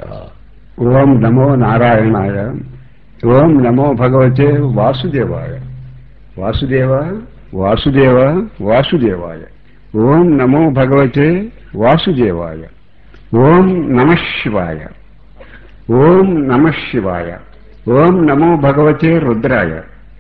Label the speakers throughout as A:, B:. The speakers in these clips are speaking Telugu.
A: ఓం నమో నారాయణాయ. ఓం నమో భగవతే వాసుదేవాయ. వాసుదేవ వాసుదేవ వాసుదేవాయ. ఓం నమో భగవతే వాసుదేవాయ. ఓం నమః శివాయ. ఓం నమః శివాయ. ఓం నమో భగవతే రుద్రాయ.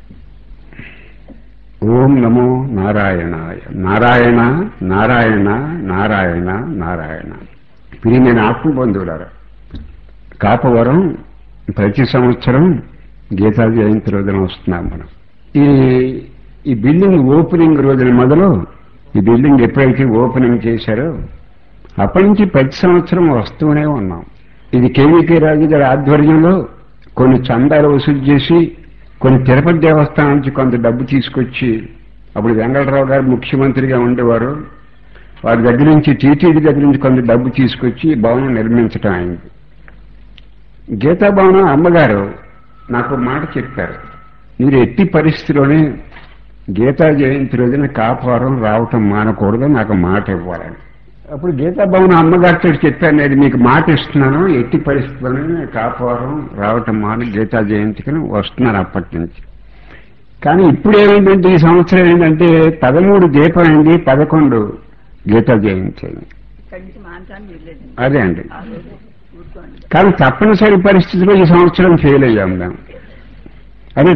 A: ఓం నమో నారాయణాయ. నారాయణ నారాయణ నారాయణ నారాయణ. ప్రియమైన ఆత్మబంధువులారా, కాపవరం ప్రతి సంవత్సరం గీతా జయంతి రోజున వస్తున్నాం మనం. ఈ బిల్డింగ్ ఓపెనింగ్ రోజున మొదలు ఈ బిల్డింగ్ ఎప్పుడైతే ఓపెనింగ్ చేశారో అప్పటి నుంచి ప్రతి సంవత్సరం వస్తూనే ఉన్నాం. ఇది కేవీకే రాజు గారి ఆధ్వర్యంలో కొన్ని చందాలు వసూలు చేసి, కొన్ని తిరుపతి దేవస్థానం నుంచి కొంత డబ్బు తీసుకొచ్చి, అప్పుడు వెంకటరావు గారు ముఖ్యమంత్రిగా ఉండేవారు, వారి దగ్గర నుంచి టీటీడీ దగ్గర నుంచి కొంత డబ్బు తీసుకొచ్చి భవనం నిర్మించడం అయింది. గీతా భవనం అమ్మగారు నాకు మాట చెప్పారు, మీరు ఎట్టి పరిస్థితిలోనే గీతా జయంతి రోజున కాపవరం రావటం మానకూడదు, నాకు మాట ఇవ్వాలని. అప్పుడు గీతా భవనం అమ్మగారితో చెప్పాను, నేను మీకు మాట ఇస్తున్నాను, ఎట్టి పరిస్థితుల్లోనే కాపవరం రావటం మాని గీతా జయంతికి వస్తున్నాను అప్పటి నుంచి. కానీ ఇప్పుడు ఏమైందంటే ఈ సంవత్సరం ఏంటంటే 13 దీపం అయింది, 11 గీతా జయంతి అయింది. అదే అండి. కానీ తప్పనిసరి పరిస్థితిలో ఈ సంవత్సరం ఫెయిల్ అయ్యాం మేము. అది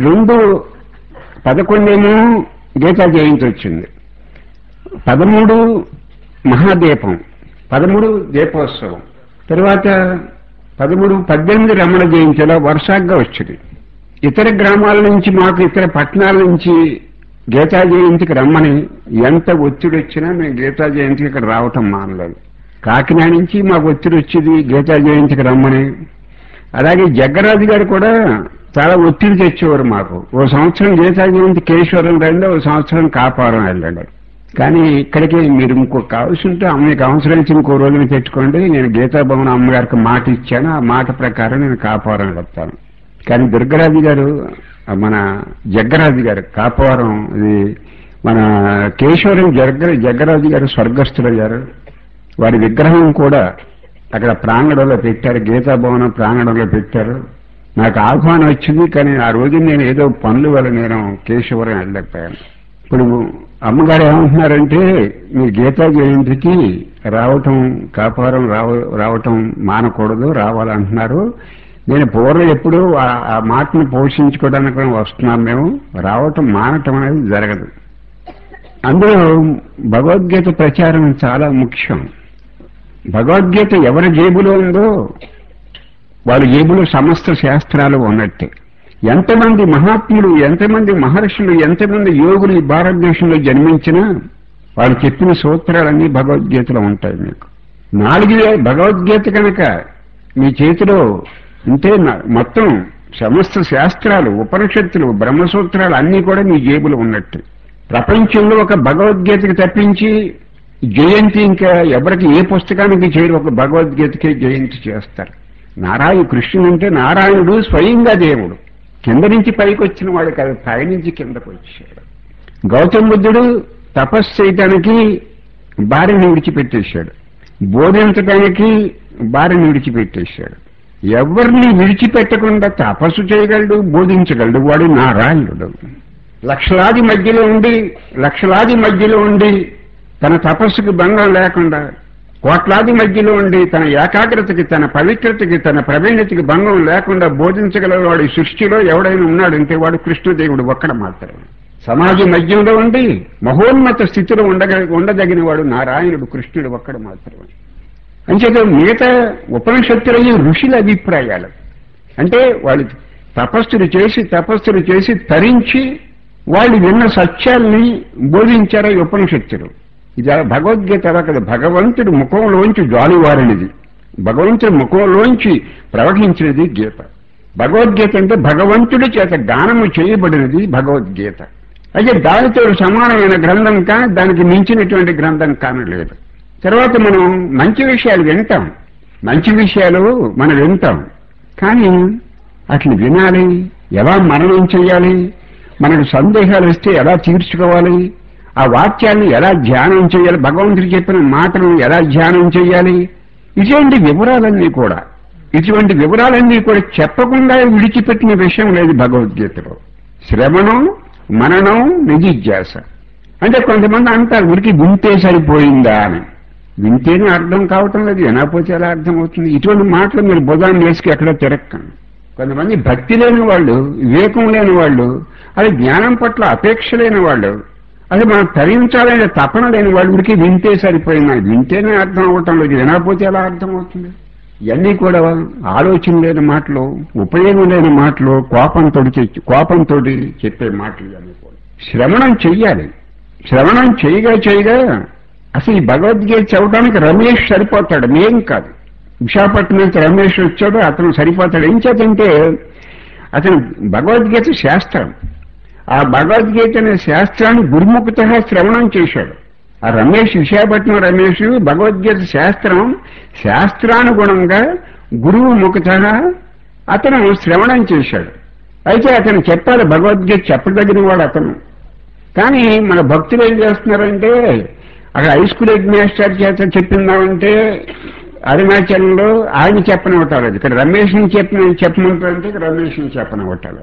A: 11 గీతా జయంతి వచ్చింది, 13 మహాదీపం, 13 దీపోత్సవం, తర్వాత 18 రమణ జయంతిలో వరుసగా వచ్చింది. ఇతర గ్రామాల నుంచి మాకు ఇతర పట్టణాల నుంచి గీతా జయంతికి రమ్మని ఎంత ఒత్తిడి వచ్చినా మేము గీతా జయంతికి ఇక్కడ రావటం మానలేదు. కాకినాడ నుంచి మాకు ఒత్తిడి వచ్చేది గీతా జయంతికి రమ్మని. అలాగే జగ్గరాజు గారు కూడా చాలా ఒత్తిడి తెచ్చేవారు మాకు. ఓ సంవత్సరం గీతా జయంతి కేశవరం రండి, ఓ సంవత్సరం కాపవరం వెళ్ళండి. కానీ ఇక్కడికి మీరు ఇంకొక కావాల్సి ఉంటే మీకు అవసరం ఇంకో రోజున పెట్టుకోండి, నేను గీతాభవన్ అమ్మగారికి మాట ఇచ్చాను, ఆ మాట ప్రకారం నేను కాపవరం వెళ్తాను. కానీ దుర్గరాజు గారు, మన జగ్గరాజు గారు కాపవరం, ఇది మన కేశవరం జగ్గరాజు గారు స్వర్గస్థులయ్యారు. వారి విగ్రహం కూడా అక్కడ ప్రాంగణంలో పెట్టారు, గీతాభవనం ప్రాంగణంలో పెట్టారు. నాకు ఆహ్వానం వచ్చింది, కానీ ఆ రోజు నేను ఏదో పనుల వల్ల నేను కేశవరం వెళ్ళలేకపోయాను. ఇప్పుడు అమ్మగారు ఏమంటున్నారంటే, మీ గీతా జయంతికి రావటం, కాపవరం రావటం మానకూడదు, రావాలంటున్నారు. నేను పూర్వం ఎప్పుడు ఆ మాటను పోషించుకోవడానికి వస్తున్నాం, మేము రావటం మానటం అనేది జరగదు. అందులో భగవద్గీత ప్రచారం చాలా ముఖ్యం. భగవద్గీత ఎవరి జేబులో ఉందో వాళ్ళ జేబులో సమస్త శాస్త్రాలు ఉన్నట్టే. ఎంతమంది మహాత్ములు, ఎంతమంది మహర్షులు, ఎంతమంది యోగులు ఈ భారతదేశంలో జన్మించినా వాళ్ళు చెప్పిన సూత్రాలన్నీ భగవద్గీతలో ఉంటాయి. మీకు 4000 భగవద్గీత కనుక మీ చేతిలో ఉంటే మొత్తం సమస్త శాస్త్రాలు, ఉపనిషత్తులు, బ్రహ్మసూత్రాలు అన్నీ కూడా మీ జేబులో ఉన్నట్టు. ప్రపంచంలో ఒక భగవద్గీతకి తప్పించి జయంతి ఇంకా ఎవరికి ఏ పుస్తకానికి చేయరు, ఒక భగవద్గీతకే జయంతి చేస్తారు. కృష్ణుడు అంటే నారాయణుడు స్వయంగా దేవుడు, కింద నుంచి పైకి వచ్చిన వాడు కాదు, పై నుంచి కిందకు వచ్చాడు. గౌతమ బుద్ధుడు తపస్సు చేయటానికి భార్యను విడిచిపెట్టేశాడు, బోధించడానికి భార్యను విడిచిపెట్టేశాడు. ఎవరిని విడిచిపెట్టకుండా తపస్సు చేయగలడు, బోధించగలడు వాడు నారాయణుడు. లక్షలాది మధ్యలో ఉండి తన తపస్సుకి భంగం లేకుండా, కోట్లాది మధ్యలో ఉండి తన ఏకాగ్రతకి, తన పవిత్రతకి, తన ప్రవీణతకి భంగం లేకుండా బోధించగలవాడు ఈ సృష్టిలో ఎవడైనా ఉన్నాడంటే వాడు కృష్ణదేవుడు ఒక్కడ మాత్రమే. సమాజ మధ్యంలో ఉండి మహోన్నత స్థితిలో ఉండదగిన వాడు నారాయణుడు, కృష్ణుడు ఒక్కడ మాత్రమే. అంచేత మిగతా ఉపనిషత్తులయ్యి ఋషుల అభిప్రాయాలు అంటే వాళ్ళు తపస్సులు చేసి తరించి వాళ్ళు విన్న సత్యాల్ని బోధించారు ఈ ఉపనిషత్తులు. ఇది భగవద్గీత అలా కదా, భగవంతుడి ముఖంలోంచి జాలువారినది, భగవంతుడి ముఖంలోంచి ప్రవహించినది గీత. భగవద్గీత అంటే భగవంతుడి చేత గానము చేయబడినది భగవద్గీత. అయితే దానితో సమానమైన గ్రంథం కానీ దానికి మించినటువంటి గ్రంథం కానలేదు. తర్వాత మనం మంచి విషయాలు వింటాం, మనం వింటాం, కానీ అట్లా వినాలి, ఎలా మననం చేయాలి, మనకు సందేహాలు వస్తే ఎలా తీర్చుకోవాలి, ఆ వాక్యాన్ని ఎలా ధ్యానం చేయాలి, భగవంతుడు చెప్పిన మాటలను ఎలా ధ్యానం చేయాలి, ఇటువంటి వివరాలన్నీ కూడా ఇటువంటి వివరాలన్నీ కూడా చెప్పకుండా విడిచిపెట్టిన విషయం లేదు భగవద్గీతలో. శ్రవణం, మననం, నిజిజ్ఞాస. అంటే కొంతమంది అంటారు ఉరికి వింటే సరిపోయిందా అని. వింటేనే అర్థం కావటం లేదు, వినకపోతే ఎలా అర్థం అవుతుంది? ఇటువంటి మాటలు మీరు బుధాన్ని వేసుకు ఎక్కడో తిరక్కండి. కొంతమంది భక్తి లేని వాళ్ళు, వివేకం లేని వాళ్ళు, అది జ్ఞానం పట్ల అపేక్ష లేని వాళ్ళు, అది మనం తరించాలనే తపన లేని వాళ్ళు ఉరికి వింటే సరిపోయిందా. వింటేనే అర్థం అవటం లేదు, వినకపోతే ఎలా అర్థం అవుతుంది? ఇవన్నీ కూడా ఆలోచన లేని మాటలు, ఉపయోగం లేని మాటలు, కోపంతో చెప్పే మాటలు ఇవన్నీ కూడా. శ్రవణం చెయ్యాలి. శ్రవణం చేయగా అసలు ఈ భగవద్గీత చదవడానికి రమేష్ సరిపోతాడు, మేం కాదు. విశాఖపట్నం నుంచి రమేష్ వచ్చాడు, అతను సరిపోతాడు. ఏం చేతంటే అతను భగవద్గీత శాస్త్రం, ఆ భగవద్గీత అనే శాస్త్రాన్ని గురుముఖత శ్రవణం చేశాడు. ఆ రమేష్, విశాఖపట్నం రమేష్ భగవద్గీత శాస్త్రానుగుణంగా గురువు ముఖత అతను శ్రవణం చేశాడు. అయితే అతను చెప్పాలి, భగవద్గీత చెప్పదగిన వాడు అతను. కానీ మన భక్తులు ఏం చేస్తున్నారంటే అక్కడ హై స్కూల్ హెడ్ మాస్టర్ చేత చెప్పిందామంటే అరుణాచలంలో ఆయన చెప్పనివ్వటాలి, ఇక్కడ రమేష్ని చెప్పమంటారంటే ఇక్కడ రమేష్ని చెప్పనివ్వటాలి.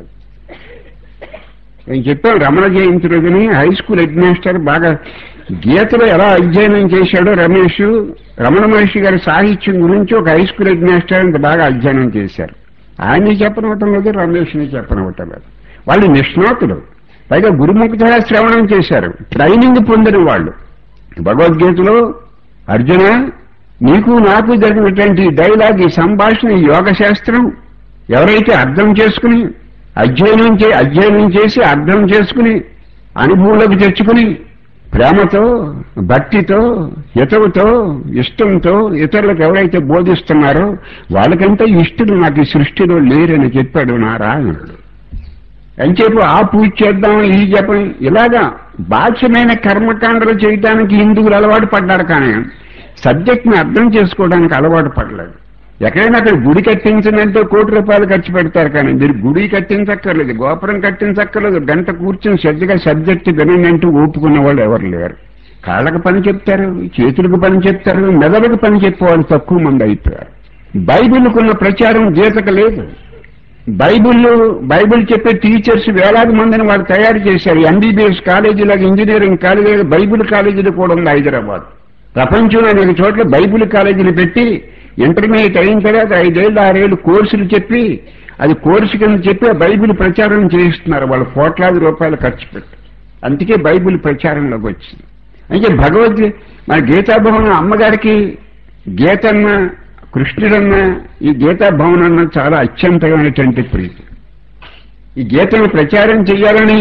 A: నేను చెప్పాను రమణ జయంతి రోజుని హై స్కూల్ హెడ్ మాస్టర్ బాగా గీతలో ఎలా అధ్యయనం చేశాడో రమేష్, రమణ మహర్షి గారి సాహిత్యం గురించి ఒక హై స్కూల్ హెడ్ మాస్టర్ అంత బాగా అధ్యయనం చేశారు. ఆయన్ని చెప్పనివ్వటం లేదు, రమేష్ని చెప్పనివ్వటం లేదు. వాళ్ళు నిష్ణాతులు, పైగా గురుముఖత శ్రవణం చేశారు, ట్రైనింగ్ పొందిన వాళ్ళు. భగవద్గీతలో అర్జున నీకు నాకు జరిగినటువంటి డైలాగ్, ఈ సంభాషణ, ఈ యోగ శాస్త్రం ఎవరైతే అర్థం చేసుకుని అధ్యయనం చేసి అర్థం చేసుకుని అనుభవంలోకి తెచ్చుకుని ప్రేమతో, భక్తితో, హితవుతో, ఇష్టంతో ఇతరులకు ఎవరైతే బోధిస్తున్నారో వాళ్ళకంటే ఇష్టలు నాకు ఈ సృష్టిలో లేరని చెప్పాడు నారాయణుడు. అంచేపు ఆ పూజ చేద్దాం, ఈ జపం, ఇలాగా బాహ్యమైన కర్మకాండలు చేయడానికి హిందువులు అలవాటు పడ్డారు, కానీ సబ్జెక్ట్ని అర్థం చేసుకోవడానికి అలవాటు పడలేదు. ఎక్కడైనా అక్కడ గుడి కట్టించనంటే ₹1,00,00,000 ఖర్చు పెడతారు, కానీ మీరు గుడి కట్టించక్కర్లేదు, గోపురం కట్టించక్కర్లేదు, గంట కూర్చొని శ్రద్ధగా సబ్జెక్ట్ వినండి అంటూ ఒప్పుకున్న వాళ్ళు ఎవరు లేరు. కాళ్ళకు పని చెప్తారు, చేతులకు పని చెప్తారు, మెదడుకు పని చెప్పేవాళ్ళు తక్కువ మంది అయిపోయారు. బైబిల్కున్న ప్రచారం గీతకు లేదు. బైబిల్ చెప్పే టీచర్స్ వేలాది మందిని వాళ్ళు తయారు చేశారు. ఎంబీబీఎస్ కాలేజీలాగా, ఇంజనీరింగ్ కాలేజీలు, బైబిల్ కాలేజీలు కూడా ఉంది హైదరాబాద్. ప్రపంచంలో అనేక చోట్ల బైబిల్ కాలేజీలు పెట్టి ఇంటర్మీడియట్ అయిన తర్వాత 5 ఏళ్ళు 6 ఏళ్ళు కోర్సులు చెప్పి, అది కోర్సు కింద చెప్పి ఆ బైబిల్ ప్రచారం చేయిస్తున్నారు వాళ్ళు ₹1,00,00,000 ఖర్చు పెట్టి. అందుకే బైబిల్ ప్రచారంలోకి వచ్చింది. అంటే మన గీతాభవనం అమ్మగారికి గీతన్న, కృష్ణుడన్న, ఈ గీతాభవన్ అన్న చాలా అత్యంతమైనటువంటి ప్రీతి. ఈ గీతను ప్రచారం చేయాలని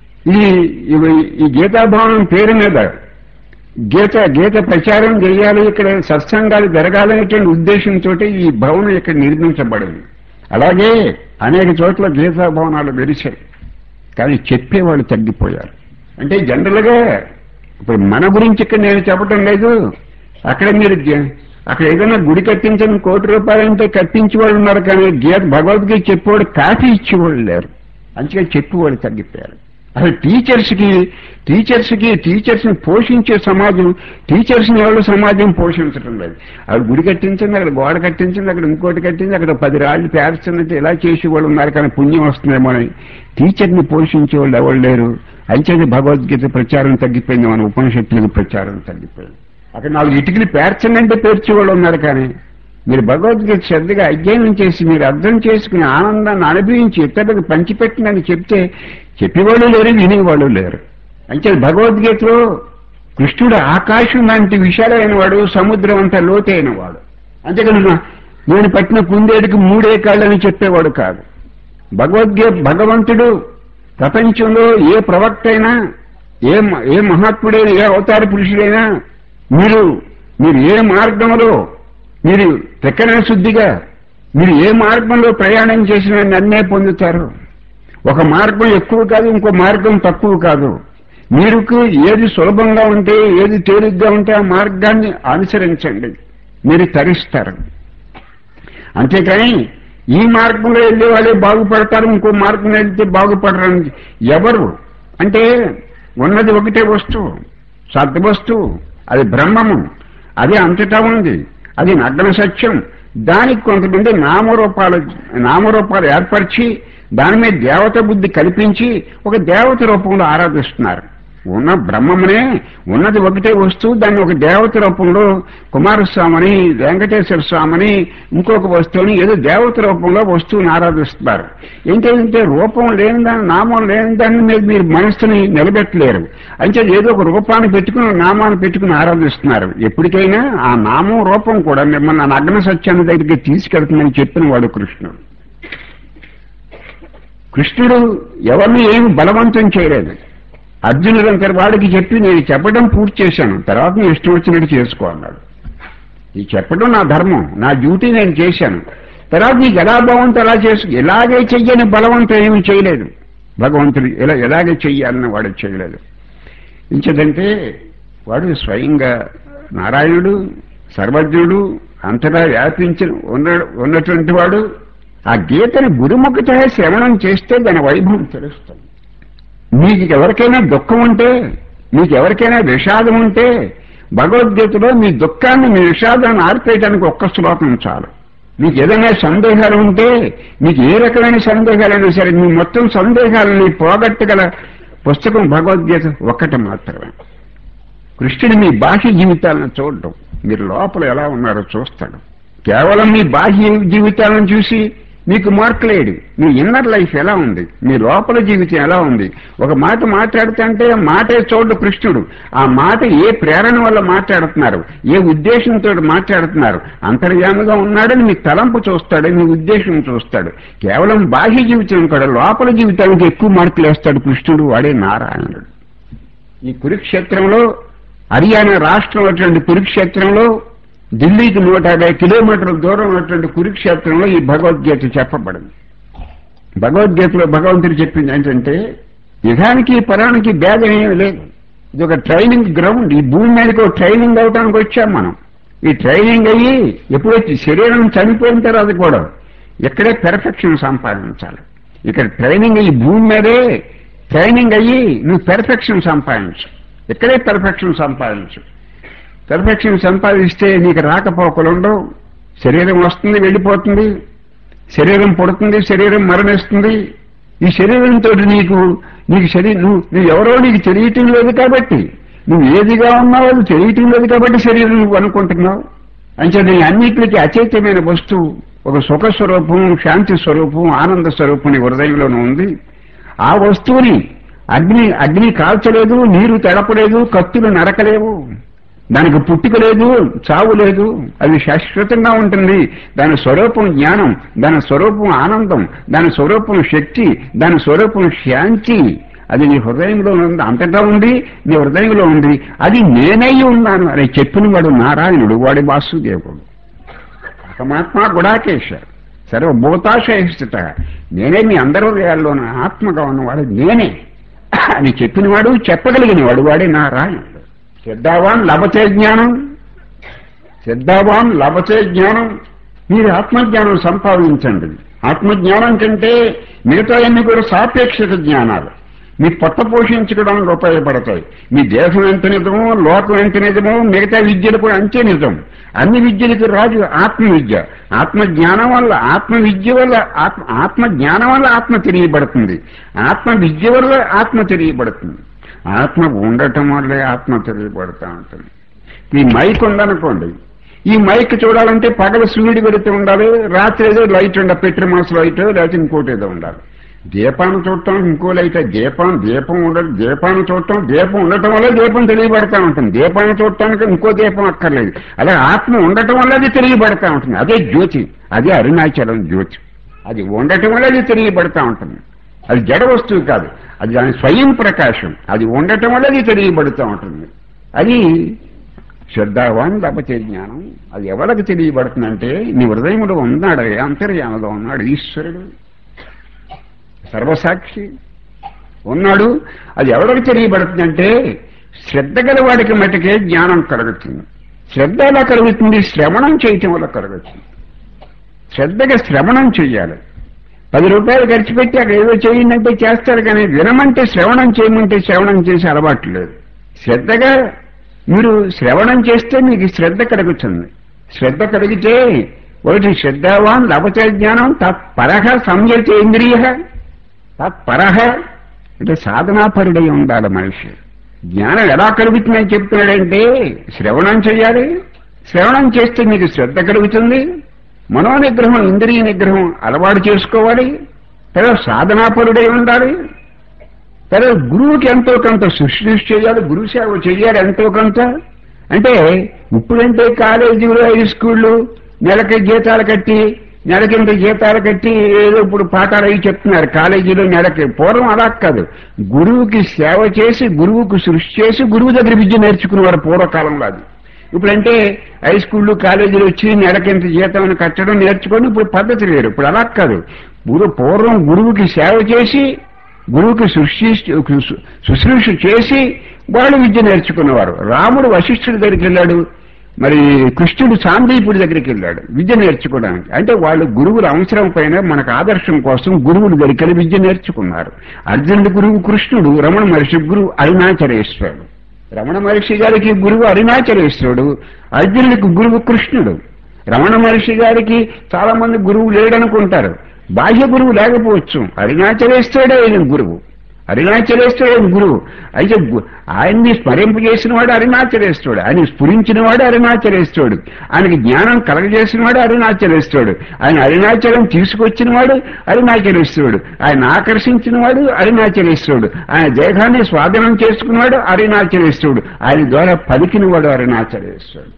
A: ఈ గీతాభవనం పేరు మీద గీత ప్రచారం చేయాలి, ఇక్కడ సత్సంగాలు జరగాలనేటువంటి ఉద్దేశంతో ఈ భవనం ఇక్కడ నిర్మించబడింది. అలాగే అనేక చోట్ల గీతా భవనాలు వెలిశాయి, కానీ చెప్పేవాళ్ళు తగ్గిపోయారు. అంటే జనరల్గా ఇప్పుడు మన గురించి ఇక్కడ నేను చెప్పటం లేదు, అక్కడ ఏదైనా గుడి కట్టించని ₹1,00,00,000 అంటే కట్టించేవాళ్ళు ఉన్నారు, కానీ భగవద్గీత చెప్పేవాడు కాఫీ ఇచ్చేవాళ్ళు లేరు. అందుకే చెప్పేవాళ్ళు తగ్గిపోయారు. అసలు టీచర్స్ని పోషించే సమాజం, టీచర్స్ని ఎవరు సమాజం పోషించడం లేదు. అక్కడ గుడి కట్టించండి, అక్కడ గోడ కట్టించండి, అక్కడ ఇంకోటి కట్టించి, అక్కడ 10 రాళ్ళు పేర్చండి, ఇలా చేసేవాళ్ళు ఉన్నారు, కానీ పుణ్యం వస్తుందేమో అని టీచర్ని పోషించే వాళ్ళు ఎవరు లేరు. అయితే భగవద్గీత ప్రచారం తగ్గిపోయింది, మన ఉపనిషత్తులకు ప్రచారం తగ్గిపోయింది. అక్కడ 4 ఇటుకలు పేర్చండి అంటే పేర్చేవాళ్ళు ఉన్నారు, కానీ మీరు భగవద్గీత శ్రద్ధగా అధ్యయనం చేసి మీరు అర్థం చేసుకుని ఆనందాన్ని అనుభవించి ఇతరులకు పంచిపెట్టినని చెప్తే చెప్పేవాళ్ళు లేరు, వినేవాళ్ళు లేరు. అంటే భగవద్గీతలో కృష్ణుడు ఆకాశం లాంటి విశాలమైన వాడు, సముద్రం అంతా లోతైన వాడు. అంతేకాని నేను పట్టిన కుందేటికి 3 కాళ్ళని చెప్పేవాడు కాదు. భగవంతుడు ప్రపంచంలో ఏ ప్రవక్త అయినా, ఏ మహాత్ముడైనా, ఏ అవతార పురుషుడైనా మీరు ఏ మార్గంలో మీరు తెక్కన శుద్ధిగా మీరు ఏ మార్గంలో ప్రయాణం చేసినా నన్నే పొందుతారు. ఒక మార్గం ఎక్కువ కాదు, ఇంకో మార్గం తక్కువ కాదు. మీకు ఏది సులభంగా ఉంటే, ఏది తేలిగ్గా ఉంటే ఆ మార్గాన్ని అనుసరించండి, మీరు తరిస్తారు. అంతేకాని ఈ మార్గంలో వెళ్ళే వాళ్ళే బాగుపడతారు, ఇంకో మార్గంలో వెళ్తే బాగుపడరు ఎవరు అంటే ఉన్నది ఒకటే వస్తువు, సద్వస్తువు, అది బ్రహ్మము, అది అంతటా ఉంది, అది నగ్న సత్యం. దానికి కొంతమంది నామరూపాలు ఏర్పరిచి దాని మీద దేవత బుద్ధి కల్పించి ఒక దేవత రూపంలో ఆరాధిస్తున్నారు. ఉన్న బ్రహ్మమునే ఉన్నది ఒకటే వస్తువు, దాన్ని ఒక దేవత రూపంలో కుమారస్వామిని, వెంకటేశ్వర స్వామిని, ఇంకొక వస్తువుని ఏదో దేవత రూపంలో వస్తువుని ఆరాధిస్తున్నారు. ఏంటంటే రూపం లేని దాన్ని, నామం లేని దాన్ని మీద మీరు మనస్సుని నిలబెట్టలేరు. అంటే ఏదో ఒక రూపాన్ని పెట్టుకుని నామాన్ని పెట్టుకుని ఆరాధిస్తున్నారు. ఎప్పటికైనా ఆ నామం రూపం కూడా మిమ్మల్ని నగ్న సత్యాన్ని దగ్గరికి తీసుకెళ్తుందని చెప్పిన వాడు కృష్ణుడు. కృష్ణుడు ఎవరిని ఏమి బలవంతం చేయలేదు. అర్జునుడు అంతటి వాడికి చెప్పి నేను చెప్పడం పూర్తి చేశాను, తర్వాత నేను ఇష్టం వచ్చినట్టు చేసుకో అన్నాడు. ఈ చెప్పడం నా ధర్మం, నా డ్యూటీ నేను చేశాను, తర్వాత నీకు ఎలా బాగుంటే అలా చేసు, ఎలాగే చెయ్యని బలవంతం ఏమి చేయలేదు భగవంతుడు. ఎలాగే చెయ్యాలని వాడు చేయలేదు. ఇంచేదంటే వాడు స్వయంగా నారాయణుడు, సర్వజ్ఞుడు, అంతటా వ్యాపించి ఉన్నటువంటి వాడు. ఆ గీతని గురుముఖత శ్రవణం చేస్తే దాని వైభవం తెలుస్తుంది. మీకు ఎవరికైనా దుఃఖం ఉంటే, మీకు ఎవరికైనా విషాదం ఉంటే భగవద్గీతలో మీ దుఃఖాన్ని, మీ విషాదాన్ని ఆర్పేయడానికి ఒక్క శ్లోకం చాలు. మీకు ఏదైనా సందేహాలు ఉంటే, మీకు ఏ రకమైన సందేహాలైనా సరే మీ మొత్తం సందేహాలని పోగొట్టగల పుస్తకం భగవద్గీత ఒక్కటి మాత్రమే. కృష్ణుడు మీ బాహ్య జీవితాలను చూడడం, మీరు లోపల ఎలా ఉన్నారో చూస్తాడు. కేవలం మీ బాహ్య జీవితాలను చూసి మీకు మార్కులేడు. మీ ఇన్నర్ లైఫ్ ఎలా ఉంది, మీ లోపల జీవితం ఎలా ఉంది. ఒక మాట మాట్లాడుతుంటే మాటే చూడు కృష్ణుడు. ఆ మాట ఏ ప్రేరణ వల్ల మాట్లాడుతున్నారు, ఏ ఉద్దేశంతో మాట్లాడుతున్నారు, అంతర్యామిగా ఉన్నాడని మీ తలంపు చూస్తాడు, మీ ఉద్దేశం చూస్తాడు. కేవలం బాహ్య జీవితం కూడా లోపల జీవితానికి ఎక్కువ మార్కులు వేస్తాడు కృష్ణుడు. వాడే నారాయణుడు. ఈ కురుక్షేత్రంలో, హర్యానా రాష్ట్రం అటువంటి కురుక్షేత్రంలో, ఢిల్లీకి 150 కిలోమీటర్ల దూరం ఉన్నటువంటి కురుక్షేత్రంలో ఈ భగవద్గీత చెప్పబడింది. భగవద్గీతలో భగవంతుడు చెప్పింది ఏంటంటే, యుగానికి పరానికి భేదం ఏమి లేదు. ఇది ఒక ట్రైనింగ్ గ్రౌండ్. ఈ భూమి మీదకి ఒక ట్రైనింగ్ అవడానికి వచ్చాం మనం. ఈ ట్రైనింగ్ అయ్యి ఎప్పుడైతే శరీరం చనిపోయిన తర్వాత కూడా ఇక్కడే పెర్ఫెక్షన్ సంపాదించాలి. ఇక్కడ ట్రైనింగ్ అయ్యి భూమి మీదే ట్రైనింగ్ అయ్యి నువ్వు పెర్ఫెక్షన్ సంపాదించు. ఇక్కడే పెర్ఫెక్షన్ సంపాదించు. పెర్ఫెక్షన్ సంపాదిస్తే నీకు రాకపోకలుండవు. శరీరం వస్తుంది, వెళ్ళిపోతుంది. శరీరం పుడుతుంది, శరీరం మరణిస్తుంది. ఈ శరీరంతో నువ్వు ఎవరో నీకు తెలియటం లేదు కాబట్టి, నువ్వు ఏదిగా ఉన్నావో అది తెలియటం లేదు కాబట్టి శరీరం నువ్వు అనుకుంటున్నావు. అంటే నీ అన్నిటికీ అచేతమైన వస్తువు, ఒక సుఖ స్వరూపం, శాంతి స్వరూపం, ఆనంద స్వరూపం నీ హృదయంలోనూ ఉంది. ఆ వస్తువుని అగ్ని కాల్చలేదు, నీరు తడపలేదు, కత్తులు నరకలేవు. దానికి పుట్టుక లేదు, చావు లేదు. అది శాశ్వతంగా ఉంటుంది. దాని స్వరూపం జ్ఞానం, దాని స్వరూపం ఆనందం, దాని స్వరూపం శక్తి, దాని స్వరూపం శాంతి. అది నీ హృదయంలో ఉంది, అంతటా ఉంది, నీ హృదయంలో ఉంది. అది నేనై ఉన్నాను అని చెప్పిన వాడు నారాయణుడు, వాడి వాసుదేవుడు. పరమాత్మ గుడాకేశ సర్వభూతాశయస్థిత. నేనే మీ అందరి హృదయాల్లోనూ ఆత్మగా ఉన్నవాడు నేనే అని చెప్పినవాడు, చెప్పగలిగిన వాడు వాడే నారాయణుడు. శ్రద్ధావాన్ లభతే జ్ఞానం, శ్రద్ధావాన్ లభతే జ్ఞానం. మీరు ఆత్మజ్ఞానం సంపాదించండి. ఆత్మజ్ఞానం కంటే మిగతా అన్ని కూడా సాపేక్షిక జ్ఞానాలు. మీ పొట్ట పోషించుకోవడానికి ఉపయోగపడతాయి. మీ దేశం ఎంత నిజమో, లోకం ఎంత నిజమో, మిగతా విద్యలు కూడా అంతే నిజం. అన్ని విద్యలకు రాజు ఆత్మవిద్య. ఆత్మజ్ఞానం వల్ల, ఆత్మవిద్య వల్ల, ఆత్మజ్ఞానం వల్ల ఆత్మ తెలియబడుతుంది. ఆత్మవిద్య వల్ల ఆత్మ తెలియబడుతుంది. ఆత్మ ఉండటం వల్లే ఆత్మ తెలియబడతా ఉంటుంది. ఈ మైక్ ఉందనుకోండి, ఈ మైక్ చూడాలంటే పగల సూర్యుడు పెడుతూ ఉండాలి, రాత్రి ఏదో లైట్ ఉండాలి, పెట్రోమాస్ లైట్, లేకపోతే ఇంకోటి ఏదో ఉండాలి. దీపాన్ని చూడటం ఇంకో లైట్. దీపం ఉండదు. దీపాన్ని చూడటం, దీపం ఉండటం వల్ల దీపం తెలియబడతా ఉంటుంది. దీపాన్ని చూడటానికి ఇంకో దీపం అక్కర్లేదు. అలా ఆత్మ ఉండటం వల్ల అది తెలియబడతా ఉంటుంది. అదే జ్యోతి, అదే అరుణాచలం జ్యోతి. అది ఉండటం వల్ల అది తెలియబడతా ఉంటుంది. అది జడ వస్తువు కాదు, అది దాని స్వయం ప్రకాశం. అది ఉండటం వల్ల అది తెలియబడుతూ ఉంటుంది. అది శ్రద్ధావాన్ లభతే జ్ఞానం. అది ఎవరికి తెలియబడుతుందంటే నీ హృదయంలో ఉన్నాడు, అంతర్యామలో ఉన్నాడు ఈశ్వరుడు, సర్వసాక్షి ఉన్నాడు. అది ఎవరికి తెలియబడుతుందంటే శ్రద్ధ గల వాడికి మటుకే జ్ఞానం కలుగుతుంది. శ్రద్ధ ఎలా కలుగుతుంది? శ్రవణం చేయటం వల్ల కలుగుతుంది. శ్రద్ధగా శ్రవణం చెయ్యాలి. 10 రూపాయలు ఖర్చు పెట్టి అక్కడ ఏదో చేయండి చేస్తారు, కానీ వినమంటే, శ్రవణం చేయమంటే శ్రవణం చేసే అలవాటు లేదు. శ్రద్ధగా మీరు శ్రవణం చేస్తే మీకు శ్రద్ధ కలుగుతుంది. శ్రద్ధ కలిగితే ఒకటి శ్రద్ధావాన్ లభతే జ్ఞానం తత్పరః సంయతేంద్రియ. తత్పరః అంటే సాధనాపరుడై ఉండాలి మనిషి. జ్ఞానం ఎలా కలుగుతుందని చెప్తున్నాడంటే శ్రవణం చేయాలి. శ్రవణం చేస్తే మీకు శ్రద్ధ కలుగుతుంది. మనోనిగ్రహం ఇంద్రియ నిగ్రహం అలవాటు చేసుకోవాలి. తర్వాత సాధనాపరుడై ఉండాలి. తర్వాత గురువుకి ఎంతో కొంత శుశ్రూష చేయాలి. గురు సేవ చేయాలి ఎంతో కొంత. అంటే ఇప్పుడంటే కాలేజీలు హై స్కూళ్ళు నెలకి జీతాలు కట్టి నెలకింత జీతాలు కట్టి ఏదో ఇప్పుడు పాఠాలు అవి చెప్తున్నారు కాలేజీలో నెలకి. పూర్వం అలా కాదు. గురువుకి సేవ చేసి గురువుకు సృష్టి చేసి గురువు దగ్గర విద్య నేర్చుకునేవారు పూర్వకాలంలో. అది ఇప్పుడంటే హై స్కూళ్ళు కాలేజీలు వచ్చి నెలకింత జీతం కట్టడం నేర్చుకొని ఇప్పుడు పద్ధతి వేరు. ఇప్పుడు అలా కాదు. పూర్వం గురువుకి సేవ చేసి గురువుకి శుశ్రూష చేసి వాళ్ళు విద్య నేర్చుకునేవారు. రాముడు వశిష్ఠుడి దగ్గరికి వెళ్ళాడు, మరి కృష్ణుడు సాందీపుడి దగ్గరికి వెళ్ళాడు విద్య నేర్చుకోవడానికి. అంటే వాళ్ళు గురువుల అవసరం పైన మనకు ఆదర్శం కోసం గురువుల దగ్గరికి వెళ్ళి విద్య నేర్చుకున్నారు. అర్జునుడి గురువు కృష్ణుడు, రమణ మహర్షి గురువు అరుణాచలేశ్వరుడు. రమణ మహర్షి గారికి గురువు అరుణాచలేశ్వరుడు, అర్జునుడికి గురువు కృష్ణుడు. రమణ మహర్షి గారికి చాలా మంది గురువు లేడనుకుంటారు. బాహ్య గురువు లేకపోవచ్చు, అరుణాచలేశ్వరుడే ఆయన గురువు. అరుణాచలేశ్వరుడు ఆయన గురువు. అయితే ఆయన్ని స్మరింపజేసిన వాడు అరుణాచలేశ్వరుడు, ఆయన స్ఫురించిన వాడు అరుణాచలేశ్వరుడు, ఆయనకి జ్ఞానం కలగజేసిన వాడు అరుణాచలేశ్వరుడు, ఆయన అరుణాచలం తీసుకొచ్చిన వాడు అరుణాచలేశ్వరుడు, ఆయన ఆకర్షించిన వాడు అరుణాచలేశ్వరుడు, ఆయన దేహాన్ని స్వాధీనం చేసుకున్నవాడు అరుణాచలేశ్వరుడు, ఆయన ద్వారా పలికిన వాడు అరుణాచలేశ్వరుడు.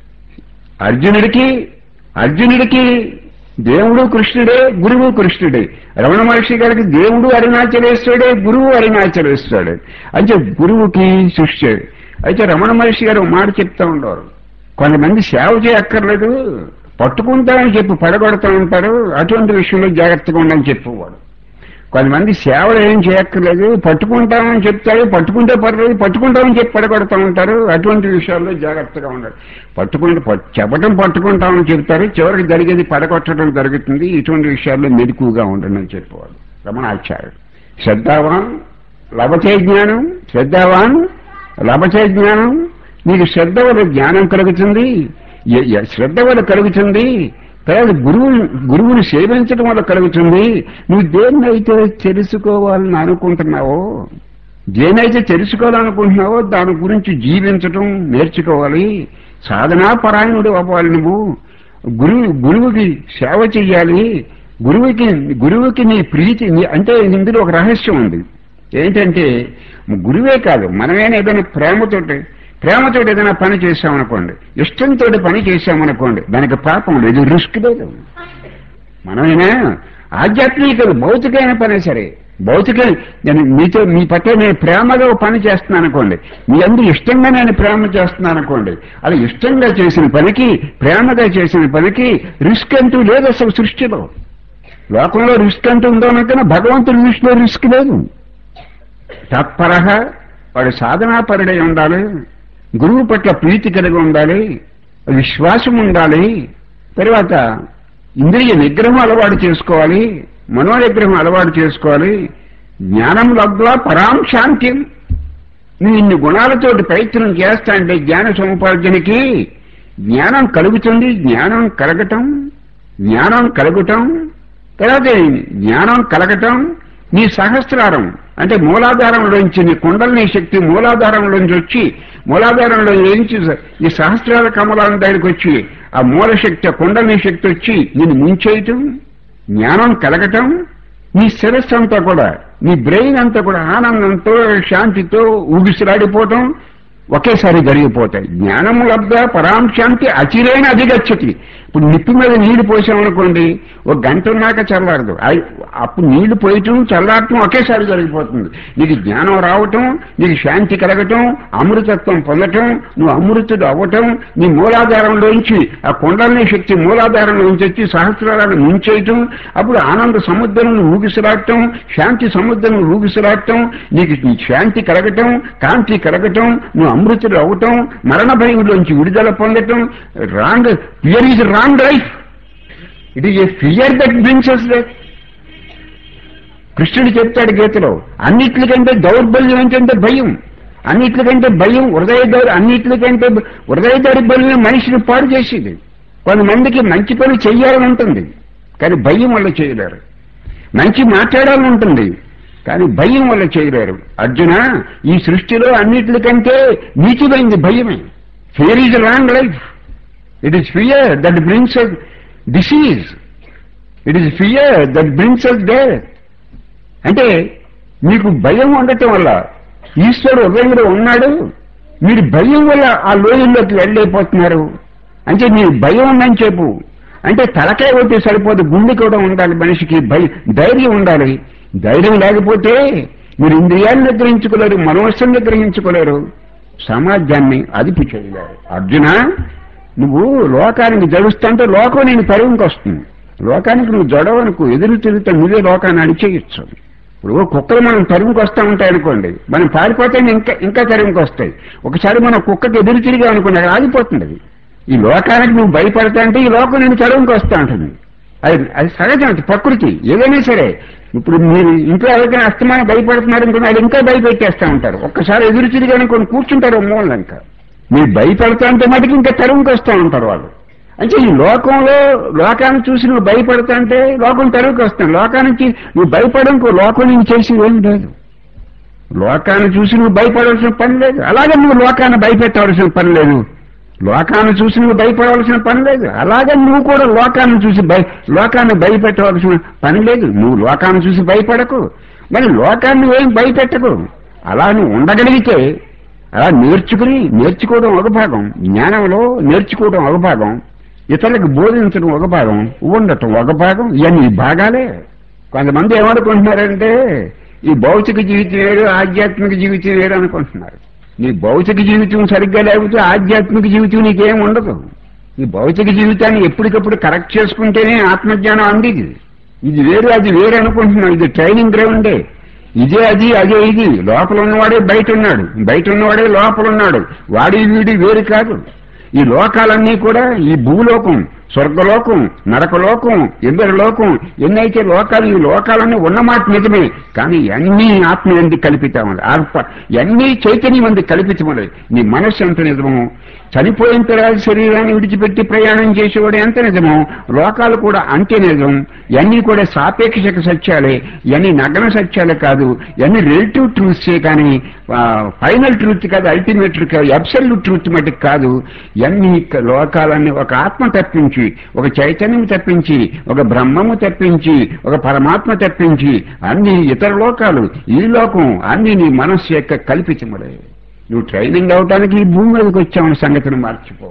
A: అర్జునుడికి దేవుడు కృష్ణుడే, గురువు కృష్ణుడే. రమణ మహర్షి గారికి దేవుడు అరుణాచలేశ్వరుడే, గురువు అరుణాచలేశ్వరుడే. అయితే గురువుకి శిష్య. అయితే రమణ మహర్షి గారు మాట చెప్తా ఉండేవారు, కొంతమంది సేవ చేయక్కర్లేదు, పట్టుకుంటామని చెప్పి పడగొడతా ఉంటారు, అటువంటి విషయంలో జాగ్రత్తగా ఉండని చెప్పేవాడు. కొంతమంది సేవలు ఏం చేయక్కర్లేదు, పట్టుకుంటామని చెప్తాడు, పట్టుకుంటే పర్లేదు, పట్టుకుంటామని చెప్పి పడగొడతా ఉంటారు, అటువంటి విషయాల్లో జాగ్రత్తగా ఉండాలి. చెప్పటం పట్టుకుంటామని చెప్తారు, చివరికి జరిగేది పడగొట్టడం జరుగుతుంది. ఇటువంటి విషయాల్లో మెలకువగా ఉండండి అని చెప్పేవాడు రమణాచార్యుడు. శ్రద్ధావాన్ లభతే జ్ఞానం, శ్రద్ధావాన్ లభతే జ్ఞానం. నీకు శ్రద్ధ వల్ల జ్ఞానం కలుగుతుంది, శ్రద్ధ వల్ల కలుగుతుంది. తర్వాత గురువుని సేవించడం వల్ల కలుగుతుంది. నువ్వు దేన్నైతే తెలుసుకోవాలని అనుకుంటున్నావో, దేనైతే తెలుసుకోవాలనుకుంటున్నావో దాని గురించి జీవించడం నేర్చుకోవాలి. సాధనా పరాయణుడు అవ్వాలి. నువ్వు గురువుకి సేవ చెయ్యాలి. గురువుకి నీ ప్రీతి అంటే ఇందులో ఒక రహస్యం ఉంది. ఏంటంటే గురువే కాదు, మనమేనా ఏదైనా ప్రేమతో ఏదైనా పని చేశామనుకోండి, ఇష్టంతో పని చేశామనుకోండి, దానికి పాపం లేదు, రిస్క్ లేదు. మనమైనా ఆధ్యాత్మిక భౌతికమైన పని సరే, నేను మీ పట్ల నేను ప్రేమగా పని చేస్తున్నాను అనుకోండి, మీ అందరూ ఇష్టంగా నేను ప్రేమ చేస్తున్నాను అనుకోండి, అలా ఇష్టంగా చేసిన పనికి ప్రేమగా చేసిన పనికి రిస్క్ అంటూ లేదు అసలు సృష్టిలో. లోకంలో రిస్క్ అంటూ ఉందనుకున్నా భగవంతుడి దృష్టిలో రిస్క్ లేదు. తత్పరః వాడు సాధనాపరుడై ఉండాలి, గురువు పట్ల ప్రీతి కలిగి ఉండాలి, విశ్వాసం ఉండాలి. తర్వాత ఇంద్రియ నిగ్రహం అలవాటు చేసుకోవాలి, మనోనిగ్రహం అలవాటు చేసుకోవాలి. జ్ఞానం లబ్ధ్వా పరాం శాంతిం. నువ్వు ఇన్ని గుణాలతోటి ప్రయత్నం చేస్తా అంటే జ్ఞాన సముపార్జనకి జ్ఞానం కలుగుతుంది. జ్ఞానం కలుగుటం తర్వాత జ్ఞానం కలగటం నీ సహస్రారం అంటే మూలాధారంలోంచి, నీ కుండలిని శక్తి మూలాధారంలోంచి వచ్చి, మూలాధారంలో నుంచి ఈ సహస్రాల కమలాల దగ్గరికి వచ్చి ఆ మూలశక్తి, ఆ కుండలిని శక్తి వచ్చి నేను ముంచేయటం, జ్ఞానం కలగటం. నీ శిరస్సు అంతా కూడా, నీ బ్రెయిన్ అంతా కూడా ఆనందంతో శాంతితో ఊగిసలాడిపోవటం ఒకేసారి జరిగిపోతాయి. జ్ఞానము లబ్ధ పరాం శాంతి అచిరేణ అధిగచ్చతి. ఇప్పుడు నిప్పు మీద నీళ్లు పోసామనుకోండి, ఒక గంట ఉన్నాక చల్లారదు. అప్పుడు నీళ్లు పోయటం చల్లారటం ఒకేసారి జరిగిపోతుంది. నీకు జ్ఞానం రావటం, నీకు శాంతి కలగటం, అమృతత్వం పొందటం, నువ్వు అమృతుడు అవ్వటం, నీ మూలాధారంలోంచి ఆ కుండలిని శక్తి మూలాధారంలోంచి వచ్చి సహస్రాలను ముంచేయటం, అప్పుడు ఆనంద సముద్రం ఊగిసలాడటం, శాంతి సముద్రం ఊగిసలాడటం, నీకు శాంతి కలగటం, కాంతి కలగటం, నువ్వు అమృతుడు అవ్వటం, మరణ భయంలోంచి విడుదల పొందటం. Fear is wrong life. It is a fear that brings us death. కృష్ణుడు చెప్తాడు గీతలో, అన్నిట్లకంటే దౌర్బల్యం ఏంటంటే భయం. అన్నిట్లకంటే భయం, అన్నిట్లకంటే హృదయ దౌర్బల్యం మనిషిని పాడు చేసేది. కొంతమందికి మంచి పని చెయ్యాలని ఉంటుంది కానీ భయం వల్ల చేయలేరు. మంచి మాట్లాడాలని ఉంటుంది కానీ భయం వల్ల చేయలేరు. అర్జున, ఈ సృష్టిలో అన్నిటికంటే నీచమైంది భయమే. Fear is wrong life. It is fear that brings us disease. It is fear that brings us death. అంటే మీకు భయం ఉండటం వల్ల ఈశ్వరుడు హృదయంలో ఉన్నాడు, మీరు భయం వల్ల ఆ లోయల్లోకి వెళ్ళైపోతున్నారు. అంటే మీరు భయం ఉందని చెప్పు అంటే తలకాయ కొట్టి సరిపోదు, గుండె కూడా ఉండాలి. మనిషికి ధైర్యం ఉండాలి. ధైర్యం లేకపోతే మీరు ఇంద్రియాలను నిగ్రహించుకోలేరు, మనోస్సును నిగ్రహించుకోలేరు, సమాజాన్ని అదుపు చేయలేరు. అర్జున, నువ్వు లోకానికి జడుస్తుంటే లోకం నేను తరువుకొస్తుంది. లోకానికి నువ్వు జడవనుకు ఎదురు తిరుగుతా నువ్వే లోకాన్ని అడిచేయచ్చు. ఇప్పుడు కుక్కలు మనం తరువుకు వస్తూ ఉంటాయి అనుకోండి, మనం పారిపోతే ఇంకా తరువుకు వస్తాయి. ఒకసారి మనం కుక్కకి ఎదురు తిరిగా అనుకోండి, అది ఆగిపోతుంది. అది ఈ లోకానికి నువ్వు భయపడతా అంటే ఈ లోకం నేను తరువుకు వస్తూ ఉంటుంది. అది సహజం, అది ప్రకృతి. ఏదైనా సరే ఇప్పుడు మీరు ఇంట్లో ఎవరికైనా అస్తమానం భయపడుతున్నారు అనుకోండి, అది ఇంకా భయపెట్టేస్తూ ఉంటారు. ఒక్కసారి ఎదురు తిరిగి అనుకోండి కూర్చుంటారు మూలం. ఇంకా మీరు భయపడతా అంటే మటుకు ఇంకా తరువుకు వస్తూ ఉంటారు వాళ్ళు. అంటే ఈ లోకంలో లోకాన్ని చూసి నువ్వు భయపడతా అంటే లోకం తరువుకు వస్తాను. లోకానికి నువ్వు భయపడకు, లోకం నేను చేసి ఏం లేదు. లోకాన్ని చూసి నువ్వు భయపడవలసిన పని లేదు, అలాగే నువ్వు లోకాన్ని భయపెట్టవలసిన పని లేదు. లోకాన్ని చూసి నువ్వు భయపడవలసిన పని లేదు, అలాగే నువ్వు కూడా లోకాన్ని భయపెట్టవలసిన పని లేదు. నువ్వు లోకాన్ని చూసి భయపడకు, మరి లోకాన్ని ఏం భయపెట్టకు. అలా నువ్వు ఉండగలిగితే అలా నేర్చుకోవడం ఒక భాగం, జ్ఞానంలో నేర్చుకోవడం ఒక భాగం, ఇతరులకు బోధించడం ఒక భాగం, ఉండటం ఒక భాగం. ఇవన్నీ భాగాలే. కొంతమంది ఏమనుకుంటున్నారంటే ఈ భౌతిక జీవితం వేరు, ఆధ్యాత్మిక జీవితం వేరు అనుకుంటున్నారు. నీ భౌతిక జీవితం సరిగ్గా లేకపోతే ఆధ్యాత్మిక జీవితం నీకేం ఉండదు. ఈ భౌతిక జీవితాన్ని ఎప్పటికప్పుడు కరెక్ట్ చేసుకుంటేనే ఆత్మజ్ఞానం అందిది. ఇది వేరు అది వేరు అనుకుంటున్నావు. ఇది ట్రైనింగ్ గ్రౌండే. ఇదే అది అదే ఇది. లోపల ఉన్నవాడే బయట ఉన్నాడు, బయట ఉన్నవాడే లోపల ఉన్నాడు. వాడి వీడి వేరు కాదు. ఈ లోకాలన్నీ కూడా ఈ భూలోకం, స్వర్గలోకం, నరకలోకం, ఇంద్రలోకం, ఎన్నైతే లోకాలు, ఈ లోకాలన్నీ ఉన్నమాట నిజమే. కానీ అన్నీ ఆత్మ ఎందు కల్పితామని అన్నీ చైతన్యం ఎందు కల్పితమని. నీ మనస్సు ఎంత నిజమో, చనిపోయిన తర్వాత శరీరాన్ని విడిచిపెట్టి ప్రయాణం చేసేవాడు ఎంత నిజమో, లోకాలు కూడా అంతే నిజం. ఇవన్నీ కూడా సాపేక్షక సత్యాలే. ఇవన్నీ నగ్న సత్యాలే కాదు. ఇవన్నీ రిలేటివ్ ట్రూత్సే కానీ ఫైనల్ ట్రూత్ కాదు, అల్టిమేట్ కాదు, అబ్సల్యూట్ ట్రూత్ మటుకు కాదు. ఇవన్నీ లోకాలన్నీ ఒక ఆత్మ తప్పించి, ఒక చైతన్యం తప్పించి, ఒక బ్రహ్మము తప్పించి, ఒక పరమాత్మ తప్పించి అన్ని ఇతర లోకాలు, ఈ లోకం అన్ని నీ మనస్సు యొక్క కల్పితములే. నువ్వు ట్రైనింగ్ అవటానికి ఈ భూమి మీదకి వచ్చామన్న సంగతిని మర్చిపో.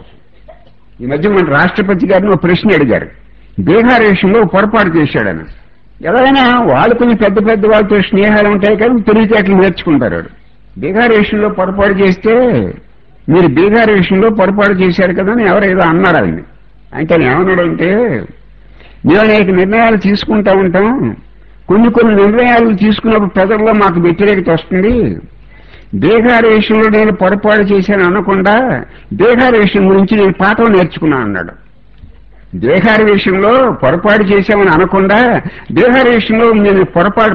A: ఈ మధ్య మన రాష్ట్రపతి గారిని ఒక ప్రశ్న అడిగారు. బీహార్ విషయంలో పొరపాటు చేశాడని. ఎలాగైనా వాళ్ళు కొంచెం పెద్ద పెద్ద వాళ్ళతో స్నేహాలు ఉంటాయి కానీ తెలివితేటలు నేర్చుకుంటారు. బీహార్ విషయంలో పొరపాటు చేస్తే మీరు బీహార్ విషయంలో పొరపాటు చేశారు కదా అని ఎవరేదో అన్నారు ఆయన్ని. అంటే ఏమన్నాడంటే, మేము అనేక నిర్ణయాలు తీసుకుంటా ఉంటాం, కొన్ని నిర్ణయాలు తీసుకున్నప్పుడు ప్రజల్లో మాకు వ్యతిరేకత వస్తుంది. బీహార్ విషయంలో నేను పొరపాటు చేశాను అనకుండా బీహార్ విషయం గురించి నేను పాఠం నేర్చుకున్నాను అన్నాడు. బీహార్ విషయంలో పొరపాటు చేశామని అనకుండా బీహార్ విషయంలో నేను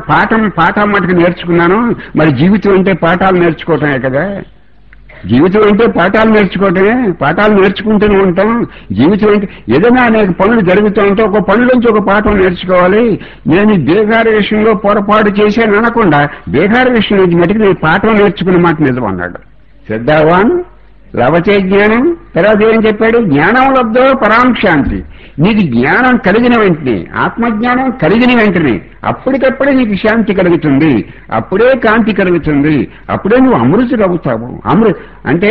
A: పాఠం మటుకు నేర్చుకున్నాను. మరి జీవితం అంటే పాఠాలు నేర్చుకోవటమే కదా. జీవితం అంటే పాఠాలు నేర్చుకోవటమే. పాఠాలు నేర్చుకుంటూనే ఉంటాం. జీవితం అంటే ఏదైనా అనేక పనులు జరుగుతూ ఉంటే ఒక పనుల నుంచి ఒక పాఠం నేర్చుకోవాలి. నేను బీహార్ విషయంలో పొరపాటు చేశాను అనకుండా బీహార్ విషయం నుంచి మటుకు నేను పాఠం నేర్చుకున్న మాట నిజం అన్నాడు. శ్రద్ధావాన్ లభతే జ్ఞానం. తర్వాత ఏం చెప్పాడు? జ్ఞానం లబ్ధో పరాంశాంతి. నీకు జ్ఞానం కలిగిన వెంటనే, ఆత్మజ్ఞానం కలిగిన వెంటనే అప్పటికప్పుడే నీకు శాంతి కలుగుతుంది, అప్పుడే కాంతి కలుగుతుంది, అప్పుడే నువ్వు అమృతుడవుతావు. అంటే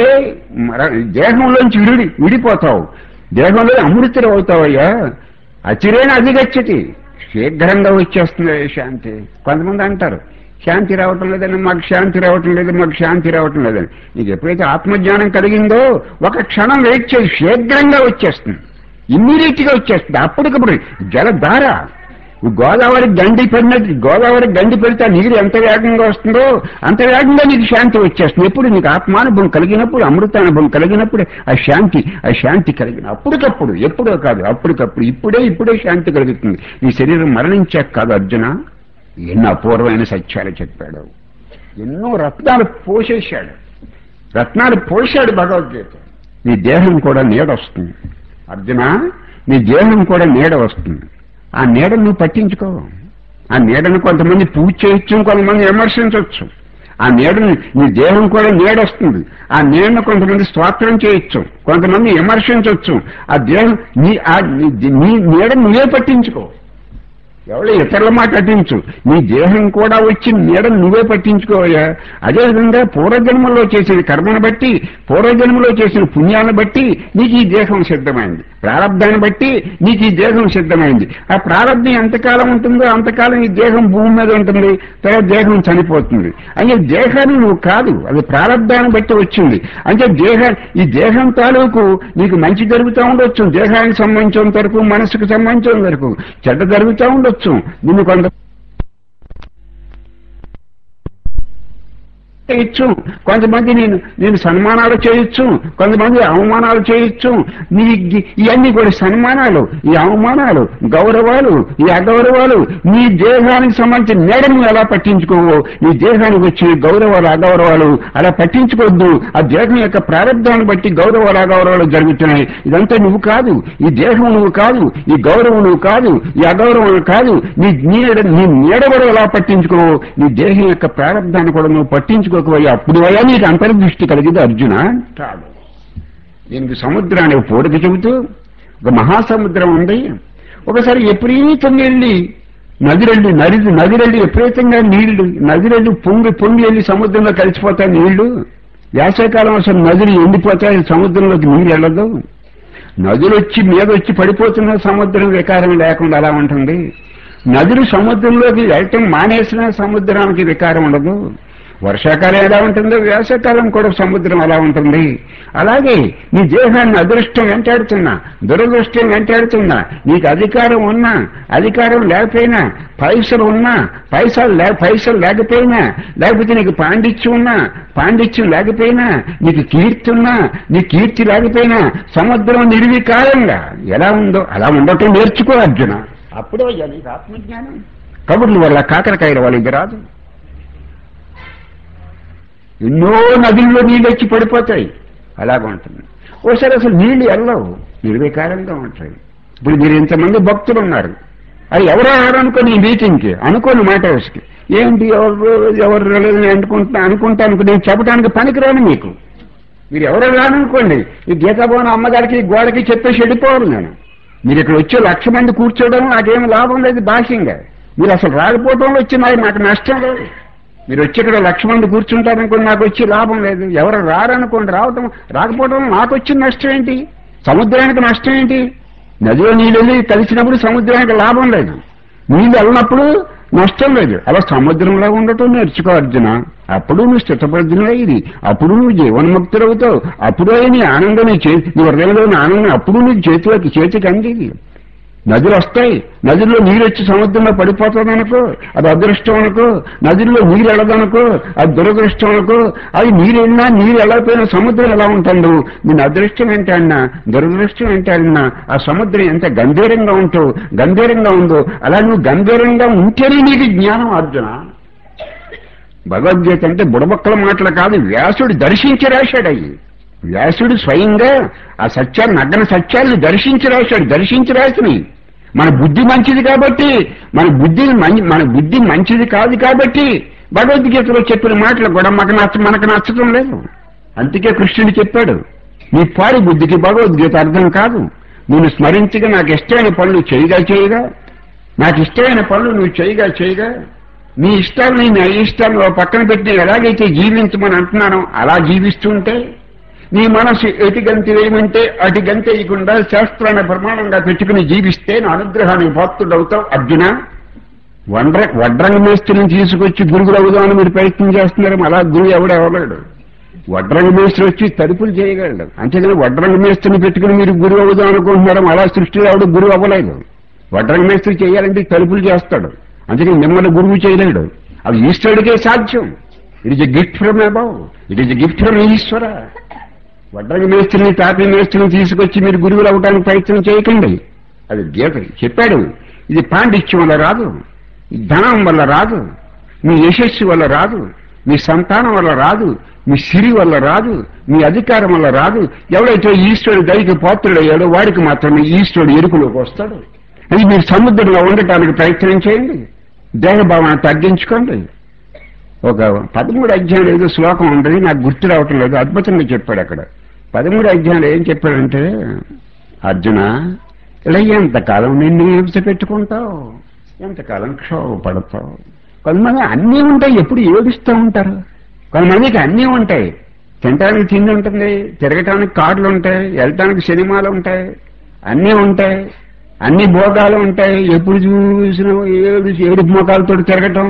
A: దేహంలోంచి విడిపోతావు, దేహంలో అమృతుడు అవుతావయ్యా. అచిరేణ అధిగచ్చతి, శీఘ్రంగా వచ్చేస్తుంది శాంతి. కొంతమంది అంటారు శాంతి రావటం లేదని, మాకు శాంతి రావటం లేదు, మాకు శాంతి రావటం లేదని. నీకు ఎప్పుడైతే ఆత్మజ్ఞానం కలిగిందో ఒక క్షణం వెయిట్ చేసి శీఘ్రంగా వచ్చేస్తుంది, ఇమ్మీడియట్ గా వచ్చేస్తుంది. అప్పటికప్పుడు జలధార. గోదావరి గండి పెడితే నీరు ఎంత వేగంగా వస్తుందో అంత వేగంగా నీకు శాంతి వచ్చేస్తుంది. ఎప్పుడు నీకు ఆత్మానుభవం కలిగినప్పుడు, అమృతానుభవం కలిగినప్పుడు ఆ శాంతి కలిగిన అప్పటికప్పుడు, ఎప్పుడో కాదు అప్పటికప్పుడు, ఇప్పుడే శాంతి కలుగుతుంది. నీ శరీరం మరణించాక కాదు అర్జున. ఎన్నో అపూర్వమైన సత్యాలు చెప్పాడు, ఎన్నో రత్నాలు పోషాడు భగవద్గీత. నీ దేహం కూడా నీడొస్తుంది, అర్జున, నీ దేహం కూడా నీడ వస్తుంది. ఆ నీడను నువ్వు పట్టించుకో. ఆ నీడను కొంతమంది పూజ చేయొచ్చు, కొంతమంది విమర్శించవచ్చు. ఆ నీడని, నీ దేహం కూడా నీడ వస్తుంది. ఆ నీడను కొంతమంది స్తోత్రం చేయొచ్చు, కొంతమంది విమర్శించవచ్చు. ఆ దేహం నీ నీడ నువ్వే పట్టించుకో. ఎవరో ఇతరుల మాట పట్టించు. నీ దేహం కూడా వచ్చి నీడను నువ్వే పట్టించుకోవయ్యా. అదేవిధంగా పూర్వజన్మలో చేసిన కర్మను బట్టి, పూర్వజన్మలో చేసిన పుణ్యాన్ని బట్టి నీకు ఈ దేహం సిద్ధమైంది. ప్రారంధాన్ని బట్టి నీకు ఈ దేహం సిద్ధమైంది. ఆ ప్రారంధం ఎంతకాలం ఉంటుందో అంతకాలం ఈ దేహం భూమి మీద ఉంటుంది, తర్వాత దేహం చనిపోతుంది. అంటే దేహాన్ని నువ్వు కాదు, అది ప్రారంధాన్ని బట్టి వచ్చింది. అంటే ఈ దేహం తాలూకు నీకు మంచి జరుగుతూ ఉండొచ్చు, దేహానికి సంబంధించినంత వరకు, మనసుకు సంబంధించినంత వరకు చెడ్డ జరుగుతూ ఉండొచ్చు. నిన్ను కొంత చేయొచ్చు, కొంతమంది నేను సన్మానాలు చేయొచ్చు, కొంతమంది అవమానాలు చేయొచ్చు. ఇవన్నీ కూడా సన్మానాలు, ఈ అవమానాలు, గౌరవాలు, ఈ అగౌరవాలు నీ దేహానికి సంబంధించిన నీడను ఎలా పట్టించుకోవో, నీ దేహానికి వచ్చే గౌరవాలు అగౌరవాలు అలా పట్టించుకోవద్దు. ఆ దేహం యొక్క ప్రారంభాన్ని బట్టి గౌరవాలు అగౌరవాలు జరుగుతున్నాయి. ఇదంతా నువ్వు కాదు, ఈ దేహం నువ్వు కాదు, ఈ గౌరవం నువ్వు కాదు, ఈ అగౌరవం కాదు. నీ నీడ కూడా ఎలా పట్టించుకోవో, నీ దేహం యొక్క ప్రారంభాన్ని కూడా నువ్వు పట్టించుకో. అప్పుడు అయ్యా నీకు అంతర్దృష్టి కలిగింది అర్జున. దీనికి సముద్రాన్ని పోడికి చెబుతూ, ఒక మహాసముద్రం ఉంది. ఒకసారి విపరీతంగా వెళ్ళి నదిరెళ్ళి విపరీతంగా నీళ్లు, నదిరెళ్ళి పొంగి వెళ్ళి సముద్రంలో కలిసిపోతాయి నీళ్లు. వేసవికాలం అసలు నదులు ఎండిపోతాయి, సముద్రంలోకి నీళ్ళు వెళ్ళదు. నదులు వచ్చి మీద వచ్చి పడిపోతున్న సముద్రం వికారం లేకుండా అలా ఉంటుంది. నదులు సముద్రంలోకి వెళ్ళటం మానేసిన సముద్రానికి వికారం ఉండదు. వర్షాకాలం ఎలా ఉంటుందో వేసవికాలం కూడా సముద్రం అలా ఉంటుంది. అలాగే నీ దేహాన్ని అదృష్టం వెంటాడుతున్నా, దురదృష్టం వెంటాడుతున్నా, నీకు అధికారం ఉన్నా, అధికారం లేకపోయినా, పైసలు ఉన్నా, పైసలు లేకపోయినా, లేకపోతే నీకు పాండిత్యం ఉన్నా, పాండిత్యం లేకపోయినా, నీకు కీర్తి ఉన్నా, నీ కీర్తి లేకపోయినా, సముద్రం నిర్వికారంగా ఎలా ఉందో అలా ఉండటం నేర్చుకో అర్జున. అప్పుడే నీకు ఆత్మజ్ఞానం. కబుర్లు వల్ల కాకరకాయల వాళ్ళకి రాదు. ఎన్నో నదుల్లో నీళ్ళు వచ్చి పడిపోతాయి, అలాగ ఉంటుంది. ఓసారి అసలు నీళ్లు వెళ్ళవు, నిర్వికారంగా ఉంటాయి. ఇప్పుడు మీరు ఇంతమంది భక్తులు ఉన్నారు, అది ఎవరో అనుకోని ఈ మీటింగ్కి అనుకోని మాట వేసుకి ఏంటి ఎవరు లేదని అనుకుంటా నేను చెప్పడానికి పనికిరాను మీకు. మీరు ఎవరో రాననుకోండి, ఈ గీతాభవన్ అమ్మగారికి గోడకి చెప్పేసి వెళ్ళిపోవాలి నేను. మీరు ఇక్కడ వచ్చే 1,00,000 మంది కూర్చోవడం నాకేమి లాభం లేదు భాష్యంగా. మీరు అసలు రాకపోవడంలో వచ్చి నాకు నష్టం లేదు. మీరు వచ్చి ఇక్కడ 1,00,000 మంది కూర్చుంటారనుకోండి, నాకు వచ్చి లాభం లేదు. ఎవరు రారనుకోండి, రాకపోవడం నాకు వచ్చిన నష్టం ఏంటి? సముద్రానికి నష్టం ఏంటి? నదిలో నీళ్ళు వెళ్ళి కలిసినప్పుడు సముద్రానికి లాభం లేదు, నీళ్ళు వెళ్ళినప్పుడు నష్టం లేదు. అలా సముద్రంలో ఉండటం నేర్చుకో అర్జున. అప్పుడు నువ్వు స్థితప్రజ్ఞులే, ఇది అప్పుడు నువ్వు జీవన్ముక్తులవుతావు. అప్పుడే నీ ఆనందం, నీ హృదయంలోని ఆనందం అప్పుడు నీకు చేతికి అందేది. నదులు వస్తాయి, నదుల్లో నీరు వచ్చి సముద్రంలో పడిపోతుంది అనుకో, అది అదృష్టం అనుకో. నదుల్లో నీరు వెళ్ళదనుకో, అది దురదృష్టం అనుకో. అది నీరు వెళ్ళినా నీరు వెళ్ళకపోయినా సముద్రం ఎలా ఉంటుందో, నేను అదృష్టం ఏంటి అన్నా, దురదృష్టం ఏంటి అన్నా, ఆ సముద్రం ఎంత గంభీరంగా ఉందో అలా నువ్వు గంభీరంగా ఉంటేనే నీకు జ్ఞానం అర్జున. భగవద్గీత అంటే బుడబక్కల మాటలు కాదు, వ్యాసుడు దర్శించి రాశాడు. అయ్యి వ్యాసుడు స్వయంగా ఆ సత్యాన్ని, నగ్న సత్యాన్ని దర్శించి రాసిని. మన బుద్ధి మంచిది కాబట్టి, మన బుద్ధి మంచిది కాదు కాబట్టి భగవద్గీతలో చెప్పిన మాటలు కూడా మనకు నచ్చడం లేదు. అందుకే కృష్ణుడు చెప్పాడు, నీ పాడి బుద్ధికి భగవద్గీత అర్థం కాదు. నేను స్మరించగా నాకు ఇష్టమైన పనులు చేయగా, నాకు ఇష్టమైన పనులు నువ్వు చేయగా, నీ ఇష్టాలని నా ఇష్టాన్ని పక్కన పెట్టి నేను ఎలాగైతే జీవించమని అంటున్నానో అలా జీవిస్తుంటే, నీ మనసు ఎటు గంతి వేయమంటే అటు గంతి వేయకుండా శాస్త్రాన్ని ప్రమాణంగా పెట్టుకుని జీవిస్తే నా అనుగ్రహానికి పాత్రుడవుతావు అర్జున. వడ్రంగ మేస్త్రిని తీసుకొచ్చి గురువులు అవుదామని మీరు ప్రయత్నం చేస్తున్నారు. అలా గురువు ఎవడెవగలడు? వడ్రంగ మేస్త్రి వచ్చి తలుపులు చేయగలడు. అంతేగాని వడ్రంగ మేస్త్రిని పెట్టుకుని మీరు గురువు అవుదాం అనుకుంటున్నారు. అలా సృష్టిలో ఎవడు గురువు అవ్వలేదు. వడ్రంగ మేస్త్రి చేయాలంటే తలుపులు చేస్తాడు, అంతేగాని మిమ్మల్ని గురువు చేయలేడు. అది ఈశ్వరుడికే సాధ్యం. It is a gift from above, it is a gift from Ishwara. వడ్రంగ మేస్త్రిని, తాపీ మేస్త్రిని తీసుకొచ్చి మీరు గురువులు అవ్వడానికి ప్రయత్నం చేయకండి. అది గీత చెప్పాడు. ఇది పాండిత్యం వల్ల రాదు, ధనం వల్ల రాదు, మీ యశస్సు వల్ల రాదు, మీ సంతానం వల్ల రాదు, మీ సిరి వల్ల రాదు, మీ అధికారం వల్ల రాదు. ఎవడైతే ఈశ్వరుడు దైవిక పాత్రుడయ్యాడో వాడికి మాత్రమే ఈశ్వరుడు ఎరుకులోకి వస్తాడు. అది మీరు సముద్రంలో ఉండటానికి ప్రయత్నం చేయండి, దేహభావాన్ని తగ్గించుకోండి. ఒక 13 అధ్యాయంలో ఏదో శ్లోకం ఉంటుంది, నాకు గుర్తు రావటం లేదు, అద్భుతంగా చెప్పాడు అక్కడ. 13 అధ్యాయంలో ఏం చెప్పాడంటే, అర్జున ఇలా ఎంతకాలం నిన్ను హింస పెట్టుకుంటావు, ఎంతకాలం క్షోభపడతావు. కొంతమంది అన్నీ ఉంటాయి, ఎప్పుడు ఏడుస్తూ ఉంటారు. కొంతమందికి అన్నీ ఉంటాయి, తినటానికి తిండి ఉంటుంది, తిరగటానికి కార్లు ఉంటాయి, వెళ్ళటానికి సినిమాలు ఉంటాయి, అన్నీ ఉంటాయి, అన్ని భోగాలు ఉంటాయి. ఎప్పుడు చూసినా ఏడుపు మోకాలతో తిరగటం.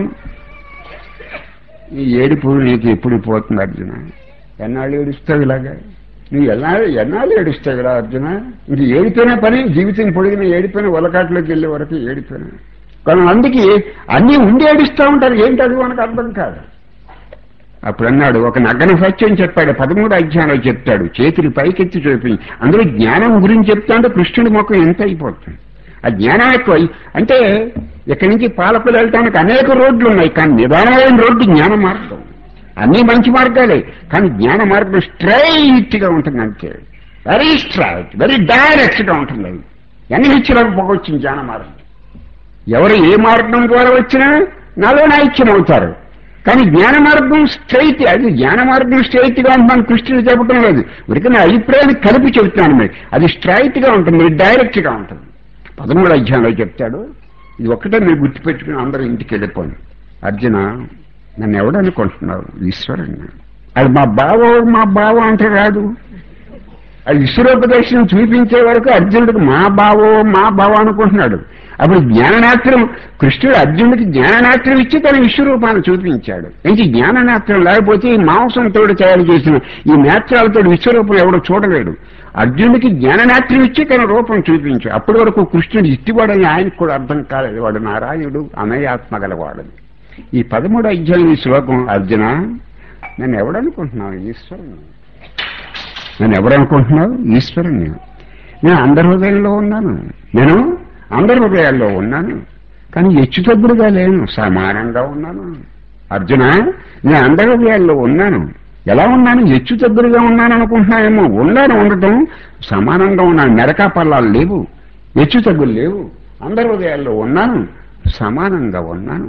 A: ఈ ఏడుపు నీకు ఎప్పుడు పోతుంది అర్జున? ఎన్నాళ్ళు ఏడుస్తావు ఇలాగా? నువ్వు ఎన్నాళ్ళు ఏడుస్తావు ఇలా అర్జున? ఇంక ఏడిపోయిన పని, జీవితం పొడిగిన ఏడిపోయిన వలకాట్లోకి వెళ్ళే వరకు ఏడిపోయిన. కొంతమందికి అన్నీ ఉండి ఏడుస్తూ ఉంటారు, ఏంటి అది మనకు అర్థం కాదు. అప్పుడు అన్నాడు, ఒక నగ్గన సత్యం చెప్పాడు, 13 అధ్యాయంలో చెప్తాడు, చేతులు పైకెత్తి చూపి. అందులో జ్ఞానం గురించి చెప్తాంటే కృష్ణుడి ముఖం ఎంత అయిపోతుంది. ఆ జ్ఞానం ఎక్కువ అంటే ఇక్కడి నుంచి పాలకులు వెళ్ళటానికి అనేక రోడ్లు ఉన్నాయి, కానీ నిదానమైన రోడ్డు జ్ఞాన మార్గం. అన్ని మంచి మార్గాలే, కానీ జ్ఞాన మార్గం స్ట్రైట్ గా ఉంటుంది. అంతే, వెరీ స్ట్రైట్, వెరీ డైరెక్ట్ గా ఉంటుంది. అది ఎన్ని ఇచ్చిలకు పోగొచ్చింది జ్ఞాన మార్గం. ఎవరు ఏ మార్గం ద్వారా వచ్చినా నాలో ఐక్యం అవుతారు. కానీ జ్ఞాన మార్గం స్ట్రైట్, అది జ్ఞాన మార్గం స్ట్రైట్ గా ఉంటుంది కృష్ణుడు చెప్పడం లేదు, ఉరికి నా అభిప్రాయాన్ని కలిపి చెబుతున్నాను. మరి అది స్ట్రైట్ గా ఉంటుంది, డైరెక్ట్ గా ఉంటుంది. 13 అధ్యాయంలో చెప్తాడు. ఇది ఒక్కటే మీరు గుర్తుపెట్టుకుని అందరూ ఇంటికి వెళ్ళిపోండి. అర్జున, నన్ను ఎవడనుకుంటున్నావు? ఈశ్వరుడు. అది మా బావ అంటే రాదు. అది ఈశ్వరోపదేశం చూపించే వరకు అర్జునుడికి మా బావ అనుకుంటున్నాడు. అప్పుడు జ్ఞాననేత్రం, కృష్ణుడు అర్జునుడికి జ్ఞాననేత్రం ఇచ్చి తన విశ్వరూపాన్ని చూపించాడు. ఇంక జ్ఞాననేత్రం లేకపోతే ఈ మాంసంతో తయారు చేసిన ఈ నేత్రాలతో విశ్వరూపం ఎవడో చూడలేడు. అర్జునుడికి జ్ఞాననేత్రం ఇచ్చి తన రూపం చూపించాడు. అప్పటి వరకు కృష్ణుడు ఇట్టివాడని ఆయనకు కూడా అర్థం కాలేదు. వాడు నారాయణుడు, అమయాత్మ గలవాడని. ఈ 13 అధ్యాయం ఈ శ్లోకం, అర్జున నన్ను ఎవడనుకుంటున్నావు? ఈశ్వరుని. నన్ను ఎవరనుకుంటున్నావు? ఈశ్వరుని. నేను అందరి హృదయంలో ఉన్నాను, నేను అందరి హృదయాల్లో ఉన్నాను, కానీ హెచ్చుతగ్గుడుగా లేను, సమానంగా ఉన్నాను. అర్జున, నేను అందరి హృదయాల్లో ఉన్నాను. ఎలా ఉన్నాను? హెచ్చుతగ్గుడుగా ఉన్నాను అనుకుంటున్నానేమో. ఉండటం సమానంగా ఉన్నాను. మెరకా పల్లాలు లేవు, హెచ్చుతగ్గులు లేవు. అందరి హృదయాల్లో ఉన్నాను, సమానంగా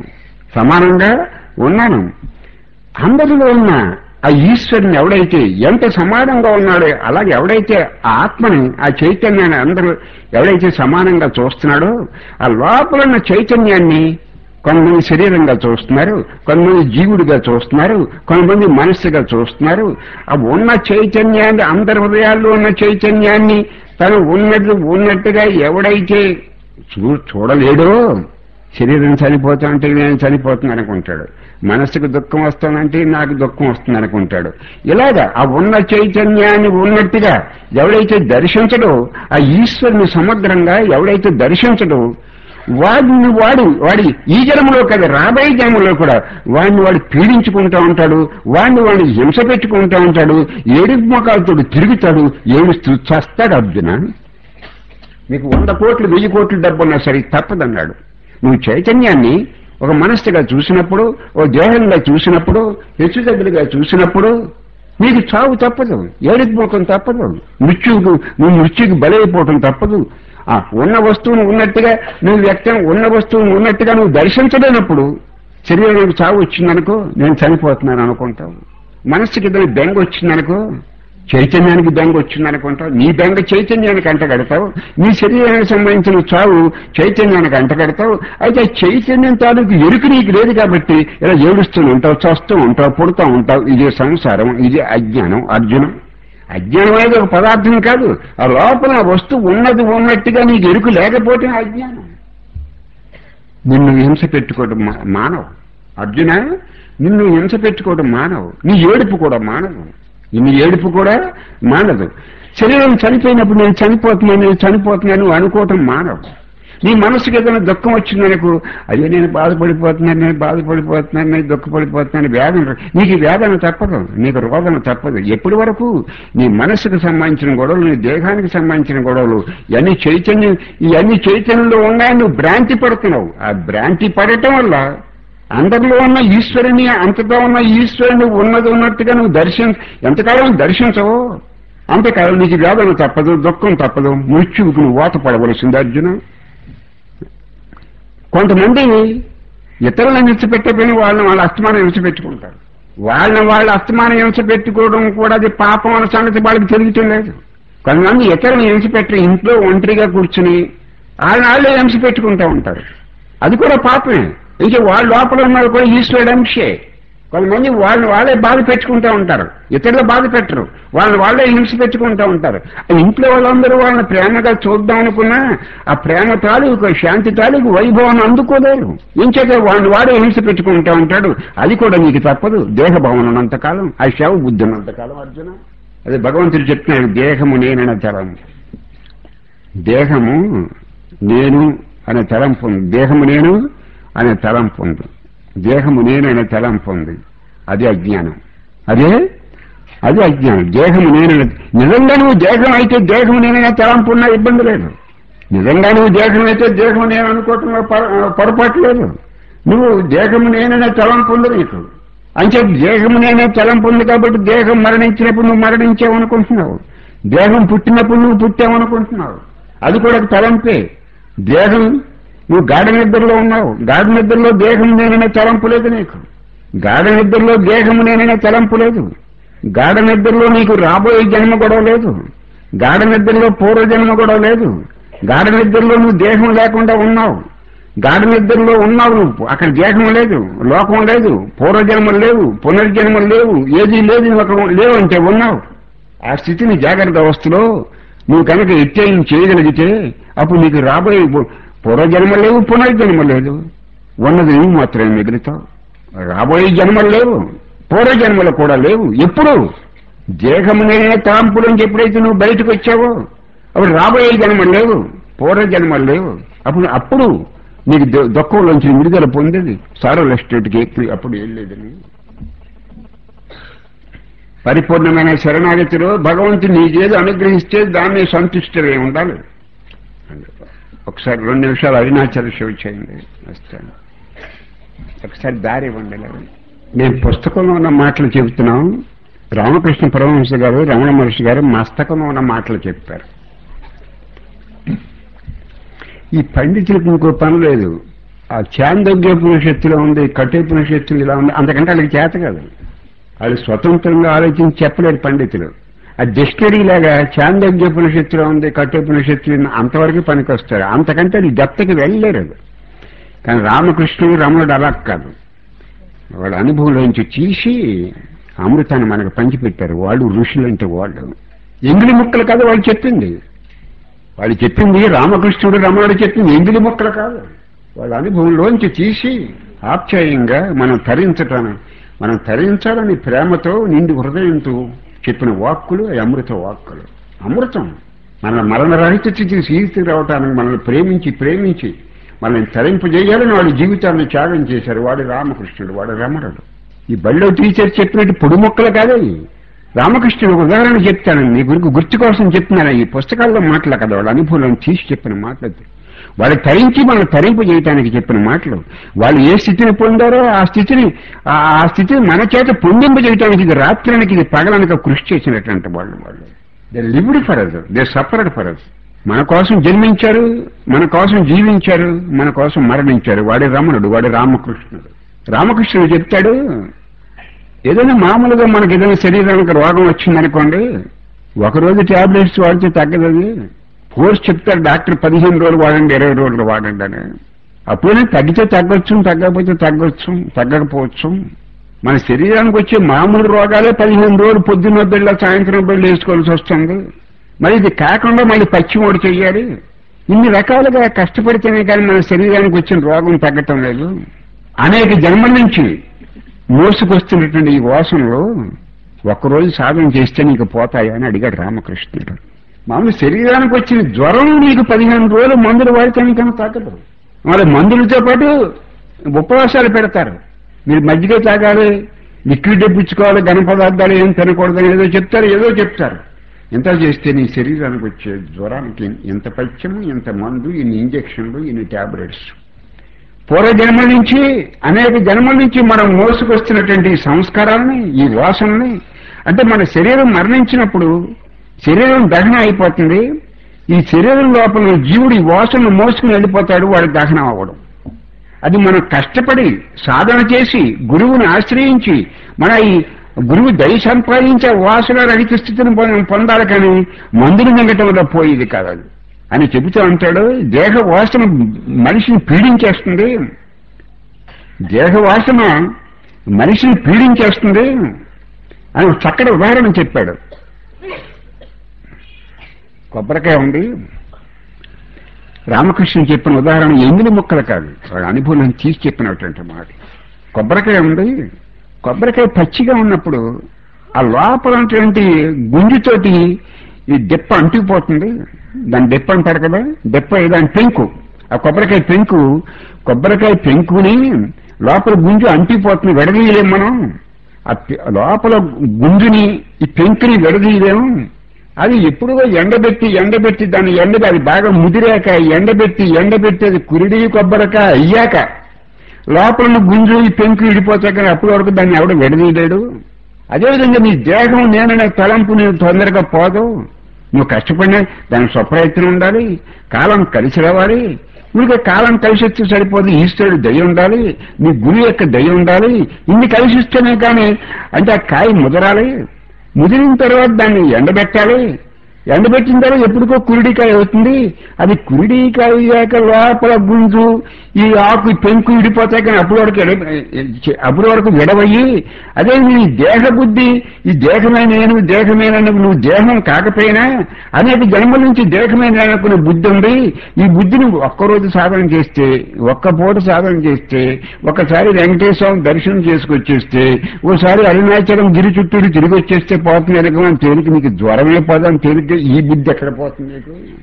A: ఉన్నాను. అందరిలో ఉన్న ఆ ఈశ్వరుని ఎవడైతే ఎంత సమానంగా ఉన్నాడో, అలాగే ఎవడైతే ఆ ఆత్మని, ఆ చైతన్యాన్ని అందరూ ఎవడైతే సమానంగా చూస్తున్నాడో, ఆ లోపల ఉన్న చైతన్యాన్ని కొంతమంది శరీరంగా చూస్తున్నారు, కొంతమంది జీవుడిగా చూస్తున్నారు, కొంతమంది మనస్సుగా చూస్తున్నారు. ఆ ఉన్న చైతన్యాన్ని, అందరి హృదయాల్లో ఉన్న చైతన్యాన్ని తను ఉన్నట్టుగా ఎవడైతే చూడలేడో, శరీరం చనిపోతానంటే నేను చనిపోతుంది అనుకుంటాడు, మనస్సుకు దుఃఖం వస్తానంటే నాకు దుఃఖం వస్తుంది అనుకుంటాడు. ఇలాగా ఆ ఉన్న చైతన్యాన్ని ఉన్నట్టుగా ఎవడైతే దర్శించడో, ఆ ఈశ్వరుని సమగ్రంగా ఎవడైతే దర్శించడో, వాడి ఈ జన్మలో కదా రాబోయే జన్మలో కూడా వాడు పీడించుకుంటూ ఉంటాడు, వాడిని హింస పెట్టుకుంటూ ఉంటాడు, ఏడుపు మొఖాలతో తిరుగుతాడు, ఏడుస్తూ చస్తాడు. అర్జున, మీకు 100 కోట్లు 1000 కోట్లు డబ్బున్నా సరే తప్పదన్నాడు. నువ్వు చైతన్యాన్ని ఒక మనస్సుగా చూసినప్పుడు, ఓ దేహంగా చూసినప్పుడు, హెచ్చుతగ్గులుగా చూసినప్పుడు నీకు చావు తప్పదు, ఏడుపు ముఖం తప్పదు, నువ్వు మృత్యుకు బలైపోవటం తప్పదు. ఉన్న వస్తువును ఉన్నట్టుగా ఉన్న వస్తువును ఉన్నట్టుగా నువ్వు దర్శించలేనప్పుడు శరీరానికి చావు వచ్చిందనుకో, నేను చనిపోతున్నాను అనుకుంటావు. మనస్సుకి ఏదైనా బెంగ వచ్చిందనుకో, చైతన్యానికి బెంగ వచ్చిందనుకుంటావు. నీ బెంగ చైతన్యానికి అంటగడతావు, నీ శరీరానికి సంబంధించిన చావు చైతన్యానికి అంటగడతావు. అయితే చైతన్యం తాలూకు ఎరుకు నీకు లేదు కాబట్టి ఇలా ఏడుస్తూ ఉంటావు, చస్తూ ఉంటావు, పుడుతూ ఉంటావు. ఇదే సంసారం, ఇదే అజ్ఞానం. అర్జునం, అజ్ఞానం అనేది ఒక పదార్థం కాదు, ఆ లోపల వస్తువు ఉన్నట్టుగా నీకు ఎరుకు లేకపోతే అజ్ఞానం. నిన్ను హింస పెట్టుకోవడం మానవు అర్జున, నిన్ను హింస పెట్టుకోవడం మానవు. నీ ఏడుపు కూడా మానదు. శరీరం చనిపోయినప్పుడు నేను చనిపోతున్నాను అనుకోవటం మానవు. నీ మనసుకి ఏదైనా దుఃఖం వచ్చిందనుకో, అయ్యో నేను బాధపడిపోతున్నాను, దుఃఖపడిపోతున్నాను, వేదన. నీకు వేదన తప్పదు, నీకు రోదన తప్పదు. ఎప్పటి వరకు నీ మనసుకు సంబంధించిన గొడవలు, నీ దేహానికి సంబంధించిన గొడవలు, ఇవన్నీ చైతన్యంలో ఉన్నాయని నువ్వు భ్రాంతి పడుతున్నావు. ఆ భ్రాంతి పడటం వల్ల అందరిలో ఉన్న ఈశ్వరుని, అంతటా ఉన్న ఈశ్వరుని ఉన్నది ఉన్నట్టుగా నువ్వు ఎంతకాలం దర్శించవు అంతకాలం నీకు వేదన తప్పదు, దుఃఖం తప్పదు, మృత్యువుకు నువ్వు వాత పడవలసింది అర్జున. కొంతమంది ఇతరులను విడిచిపెట్టకపోయినా వాళ్ళ అస్తమానం విడిచిపెట్టుకుంటారు. వాళ్ళ అస్తమానం విడిచిపెట్టుకోవడం కూడా అది పాపం అన్న సంగతి వాళ్ళకి తెలియటం లేదు. కొంతమంది ఇతరులను విడిచిపెట్టి ఇంట్లో ఒంటరిగా కూర్చుని వాళ్ళే హింస పెట్టుకుంటూ ఉంటారు. అది కూడా పాపమే. ఇంకా వాళ్ళ లోపల ఉన్నారు కూడా ఈశ్వరుడు అంశే. కొంతమంది వాళ్ళే బాధ పెట్టుకుంటూ ఉంటారు, ఇతరులు బాధ పెట్టరు, వాళ్ళే హింస పెట్టుకుంటూ ఉంటారు. ఇంట్లో వాళ్ళందరూ వాళ్ళని ప్రేమగా చూద్దాం అనుకున్నా ఆ ప్రేమ తాలూకు, శాంతి తాలూకు వైభవాన్ని అందుకోలేరు. ఇంచేత వాడే హింస పెట్టుకుంటూ ఉంటాడు. అది కూడా నీకు తప్పదు, దేహభావన ఉన్నంతకాలం, ఆ శవ బుద్ధి ఉన్నంతకాలం అర్జున. అదే భగవంతుడు చెప్తున్నాడు, దేహము నేననే తలంపు. దేహము నేను అనే తలంపు ఉంది, దేహము నేను అనే తలంపు ఉంది, దేహము నేను అనే తలంపు ఉంది. అది అజ్ఞానం. అది అజ్ఞానం. దేహము నేను. నిజంగా నువ్వు దేహం అయితే దేహము నేననే తలంపు ఉన్నా ఇబ్బంది లేదు. నిజంగా నువ్వు దేహం అయితే దేహం నేను అనుకోవటంలో పొరపాటు లేదు. నువ్వు దేహము నేననే తలంపు ఉంది నీకు. అంటే దేహము నేనే తలంపు ఉంది కాబట్టి దేహం మరణించినప్పుడు నువ్వు మరణించావనుకుంటున్నావు, దేహం పుట్టినప్పుడు నువ్వు పుట్టావనుకుంటున్నావు. అది కూడా తలంపే. దేహం నువ్వు గాఢ నిద్రలో ఉన్నావు, గాఢ నిద్రలో దేహం నేననే తలంపు లేదు నీకు. గాఢ నిద్రలో దేహము నేననే తలంపు లేదు. గాఢ నిద్రలో నీకు రాబోయే జన్మ గొడవ లేదు. గాఢ నిద్రలో పూర్వజన్మ గొడవ లేదు. గాఢ నిద్రలో నువ్వు దేహం లేకుండా ఉన్నావు. గాఢ నిద్రలో ఉన్నావు నువ్వు, అక్కడ దేహం లేదు, లోకం లేదు, పూర్వజన్మలు లేవు, పునర్జన్మలు లేవు, ఏదీ లేదు, లేవు అంటే ఉన్నావు. ఆ స్థితిని జాగ్రత్త అవస్థలో నువ్వు కనుక ఎట్టేయం చేయగలిగితే అప్పుడు నీకు రాబోయే పూర్వజన్మ లేవు, పునర్జన్మ లేదు, ఉన్నది నువ్వు మాత్రమే మిగులుతావు. రాబోయే జన్మలు లేవు, పూర్వజన్మలు కూడా లేవు. ఎప్పుడు దేహము నేనే తలంపులు నుంచి ఎప్పుడైతే నువ్వు బయటకు వచ్చావో అప్పుడు రాబోయే జన్మలు లేవు, పూర్వజన్మలు లేవు. అప్పుడు నీకు దుఃఖంలోంచి విడుదల పొందేది సారల్ ఎస్టేట్కి ఎక్కి అప్పుడు వెళ్ళేదని. పరిపూర్ణమైన శరణాగతిలో భగవంతుడు నీకేదో అనుగ్రహిస్తే దాన్ని సంతుష్టమే ఉండాలి. ఒకసారి 2 నిమిషాలు అరుణాచల శివ చేయండి వస్తాను. ఒకసారి దారి ఉండలేదు. నేను పుస్తకంలో ఉన్న మాటలు చెబుతున్నాం. రామకృష్ణ పరమహంస గారు, రమణ మహర్షి గారు మస్తకంలో ఉన్న మాటలు చెప్పారు. ఈ పండితులకు ఇంకో పని లేదు. ఆ చాందోగ్యోపనిషత్తులో ఉంది, కఠోపనిషత్తులు ఇలా ఉంది, అంతకంటే వాళ్ళకి చేత కాదు. వాళ్ళు స్వతంత్రంగా ఆలోచించి చెప్పలేరు పండితులు. ఆ డిక్షనరీ లాగా చాందోగ్యోపనిషత్తులో ఉంది, కఠోపనిషత్తులు అంతవరకు పనికి వస్తారు, అంతకంటే అది డెప్త్కి వెళ్ళలేరు. కానీ రామకృష్ణుడు రమణుడు అలా కాదు. వాళ్ళ అనుభవంలోంచి తీసి అమృతాన్ని మనకు పంచిపెట్టారు. వాళ్ళు ఋషులంటే వాళ్ళు ఎంగిలి ముక్కలు కాదు వాళ్ళు చెప్పింది. వాళ్ళు చెప్పింది రామకృష్ణుడు రమణుడు చెప్పింది ఎంగిలి ముక్కలు కాదు. వాళ్ళ అనుభవంలోంచి తీసి ఆప్యాయంగా మనం తరించాలని ప్రేమతో నిండు హృదయంతో చెప్పిన వాక్కులు అమృత వాక్కులు. అమృతం మన మరణరహిత స్థితికి రావటానికి మనల్ని ప్రేమించి మనల్ని తరింపజేయాలని వాళ్ళ జీవితాన్ని త్యాగం చేశారు. వాడు రామకృష్ణుడు, వాడు రమణుడు. ఈ బడిలో టీచర్ చెప్పినట్టు పొడి మొక్కలు కాదే. రామకృష్ణుడు ఉదాహరణ చెప్తాను, నీ గుర్తు కోసం చెప్తున్నాను. ఈ పుస్తకాల్లో మాటలు కదా, వాళ్ళ అనుభవం తీసి చెప్పిన మాటలు, వాళ్ళు తరించి మనల్ని తరింపు చేయటానికి చెప్పిన మాటలు. వాళ్ళు ఏ స్థితిని పొందారో ఆ స్థితిని మన చేత పొందింప చేయటానికి ఇది రాత్రానికి ఇది పగలనక కృషి చేసినటువంటి వాళ్ళు. They lived for us, they suffered for us. మన కోసం జన్మించారు, మన కోసం జీవించారు, మన కోసం మరణించారు. వాడి రమణుడు, వాడి రామకృష్ణుడు. రామకృష్ణుడు చెప్తాడు, ఏదైనా మామూలుగా మనకి ఏదైనా శరీరానికి రోగం వచ్చిందనుకోండి, ఒకరోజు టాబ్లెట్స్ వాడితే తగ్గదు. కోర్స్ చెప్తారు డాక్టర్ 15 రోజులు వాడండి, 20 రోజులు వాడండి అని. అప్పుడే తగ్గితే తగ్గొచ్చు, తగ్గకపోతే తగ్గకపోవచ్చు. మన శరీరానికి వచ్చే మామూలు రోగాలే 15 రోజులు పొద్దున్న బిళ్ళ సాయంత్రం బిళ్ళ వేసుకోవాల్సి వస్తుంది. మరి ఇది కాకుండా మళ్ళీ పచ్చిమోడు చెయ్యాలి. ఇన్ని రకాలుగా కష్టపడితేనే కానీ మన శరీరానికి వచ్చిన రోగం తగ్గటం లేదు. అనేక జన్మల నుంచి మోసుకొస్తున్నటువంటి ఈ వాసనలు ఒక్కరోజు సాధన చేస్తే నీకు పోతాయా అని అడిగాడు రామకృష్ణుడు. మామూలు శరీరానికి వచ్చిన జ్వరం నీకు 15 రోజులు మందులు వాడితే నీకన్నా తగ్గదు. మరి మందులతో పాటు ఉపవాసాలు పెడతారు. మీరు మజ్జిగ తాగాలి, లిక్విడ్ తెప్పించుకోవాలి, ఘన పదార్థాలు ఏం తినకూడదని ఏదో చెప్తారు. ఎంత చేస్తే నీ శరీరానికి వచ్చే జ్వరానికి ఇంత పచ్చము, ఇంత మందు, ఇన్ని ఇంజక్షన్లు, ఇన్ని టాబ్లెట్స్. పూర్వజన్మల నుంచి అనేక జన్మల నుంచి మనం మోసుకొస్తున్నటువంటి ఈ సంస్కారాలని, ఈ వాసనని, అంటే మన శరీరం మరణించినప్పుడు శరీరం దహనం అయిపోతుంది. ఈ శరీరం లోపల జీవుడు ఈ వాసనను మోసుకుని వెళ్ళిపోతాడు, వాడి దహనం అవ్వడం. అది మనం కష్టపడి సాధన చేసి గురువుని ఆశ్రయించి మన ఈ గురువు దయ సంపాదించే వాసన రహిత స్థితిని పొందాలి, కానీ మందులు మింగటం వల్ల పోయేది కాదు అది అని చెబుతూ అంటాడు. దేహ వాసన మనిషిని పీడించేస్తుంది, దేహ వాసన మనిషిని పీడించేస్తుంది అని చక్కటి ఉదాహరణ చెప్పాడు. కొబ్బరికాయ ఉంది, రామకృష్ణ చెప్పిన ఉదాహరణ ఎనిమిది ముక్కలు కాదు, వాడి అనుభవం తీసి చెప్పినటువంటి మాట. కొబ్బరికాయ ఉంది, కొబ్బరికాయ పచ్చిగా ఉన్నప్పుడు ఆ లోపల గుంజుతోటి ఈ దెప్ప అంటుకుపోతుంది. దాని దెప్ప అంటారు కదా, దెప్ప దాని పెంకు, ఆ కొబ్బరికాయ పెంకుని లోపల గుంజు అంటుకుపోతుంది, విడదీయలేము మనం. ఆ లోపల గుంజుని ఈ పెంకుని విడదీయలేము. అది ఎప్పుడో ఎండబెట్టి దాన్ని అది బాగా ముదిరాక ఎండబెట్టి అది కురిడి కొబ్బరికాయ అయ్యాక లోపల గుంజు ఈ పెంకు విడిపోతాక అప్పటి వరకు దాన్ని ఎవడు విడదీయలేడు. అదేవిధంగా నీ దేహం నేననే తలంపు నేను తొందరగా పోదు. నువ్వు కష్టపడినా దానికి స్వప్రయత్నం ఉండాలి, కాలం కలిసి రావాలి. నువ్వు కాలం కలిసి వస్తే సరిపోదు, ఈశ్వరుడు దయ ఉండాలి, నీ గురి యొక్క దయ ఉండాలి. ఇన్ని కలిసి ఇస్తేనే కానీ అంటే ఆ కాయ ముదరాలి. ముదిరిన తర్వాత దాన్ని ఎండబెట్టాలి. ఎండబెట్టిన తర్వాత ఎప్పటికో కురిడికాయ అవుతుంది. అది కురిడికాయ అయ్యాక లోపల గుంజు ఈ ఆకు పెంకు విడిపోతాయి, కానీ అప్పటి వరకు విడవయ్యి. అదే నీ దేహ బుద్ధి, ఈ దేహమే నేను, నువ్వు దేహం కాకపోయినా అనేక జన్మల నుంచి దేహమే అనుకునే బుద్ధి ఉంది. ఈ బుద్ధిని ఒక్కరోజు సాధన చేస్తే, ఒక్క పూట సాధన చేస్తే, ఒకసారి వెంకటేశ్వరం దర్శనం చేసుకొచ్చేస్తే, ఓసారి అరుణాచలం గిరి చుట్టూరు తిరిగి వచ్చేస్తే పోతుంది ఎనకమని తేలిక. నీకు జ్వరమే పోదాం తేలిక. ఈ బుద్ధి ఎక్కడ పోతుంది?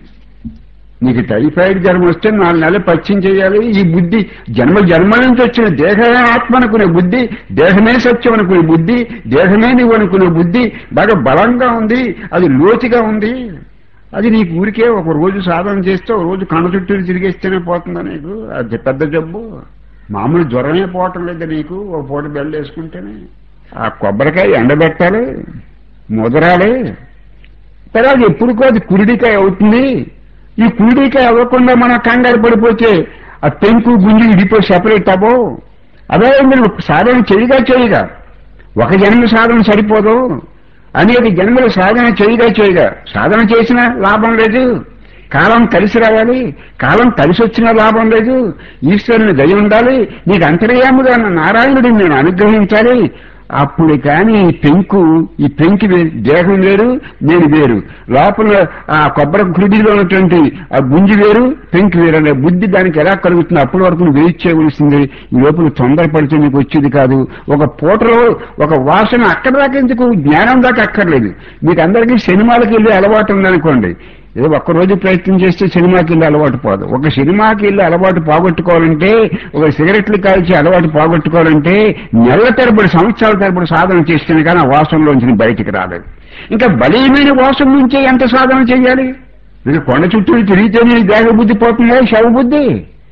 A: నీకు టైఫాయిడ్ జ్వరం వస్తే 4 నెలలు పచ్చిం చేయాలి. ఈ బుద్ధి జన్మల నుంచి వచ్చిన దేహమే ఆత్మ అనుకునే బుద్ధి, దేహమే సత్యం అనుకునే బుద్ధి, దేహమే నువ్వు అనుకునే బుద్ధి బాగా బలంగా ఉంది, అది లోతుగా ఉంది. అది నీకు ఊరికే ఒక రోజు సాధన చేస్తే, ఒక రోజు కళ్ళ చుట్టూరు తిరిగేస్తేనే పోతుందా నీకు? అది పెద్ద జబ్బు. మామూలు జ్వరమే పోవటం లేదు నీకు ఒక పూట బెల్లు వేసుకుంటేనే. ఆ కొబ్బరికాయ ఎండబెట్టాలి, ముదరాలి. తర్వాత ఎప్పుడుకో అది కురిడికాయ అవుతుంది. ఈ కురిడికాయ అవ్వకుండా మనం కంగారు పడిపోతే ఆ పెంకు గుంజు విడిపోయి సెపరేట్ అవ్వో. అదే మీరు సాధన చేయగా ఒక జన్మ సాధన సరిపోదు, అనేక జన్మల సాధన చేయగా సాధన చేసినా లాభం లేదు. కాలం కలిసి రావాలి, కాలం కలిసి వచ్చినా లాభం లేదు. ఈశ్వరుని దయ ఉండాలి, నీకు అంతర్యాముగా నారాయణుడిని నేను అనుగ్రహించాలి. అప్పుడు కానీ ఈ పెంకి దేహం వేరు, నేను వేరు. లోపల ఆ కొబ్బరి కుడిలో ఉన్నటువంటి ఆ గుంజి వేరు, పెంకి వేరు అనే బుద్ధి దానికి ఎలా కలుగుతుంది? అప్పటి వరకు నువ్వు వెయిట్ చేయవలసింది. ఈ లోపల తొందరపడితే నీకు వచ్చేది కాదు. ఒక పూటలో ఒక వాసన అక్కడ దాకా ఎందుకు, జ్ఞానం దాకా అక్కర్లేదు. మీకు అందరికీ సినిమాలకు వెళ్ళి అలవాటు ఉందనుకోండి, ఏదో ఒక్కరోజు ప్రయత్నం చేస్తే సినిమాకి వెళ్ళి అలవాటు పోదు. ఒక సినిమాకి వెళ్ళి అలవాటు పోగొట్టుకోవాలంటే, ఒక సిగరెట్లు కాల్చి అలవాటు పోగొట్టుకోవాలంటే నెలల తరబడి, సంవత్సరాల తరబడి సాధన చేస్తేనే కానీ ఆ వాసనలోంచి బయటికి రాలేదు. ఇంకా బలీయమైన వాసన నుంచే ఎంత సాధన చేయాలి? మీరు కొండ చుట్టూ తిరిగితే నీ దేహ బుద్ధి పోతుందా, శవ బుద్ధి?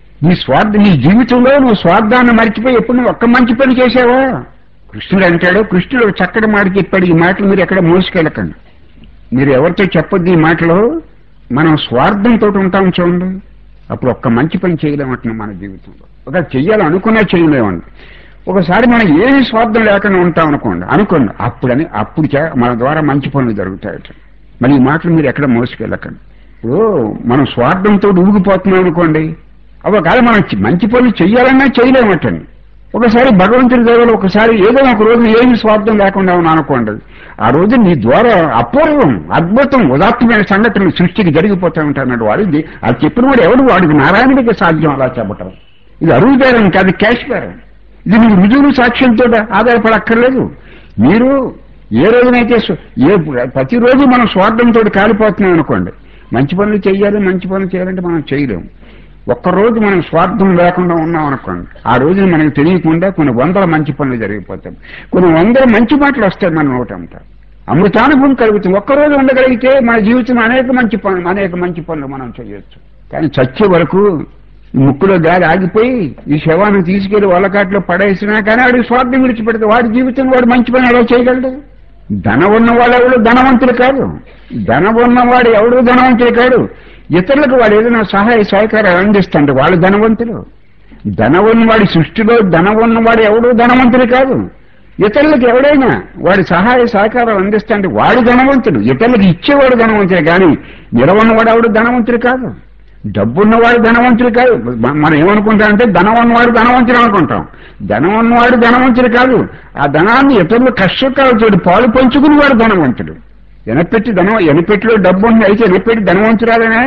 A: నీ జీవితంలో నువ్వు స్వార్థాన్ని మర్చిపోయి ఎప్పుడు నువ్వు ఒక్క మంచి పని చేసావా? కృష్ణుడు అంటాడు, కృష్ణుడు చక్కటి మాట చెప్పాడు. ఈ మాటలు మీరు ఎక్కడ మోసుకెళ్ళకండి, మీరు ఎవరితో చెప్పొద్దు ఈ మాటలు. మనం స్వార్థంతో ఉంటాం చూడండి, అప్పుడు ఒక్క మంచి పని చేయలేమంటున్నాం మన జీవితంలో. ఒక చెయ్యాలనుకున్నా చేయలేమండి. ఒకసారి మనం ఏమి స్వార్థం లేకుండా ఉంటాం అనుకోండి అప్పుడు మన ద్వారా మంచి పనులు జరుగుతాయట. మరి ఈ మాటలు మీరు ఎక్కడ మోసుకెళ్ళకండి. ఇప్పుడు మనం స్వార్థంతో ఊగిపోతున్నాం అనుకోండి, ఒకవేళ మనం మంచి పనులు చెయ్యాలన్నా చేయలేమటండి. ఒకసారి భగవంతుడి దయలో ఒకసారి ఏదో ఒక రోజు ఏమి స్వార్థం లేకుండా ఉన్నా అనుకోండి, ఆ రోజు నీ ద్వారా అపూర్వం, అద్భుతం, ఉదాత్తమైన సంఘటనలు సృష్టికి జరిగిపోతా ఉంటాడు. వాడిది అది చెప్పిన వాడు ఎవడు? వాడికి నారాయణుడికి సాధ్యం అలా చెప్పటం. ఇది అరువు బేరం కాదు, క్యాష్ బేరం. ఇది మీకు రుజువులు సాక్ష్యంతో ఆధారపడక్కర్లేదు. మీరు ఏ రోజునైతే ప్రతిరోజు మనం స్వార్థంతో కాలిపోతున్నాం అనుకోండి, మంచి పనులు చేయాలంటే మనం చేయలేము. ఒక్కరోజు మనం స్వార్థం లేకుండా ఉన్నాం అనుకోండి, ఆ రోజున మనకు తెలియకుండా కొన్ని 100 మంచి పనులు జరిగిపోతాయి, కొన్ని 100 మంచి మాటలు వస్తాయి మన నోటంతా. అమృతానుభవం కలుగుతుంది. ఒక్కరోజు ఉండగలిగితే మన జీవితం అనేక మంచి పనులు మనం చేయొచ్చు. కానీ చచ్చే వరకు ముక్కులో గాలి ఆగిపోయి ఈ శవాన్ని తీసుకెళ్లి వలకాట్లో పడేసినా కానీ వాడికి స్వార్థం విడిచిపెడితే వాడి జీవితం వాడు మంచి పని ఎలా చేయగలడు? ధనం ఉన్నవాడు ఎవడు ధనవంతుడు కాదు, ధనం ఉన్నవాడు ఎవడు ధనవంతుడు కాదు. ఇతరులకు వాడు ఏదైనా సహాయ సహకారాలు అందిస్తాడు, వాళ్ళు ధనవంతులు. ధనం ఉన్నవాడి సృష్టిలో ధనం ఉన్నవాడు ఎవడు ధనవంతుడు కాదు. ఇతరులకు ఎవడైనా వాడి సహాయ సహకారాలు అందిస్తాంటే వాడు ధనవంతుడు, ఇతరులకు ఇచ్చేవాడు ధనవంతుడే కానీ నిలవన్నవాడు ఎవడు ధనవంతుడు కాదు. డబ్బున్నవాడు ధనవంతుడు కాదు. మనం ఏమనుకుంటామంటే ధనం ఉన్నవాడు ధనవంతుడు అనుకుంటాం. ధనం ఉన్నవాడు ధనవంతుడు కాదు. ఆ ధనాన్ని ఇతరులు కష్టకాలతో పాలు పంచుకుని వాడు ధనవంతుడు. ఎనపెట్టిలో డబ్బు ఉంది, అయితే ఎనపెట్టి ధనవంతురాలనే.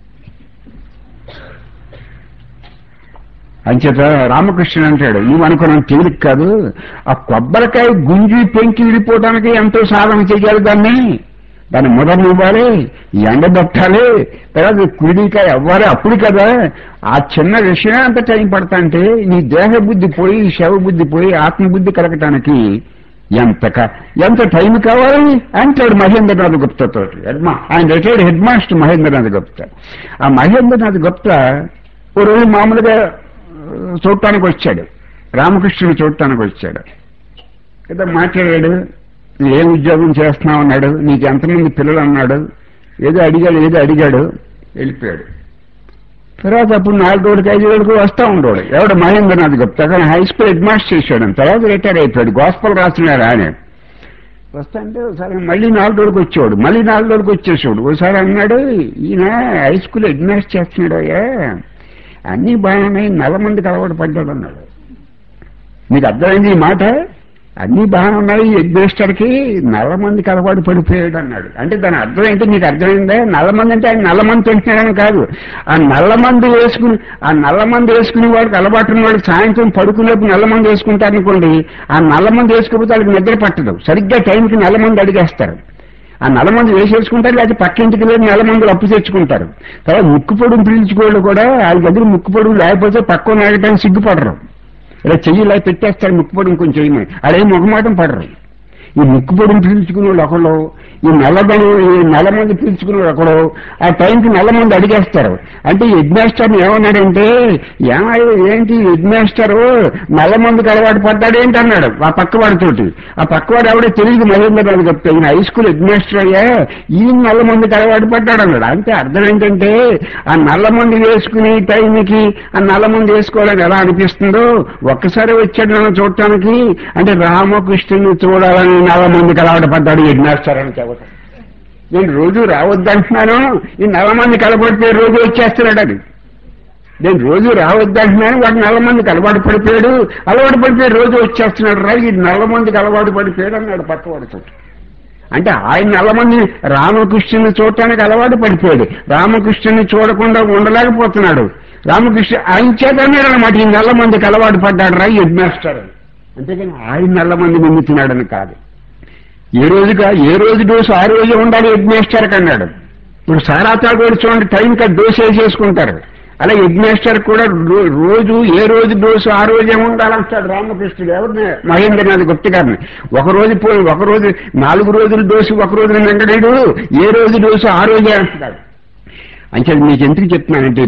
A: అంచేత రామకృష్ణుడు అంటాడు, నువ్వు అనుకున్నాను తేలిక కాదు, ఆ కొబ్బరికాయ గుంజి పెంకి విడిపోవడానికి ఎంతో సాధన చేయాలి. దాన్ని మొదలు ఇవ్వాలి, ఎండబెట్టాలి, తర్వాత కుడికాయ అవ్వాలి. అప్పుడు కదా ఆ చిన్న విషయం అంత టైం పడతా అంటే నీ దేహ బుద్ధి పోయి శవ బుద్ధి పోయి ఆత్మబుద్ధి కలగటానికి ఎంత టైం కావాలి అంటాడు మహేంద్రనాథ్ గుప్తాతో. ఆయన retired head master Mahendranath Gupta. ఆ మహేంద్రనాథ్ గుప్తా ఓ రోజు మామూలుగా చూడటానికి వచ్చాడు, రామకృష్ణుడు చూడటానికి వచ్చాడు. కదా మాట్లాడాడు, ఏం ఉద్యోగం చేస్తున్నావు అన్నాడు, నీకు ఎంతమంది పిల్లలు అన్నాడు, ఏదో అడిగాడు, వెళ్ళిపోయాడు. తర్వాత అప్పుడు 4 రోజులకి 5 రోజులకు వస్తూ ఉండేవాడు ఎవడు మహేంద్రనాథ్ గుప్తా. కానీ హై స్కూల్ హెడ్ మాస్టర్ చేశాడు, తర్వాత రిటైర్ అయిపోయాడు. గోస్పల్ రాస్తున్నాడు ఆయన. వస్తా అంటే ఒకసారి మళ్ళీ 4 రోజులకు వచ్చేవాడు, మళ్ళీ 4 రోజులకు వచ్చేసాడు. ఒకసారి అన్నాడు, ఈయన హై స్కూల్ హెడ్ మాస్టర్ చేస్తున్నాడు, అన్నీ బాగున్నాయి, 4 మందికి అలవాటు పడ్డాడు అన్నాడు. మీకు అర్థమైంది ఈ మాట? అన్నీ బాగానే ఉన్నాయి, ఎగ్జిస్టర్కి 4 మందికి అలవాటు పడిపోయాడు అన్నాడు. అంటే దాని అర్థం ఏంటి మీకు అర్థమైందా? 4 మంది అంటే ఆయన 4 మంది తింటున్నాడని కాదు, ఆ 4 మంది వేసుకుని వాడికి అలవాటు ఉన్న వాడికి సాయంత్రం పడుకునేప్పుడు 4 మంది వేసుకుంటారనుకోండి, ఆ 4 మంది వేసుకోకపోతే వాళ్ళకి నిద్ర పట్టదు. సరిగ్గా టైంకి 4 మంది అడిగేస్తారు. ఆ 4 మంది వేసేసుకుంటారు, లేకపోతే పక్కింటికి లేదు 4 మందులు అప్పు తెచ్చుకుంటారు. తర్వాత ముక్కు పొడుగు పీల్చుకోళ్ళు కూడా వాళ్ళ దగ్గర ముక్కు పొడుగు లేకపోతే పక్కన నాగటానికి సిగ్గుపడరు, ఇలా చెయ్యిలా పెట్టేస్తారు ముక్కు పొడుగు కొంచెం చేయమని, అదేం మొగమాటం పడరు. ఈ ముక్కు పొడుగు పీల్చుకునే వాళ్ళు ఒకళ్ళు, ఈ 4 మంది పీల్చుకునే వాళ్ళు ఒకళ్ళు, ఆ టైంకి 4 మంది అడిగేస్తారు. అంటే హెడ్ మాస్టర్ని ఏమన్నాడంటే, ఏంటి హెడ్ మాస్టరు 4 మందికి అలవాటు పడ్డాడేంటి అన్నాడు ఆ పక్కవాడితోటి. ఆ పక్కవాడు ఎవడో తెలియదు మహేంద్రనాథ్ చెప్తే, ఈయన హై స్కూల్ హెడ్ మాస్టర్ అయ్యా, ఈయన 4 మందికి అలవాటు పడ్డాడు అన్నాడు. అంటే అర్థం ఏంటంటే ఆ 4 మంది వేసుకునే టైంకి ఆ 4 మంది వేసుకోవాలని ఎలా అనిపిస్తుందో ఒక్కసారి వచ్చాడు నన్ను చూడటానికి, అంటే రామకృష్ణుని చూడాలని 4 మందికి అలవాటు పడ్డాడు హెడ్ మాస్టర్ అని చెప్పడం. నేను రోజు రావద్దంటున్నాను, ఈ 4 మందికి అలవాటు రోజు వచ్చేస్తున్నాడు. అది నేను రోజు రావద్దంటున్నాను, వాడు 4 మందికి అలవాటు పడిపోయాడు రోజు వచ్చేస్తున్నాడు రా, ఈ 4 మందికి అలవాటు పడిపోయాడు అన్నాడు పక్కవాడితో. అంటే ఆయన 4 మంది రామకృష్ణుని చూడటానికి అలవాటు పడిపోయాడు, రామకృష్ణుని చూడకుండా ఉండలేకపోతున్నాడు. రామకృష్ణ ఆయన చేత అన్నాడు అనమాట, ఈ 4 మందికి అలవాటు పడ్డాడు రా హెడ్ మాస్టర్. అంతేకాని ఆయన 4 మంది మింగుతున్నాడని కాదు. ఏ రోజు డోసు ఆ రోజే ఉండాలి హెడ్ మాస్టర్ అన్నాడు. ఇప్పుడు సారా తాగోడు చూడండి, టైంకి డోసు వేసేసుకుంటారు. అలా హెడ్ మాస్టర్ కూడా ఏ రోజు డోసు ఆ రోజే ఉండాలంటాడు రామకృష్ణుడు. ఎవరిని? మహేంద్రనాథ్ గుప్తా గారిని. ఒక రోజు 4 రోజుల డోసు ఒక రోజున మింగడేడు, ఏ రోజు డోసు ఆ రోజే అంటున్నాడు. అంటే మీకు ఎందుకు చెప్తున్నానంటే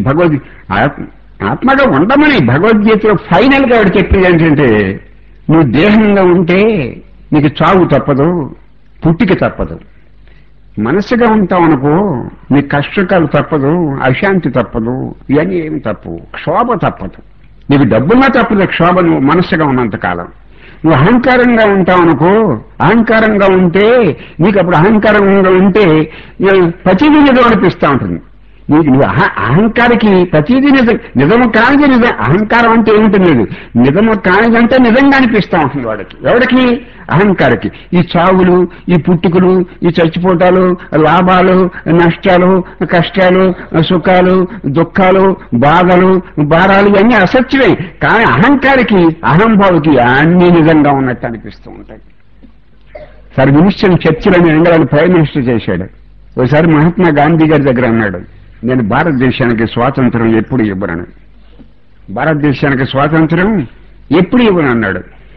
A: ఆత్మగా ఉండమని భగవద్గీతలో ఫైనల్ గా ఆవిడ చెప్పింది ఏంటంటే, నువ్వు దేహంగా ఉంటే నీకు చావు తప్పదు, పుట్టిక తప్పదు. మనసుగా ఉంటావు అనుకో, నీకు కష్టకాలు తప్పదు, అశాంతి తప్పదు, ఇవన్నీ ఏమి తప్పవు, క్షోభ తప్పదు. నీకు డబ్బున్నా తప్పదు క్షోభ, నువ్వు మనసుగా ఉన్నంతకాలం. నువ్వు అహంకారంగా ఉంటావు అనుకో, అహంకారంగా ఉంటే నీకు అప్పుడు అహంకారంగా ఉంటే ప్రతిదీ నిజం అనిపిస్తూ ఉంటుంది. నువ్వు అహంకారికి ప్రతిదీ నిజము కానిది నిజం. అహంకారం అంటే ఏమిటి లేదు, నిజము కానిదంటే నిజంగా అనిపిస్తూ ఉంటుంది వాడికి. ఎవరికి? అహంకారికి. ఈ చావులు, ఈ పుట్టుకలు, ఈ చచ్చిపోటాలు, లాభాలు, నష్టాలు, కష్టాలు, సుఖాలు, దుఃఖాలు, బాధలు, భారాలు ఇవన్నీ అసత్యమే. కానీ అహంకారికి, అహంభావికి అన్ని నిజంగా ఉన్నట్టు అనిపిస్తూ ఉంటాయి. సరే మినిస్టర్ చర్చిలని ఇంగ్లాండ్ ప్రైమ్ మినిస్టర్ చేశాడు. ఒకసారి మహాత్మా గాంధీ గారి దగ్గర అన్నాడు, నేను భారతదేశానికి స్వాతంత్రం ఎప్పుడు ఇవ్వను, భారతదేశానికి స్వాతంత్రం ఎప్పుడు ఇవ్వను అన్నాడు.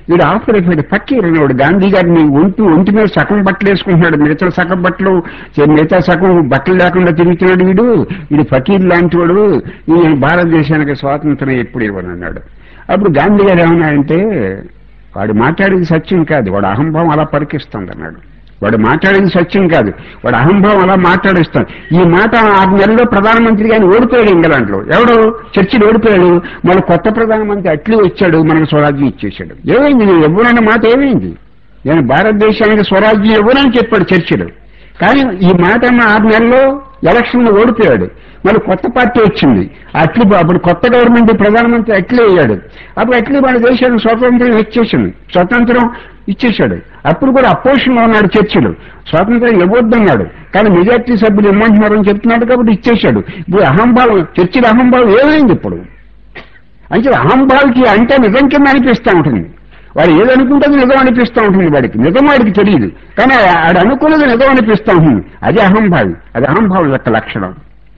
A: వీడు ఆఫర్ ఫకీర్ అనేవాడు. గాంధీ గారిని ఒంటి మీద సగం బట్టలు వేసుకుంటున్నాడు, మిగతా సగం బట్టలు మిగతా సగం బట్టలు లేకుండా తిరుగుతున్నాడు. వీడు ఫకీర్ లాంటి వాడు, ఈ భారతదేశానికి స్వాతంత్రం ఎప్పుడు ఇవ్వనన్నాడు. అప్పుడు గాంధీ గారు ఏమన్నాడంటే, వాడు మాట్లాడేది సత్యం కాదు, వాడు అహంభావం అలా పరికిస్తుంది అన్నాడు. వాడు మాట్లాడేది సత్యం కాదు, వాడు అహంభావం అలా మాట్లాడిస్తాడు. ఈ మాట 6 నెలల్లో ప్రధానమంత్రిగా ఆయన ఓడిపోయాడు ఇంగ్లాండ్లో. ఎవడు? చర్చిలు ఓడిపోయాడు. మళ్ళీ కొత్త ప్రధానమంత్రి అట్లీ వచ్చాడు, మనకు స్వరాజ్యం ఇచ్చేశాడు. ఏమైంది? నేను ఇవ్వనన్న మాట ఏమైంది? నేను భారతదేశానికి స్వరాజ్యం ఇవ్వనని చెప్పాడు చర్చిలు. కానీ ఈ మాట 6 నెలల్లో ఎలక్షన్లో ఓడిపోయాడు. మళ్ళీ కొత్త పార్టీ వచ్చింది, అట్లీ అప్పుడు కొత్త గవర్నమెంట్ ప్రధానమంత్రి అట్లీ అయ్యాడు. అప్పుడు అట్లీ మన దేశానికి స్వతంత్రం ఇచ్చేశాడు. అప్పుడు కూడా అపోజిషన్లో ఉన్నాడు చర్చిలు, స్వాతంత్రం ఇవ్వద్దన్నాడు. కానీ మెజార్టీ సభ్యులు ఇమ్మంటున్నారని చెప్తున్నాడు కాబట్టి ఇచ్చేశాడు. ఇప్పుడు అహంభావం, చర్చిల అహంభావం ఏమైంది ఇప్పుడు? అంటే అహంభావికి అంటే నిజం కింద అనిపిస్తూ ఉంటుంది. వాడు ఏదనుకుంటే నిజం అనిపిస్తూ ఉంటుంది. వాడికి నిజం వాడికి తెలియదు, కానీ ఆడు అనుకున్నది నిజం అనిపిస్తూ ఉంటుంది. అది అహంభావి, అది అహంభావం యొక్క లక్షణం.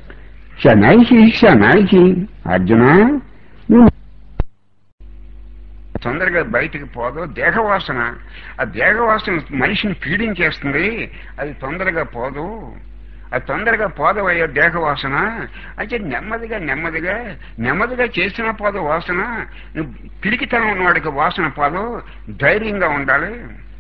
A: శనాయికి అర్జున, తొందరగా బయటికి పోదు. దేహవాసన, ఆ దేహవాసన మనిషిని ఫీడింగ్ చేస్తుంది, అది తొందరగా పోదు. అది తొందరగా పోదవయ్యా దేహవాసన. అంటే నెమ్మదిగా చేసిన పోదు వాసన. పిరికితనం ఉన్నవాడికి వాసన పోదు. ధైర్యంగా ఉండాలి,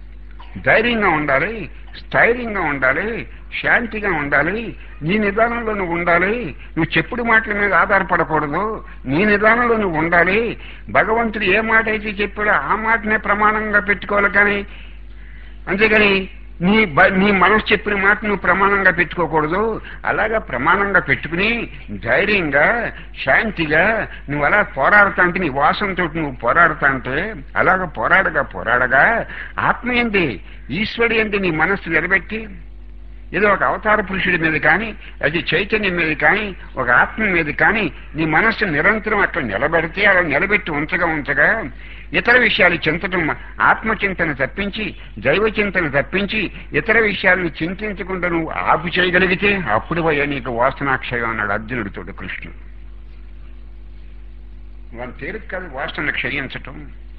A: స్థైర్యంగా ఉండాలి, శాంతిగా ఉండాలి. నీ నిదానంలో నువ్వు ఉండాలి. నువ్వు చెప్పుడు మాటల మీద ఆధారపడకూడదు, నీ నిదానంలో నువ్వు ఉండాలి. భగవంతుడు ఏ మాట అయితే చెప్పాడో ఆ మాటనే ప్రమాణంగా పెట్టుకోవాలి. కానీ అంతేగాని నీ మనసు చెప్పిన మాట నువ్వు ప్రమాణంగా పెట్టుకోకూడదు. అలాగా ప్రమాణంగా పెట్టుకుని ధైర్యంగా శాంతిగా నువ్వు అలా పోరాడుతా అంటే, నీ వాసనతో నువ్వు పోరాడుతా అంటే, అలాగా పోరాడగా ఆత్మ ఏంటి, ఈశ్వరుడు ఏంటి నీ మనస్సు నిలబెట్టి, ఏదో ఒక అవతార పురుషుడి మీద కానీ, అది చైతన్యం మీద కానీ, ఒక ఆత్మ మీద కానీ నీ మనస్సు నిరంతరం అట్లా నిలబెడితే, అలా నిలబెట్టి ఉంచగా ఇతర విషయాలు చింతటం, ఆత్మచింతన తప్పించి, దైవ చింతన తప్పించి ఇతర విషయాలను చింతించకుండా నువ్వు ఆపు చేయగలిగితే అప్పుడు పోయా నీకు వాసనాక్షయం అన్నాడు అర్జునుడితో కృష్ణుడు. వాళ్ళ తేలిక కాదు వాసన క్షయించటం.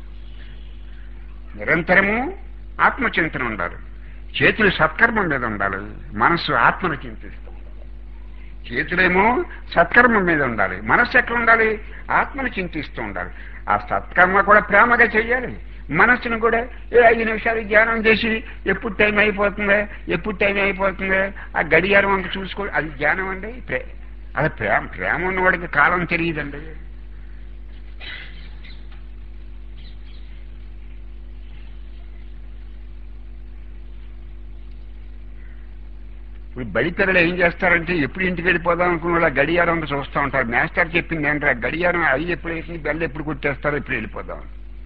A: నిరంతరము ఆత్మచింతన ఉండాలి. చేతులు సత్కర్మం మీద ఉండాలి, మనస్సు ఆత్మను చింతిస్తాం. చేతులేమో సత్కర్మం మీద ఉండాలి, మనస్సు ఎట్లా ఉండాలి, ఆత్మను చింతిస్తూ ఉండాలి. ఆ సత్కర్మ కూడా ప్రేమగా చెయ్యాలి. మనస్సును కూడా 5 నిమిషాలు ధ్యానం చేసి ఎప్పుడు టైం అయిపోతుందే ఆ గడియారం వంక చూసుకో, అది ధ్యానం అండి. అది ప్రేమ ఉన్నవాడికి కాలం తెలియదండి. ఇప్పుడు బడితరలు ఏం చేస్తారంటే, ఎప్పుడు ఇంటికి వెళ్ళిపోదాం అనుకున్న వాళ్ళు గడియారం చూస్తూ ఉంటారు. మాస్టర్ చెప్పింది ఏంటంటే, గడియారం అవి ఎప్పుడు వేసి బెల్ల ఎప్పుడు కొట్టేస్తారో ఎప్పుడు వెళ్ళిపోదాం.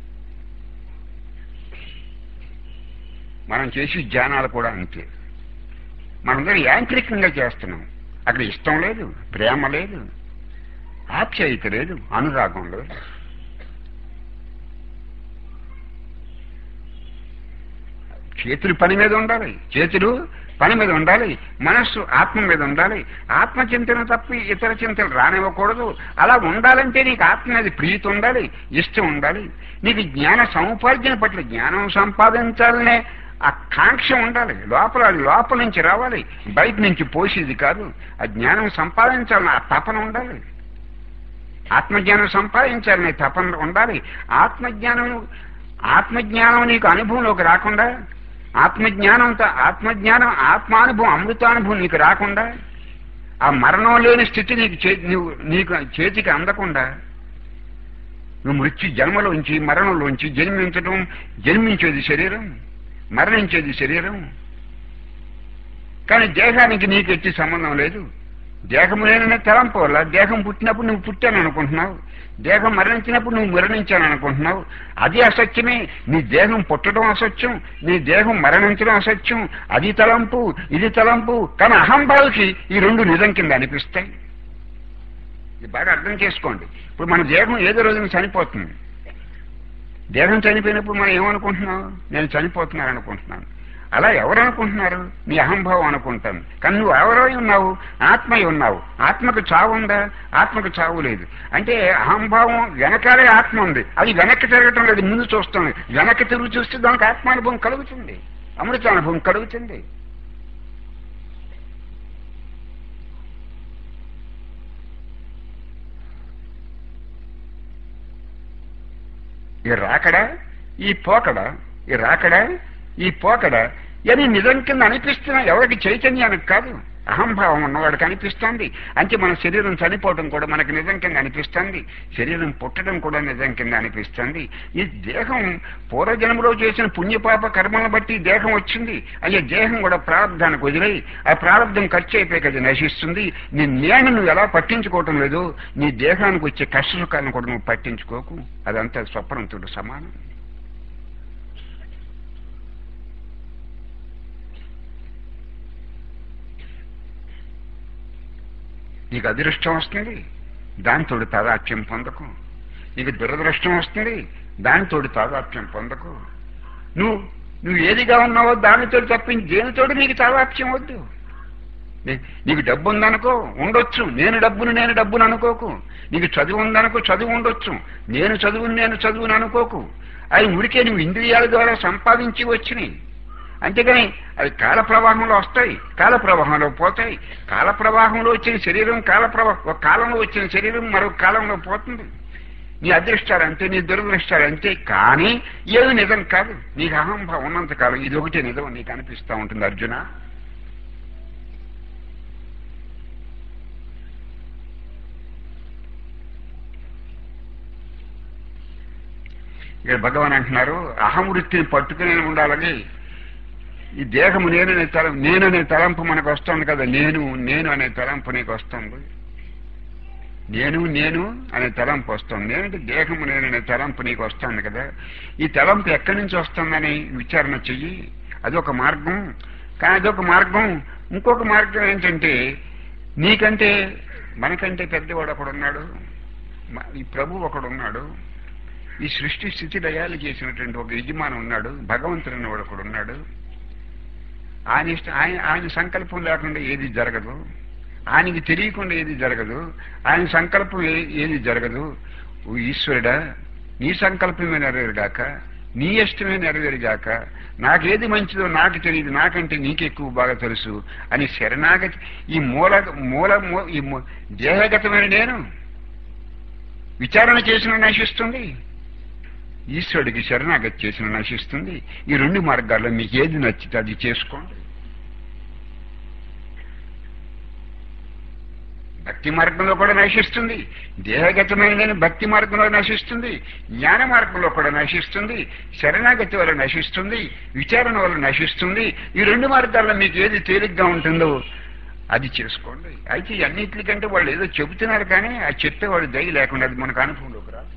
A: మనం చేసి ధ్యానాలు కూడా అంతే. మనందరం యాంత్రికంగా చేస్తున్నాం. అక్కడ ఇష్టం లేదు, ప్రేమ లేదు, ఆప్యాయత లేదు, అనురాగం లేదు. చేతులు పని మీద ఉండాలి, మనస్సు ఆత్మ మీద ఉండాలి. ఆత్మచింతన తప్పి ఇతర చింతలు రానివ్వకూడదు. అలా ఉండాలంటే నీకు ఆత్మ మీద ప్రీతి ఉండాలి, ఇష్టం ఉండాలి. నీకు జ్ఞాన సముపార్జన పట్ల, జ్ఞానం సంపాదించాలనే ఆ కాంక్ష ఉండాలి. లోపల నుంచి రావాలి, బయట నుంచి పోసేది కాదు. ఆ జ్ఞానం సంపాదించాలని ఆ తపన ఉండాలి. ఆత్మజ్ఞానం సంపాదించాలనే తపన ఉండాలి. ఆత్మజ్ఞానం నీకు అనుభవంలోకి రాకుండా, ఆత్మానుభవం అమృతానుభవం నీకు రాకుండా, ఆ మరణం లేని స్థితి నీకు చేతికి అందకుండా, నువ్వు జన్మలోంచి మరణంలోంచి జన్మించేది శరీరం, మరణించేది శరీరం. కానీ దేహానికి నీకు ఎట్టి సంబంధం లేదు. దేహం లేననే తలంపు వల్ల దేహం పుట్టినప్పుడు నువ్వు పుట్టాను అనుకుంటున్నావు, దేహం మరణించినప్పుడు నువ్వు మరణించాను అనుకుంటున్నావు. అది అసత్యమే. నీ దేహం పుట్టడం అసత్యం, నీ దేహం మరణించడం అసత్యం. అది తలంపు, ఇది తలంపు. కానీ అహంభావికి ఈ రెండు నిజం కింద అనిపిస్తాయి. ఇది బాగా అర్థం చేసుకోండి. ఇప్పుడు మన దేహం ఏదో రోజున చనిపోతుంది. దేహం చనిపోయినప్పుడు మనం ఏమనుకుంటున్నాం, నేను చనిపోతున్నాను అనుకుంటున్నాను. అలా ఎవరు అనుకుంటున్నారు? నీ అహంభావం అనుకుంటాను. కానీ నువ్వు ఎవరై ఉన్నావు? ఆత్మై ఉన్నావు. ఆత్మకు చావు ఉందా? ఆత్మకు చావు లేదు. అంటే అహంభావం వెనకాలే ఆత్మ ఉంది. అది వెనక్కి తిరగటం లేదు, ముందు చూస్తుంది. వెనక్కి తిరిగి చూస్తే దానికి ఆత్మానుభవం కలుగుతుంది, అమృతానుభవం కలుగుతుంది. ఈ రాకడా ఈ పోకడా, ఈ రాకడా ఈ పోకడా అని నిజం కింద అనిపిస్తున్నా ఎవరికి చైతన్యానికి కాదు, అహంభావం ఉన్నవాడికి అనిపిస్తుంది. అంటే మన శరీరం చనిపోవడం కూడా మనకి నిజం కింద అనిపిస్తుంది, శరీరం పుట్టడం కూడా నిజం కింద అనిపిస్తుంది. ఈ దేహం పూర్వజన్మలో చేసిన పుణ్యపాప కర్మలను బట్టి దేహం వచ్చింది. అయ్యే దేహం కూడా ప్రారంధానికి వదిలై ఆ ప్రారంధం ఖర్చు అయిపోయి అది నశిస్తుంది. నేను నువ్వు ఎలా పట్టించుకోవటం లేదు, నీ దేహానికి వచ్చే కష్ట సుఖాలను కూడా నువ్వు పట్టించుకోకు. అదంతా స్వప్నంతుడు సమానం. నీకు అదృష్టం వస్తుంది, దానితోడు తాదాత్మ్యం పొందకు. నీకు దురదృష్టం వస్తుంది, దానితోడు తాదాత్మ్యం పొందకు. నువ్వు ఏదిగా ఉన్నావో దానితో తప్పించి దేనితోడు నీకు తాదాత్మ్యం వద్దు. నీకు డబ్బు ఉందనుకో, ఉండొచ్చు. నేను డబ్బును అనుకోకు. నీకు చదువు ఉందనుకో, చదువు ఉండొచ్చు. నేను చదువును అనుకోకు. అది ఉడికే నువ్వు ఇంద్రియాల ద్వారా సంపాదించి వచ్చినాయి. అంతేగాని అవి కాల ప్రవాహంలో వస్తాయి, కాల ప్రవాహంలో పోతాయి. కాల ప్రవాహంలో వచ్చిన శరీరం ఒక కాలంలో వచ్చిన శరీరం మరొక కాలంలో పోతుంది. నీ అదృష్టాలు అంతే, నీ దురదృష్టాలు అంతే. కానీ ఏది నిజం కాదు. నీకు అహంభావం ఉన్నంతకాలం ఇది ఒకటే నిజం నీకు అనిపిస్తూ ఉంటుంది అర్జున. ఇక్కడ భగవాన్ అంటున్నారు, అహం వృత్తిని పట్టుకునే ఉండాలని. ఈ దేహము నేననే తలంపు మనకు వస్తుంది కదా, నేను అనే తలంపు నీకు వస్తుంది. నేను అనే తలంపు వస్తుంది. నేనంటే దేహము నేననే తలంపు నీకు వస్తుంది కదా. ఈ తలంపు ఎక్కడి నుంచి వస్తుందని విచారణ చెయ్యి. అదొక మార్గం. కానీ అదొక మార్గం. ఇంకొక మార్గం ఏంటంటే, నీకంటే మనకంటే పెద్దవాడు ఒకడున్నాడు, ఈ ప్రభు ఒకడున్నాడు, ఈ సృష్టి స్థితి లయాలు చేసినటువంటి ఒక యజమాని ఉన్నాడు, భగవంతుడు అనేవాడు ఒకడున్నాడు. ఆయన సంకల్పం లేకుండా ఏది జరగదు, ఆయనకి తెలియకుండా ఏది జరగదు, ఆయన సంకల్పం ఏది జరగదు. ఈశ్వరుడా, నీ సంకల్పమే నెరవేరుగాక, నీ ఇష్టమే నెరవేరుగాక, నాకేది మంచిదో నాకు తెలియదు, నాకంటే నీకెక్కువ బాగా తెలుసు అని శరణాగతి. ఈ ఈ దేహగతమైన నేను విచారణ చేసిన నశిస్తుంది, ఈశ్వరుడికి శరణాగతి చేసిన నశిస్తుంది. ఈ రెండు మార్గాల్లో మీకు ఏది నచ్చితే అది చేసుకోండి. భక్తి మార్గంలో కూడా నశిస్తుంది, దేహగతమైన భక్తి మార్గంలో నశిస్తుంది, జ్ఞాన మార్గంలో కూడా నశిస్తుంది, శరణాగతి వల్ల నశిస్తుంది, విచారణ వల్ల నశిస్తుంది. ఈ రెండు మార్గాల్లో మీకు ఏది తేలిగ్గా ఉంటుందో అది చేసుకోండి. అయితే అన్నింటికంటే వాళ్ళు ఏదో చెబుతున్నారు, కానీ ఆ చెప్పేవాడు దయ లేకుండా అది మనకు అనుభవంలోకి రాదు.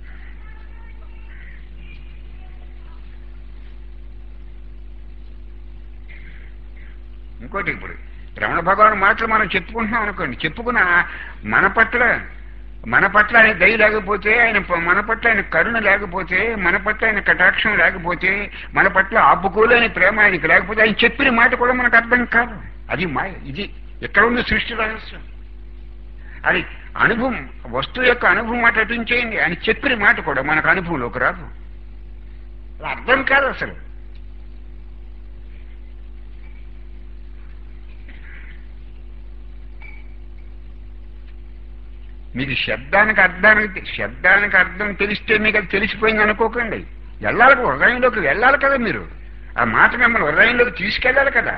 A: ఇంకోటి, ఇప్పుడు రమణ భగవాన్ మాటలు మనం చెప్పుకుంటున్నాం అనుకోండి, చెప్పుకున్న మన పట్ల ఆయన దయ లేకపోతే, మన పట్ల ఆయన కరుణ లేకపోతే, మన పట్ల ఆయన కటాక్షం లేకపోతే, మన పట్ల ఆపుకోలేని ప్రేమ ఆయనకి లేకపోతే, ఆయన చెప్పిన మాట కూడా మనకు అర్థం కాదు. అది మాయ. ఇది ఎక్కడ ఉంది సృష్టి రహస్యం. అది అనుభవం, వస్తువు యొక్క అనుభవం మాట అటుంచేయండి, ఆయన చెప్పిన మాట కూడా మనకు అనుభవంలోకి రాదు, అది అర్థం కాదు అసలు. మీకు శబ్దానికి అర్థం తెలిస్తే మీకు అది తెలిసిపోయింది అనుకోకండి. వెళ్ళాలి, హృదయంలోకి వెళ్ళాలి కదా. మీరు ఆ మాట మిమ్మల్ని హృదయంలోకి తీసుకెళ్ళాలి కదా.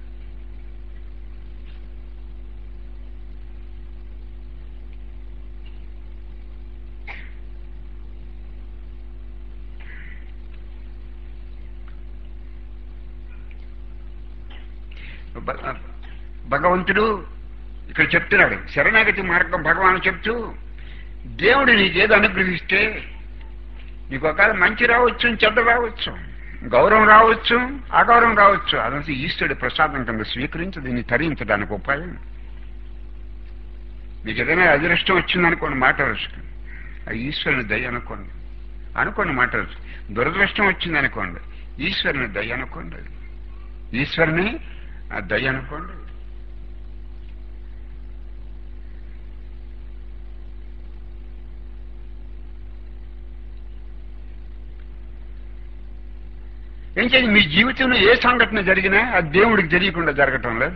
A: భగవంతుడు ఇక్కడ చెప్తున్నాడు శరణాగతి మార్గం. భగవాను చెప్తూ, దేవుడు నీకేదో అనుగ్రహిస్తే నీకు ఒకవేళ మంచి రావచ్చు, చెడ్డ రావచ్చు, గౌరవం రావచ్చు, అగౌరవం రావచ్చు, అదంతా ఈశ్వరుడి ప్రసాదం కింద స్వీకరించి దీన్ని తరించడానికి ఉపాయం. మీకు ఏదైనా అదృష్టం వచ్చిందనుకోండి, మాట్లాడచ్చు, అది ఈశ్వరుని దయ అనుకోండి మాట. దురదృష్టం వచ్చిందనుకోండి, ఈశ్వరుని దయ అనుకోండి. ఈశ్వరుని దయ అనుకోండి. ఏం చేయాలి? మీ జీవితంలో ఏ సంఘటన జరిగినా అది దేవుడికి తెలియకుండా జరగటం లేదు.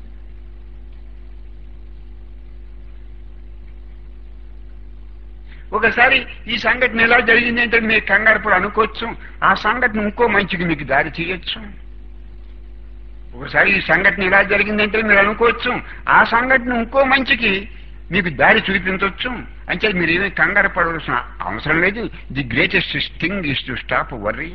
A: ఒకసారి ఈ సంఘటన ఎలా జరిగింది అంటే మీరు కంగారు పడి అనుకోవచ్చు, ఆ సంఘటన ఇంకో మంచికి మీకు దారి చేయొచ్చు. ఒకసారి ఈ సంఘటన ఎలా జరిగిందంటే మీరు అనుకోవచ్చు, ఆ సంఘటన ఇంకో మంచికి మీకు దారి చూపించవచ్చు. అంటే మీరేమీ కంగారు పడవలసిన అవసరం లేదు. The greatest thing is to stop worry.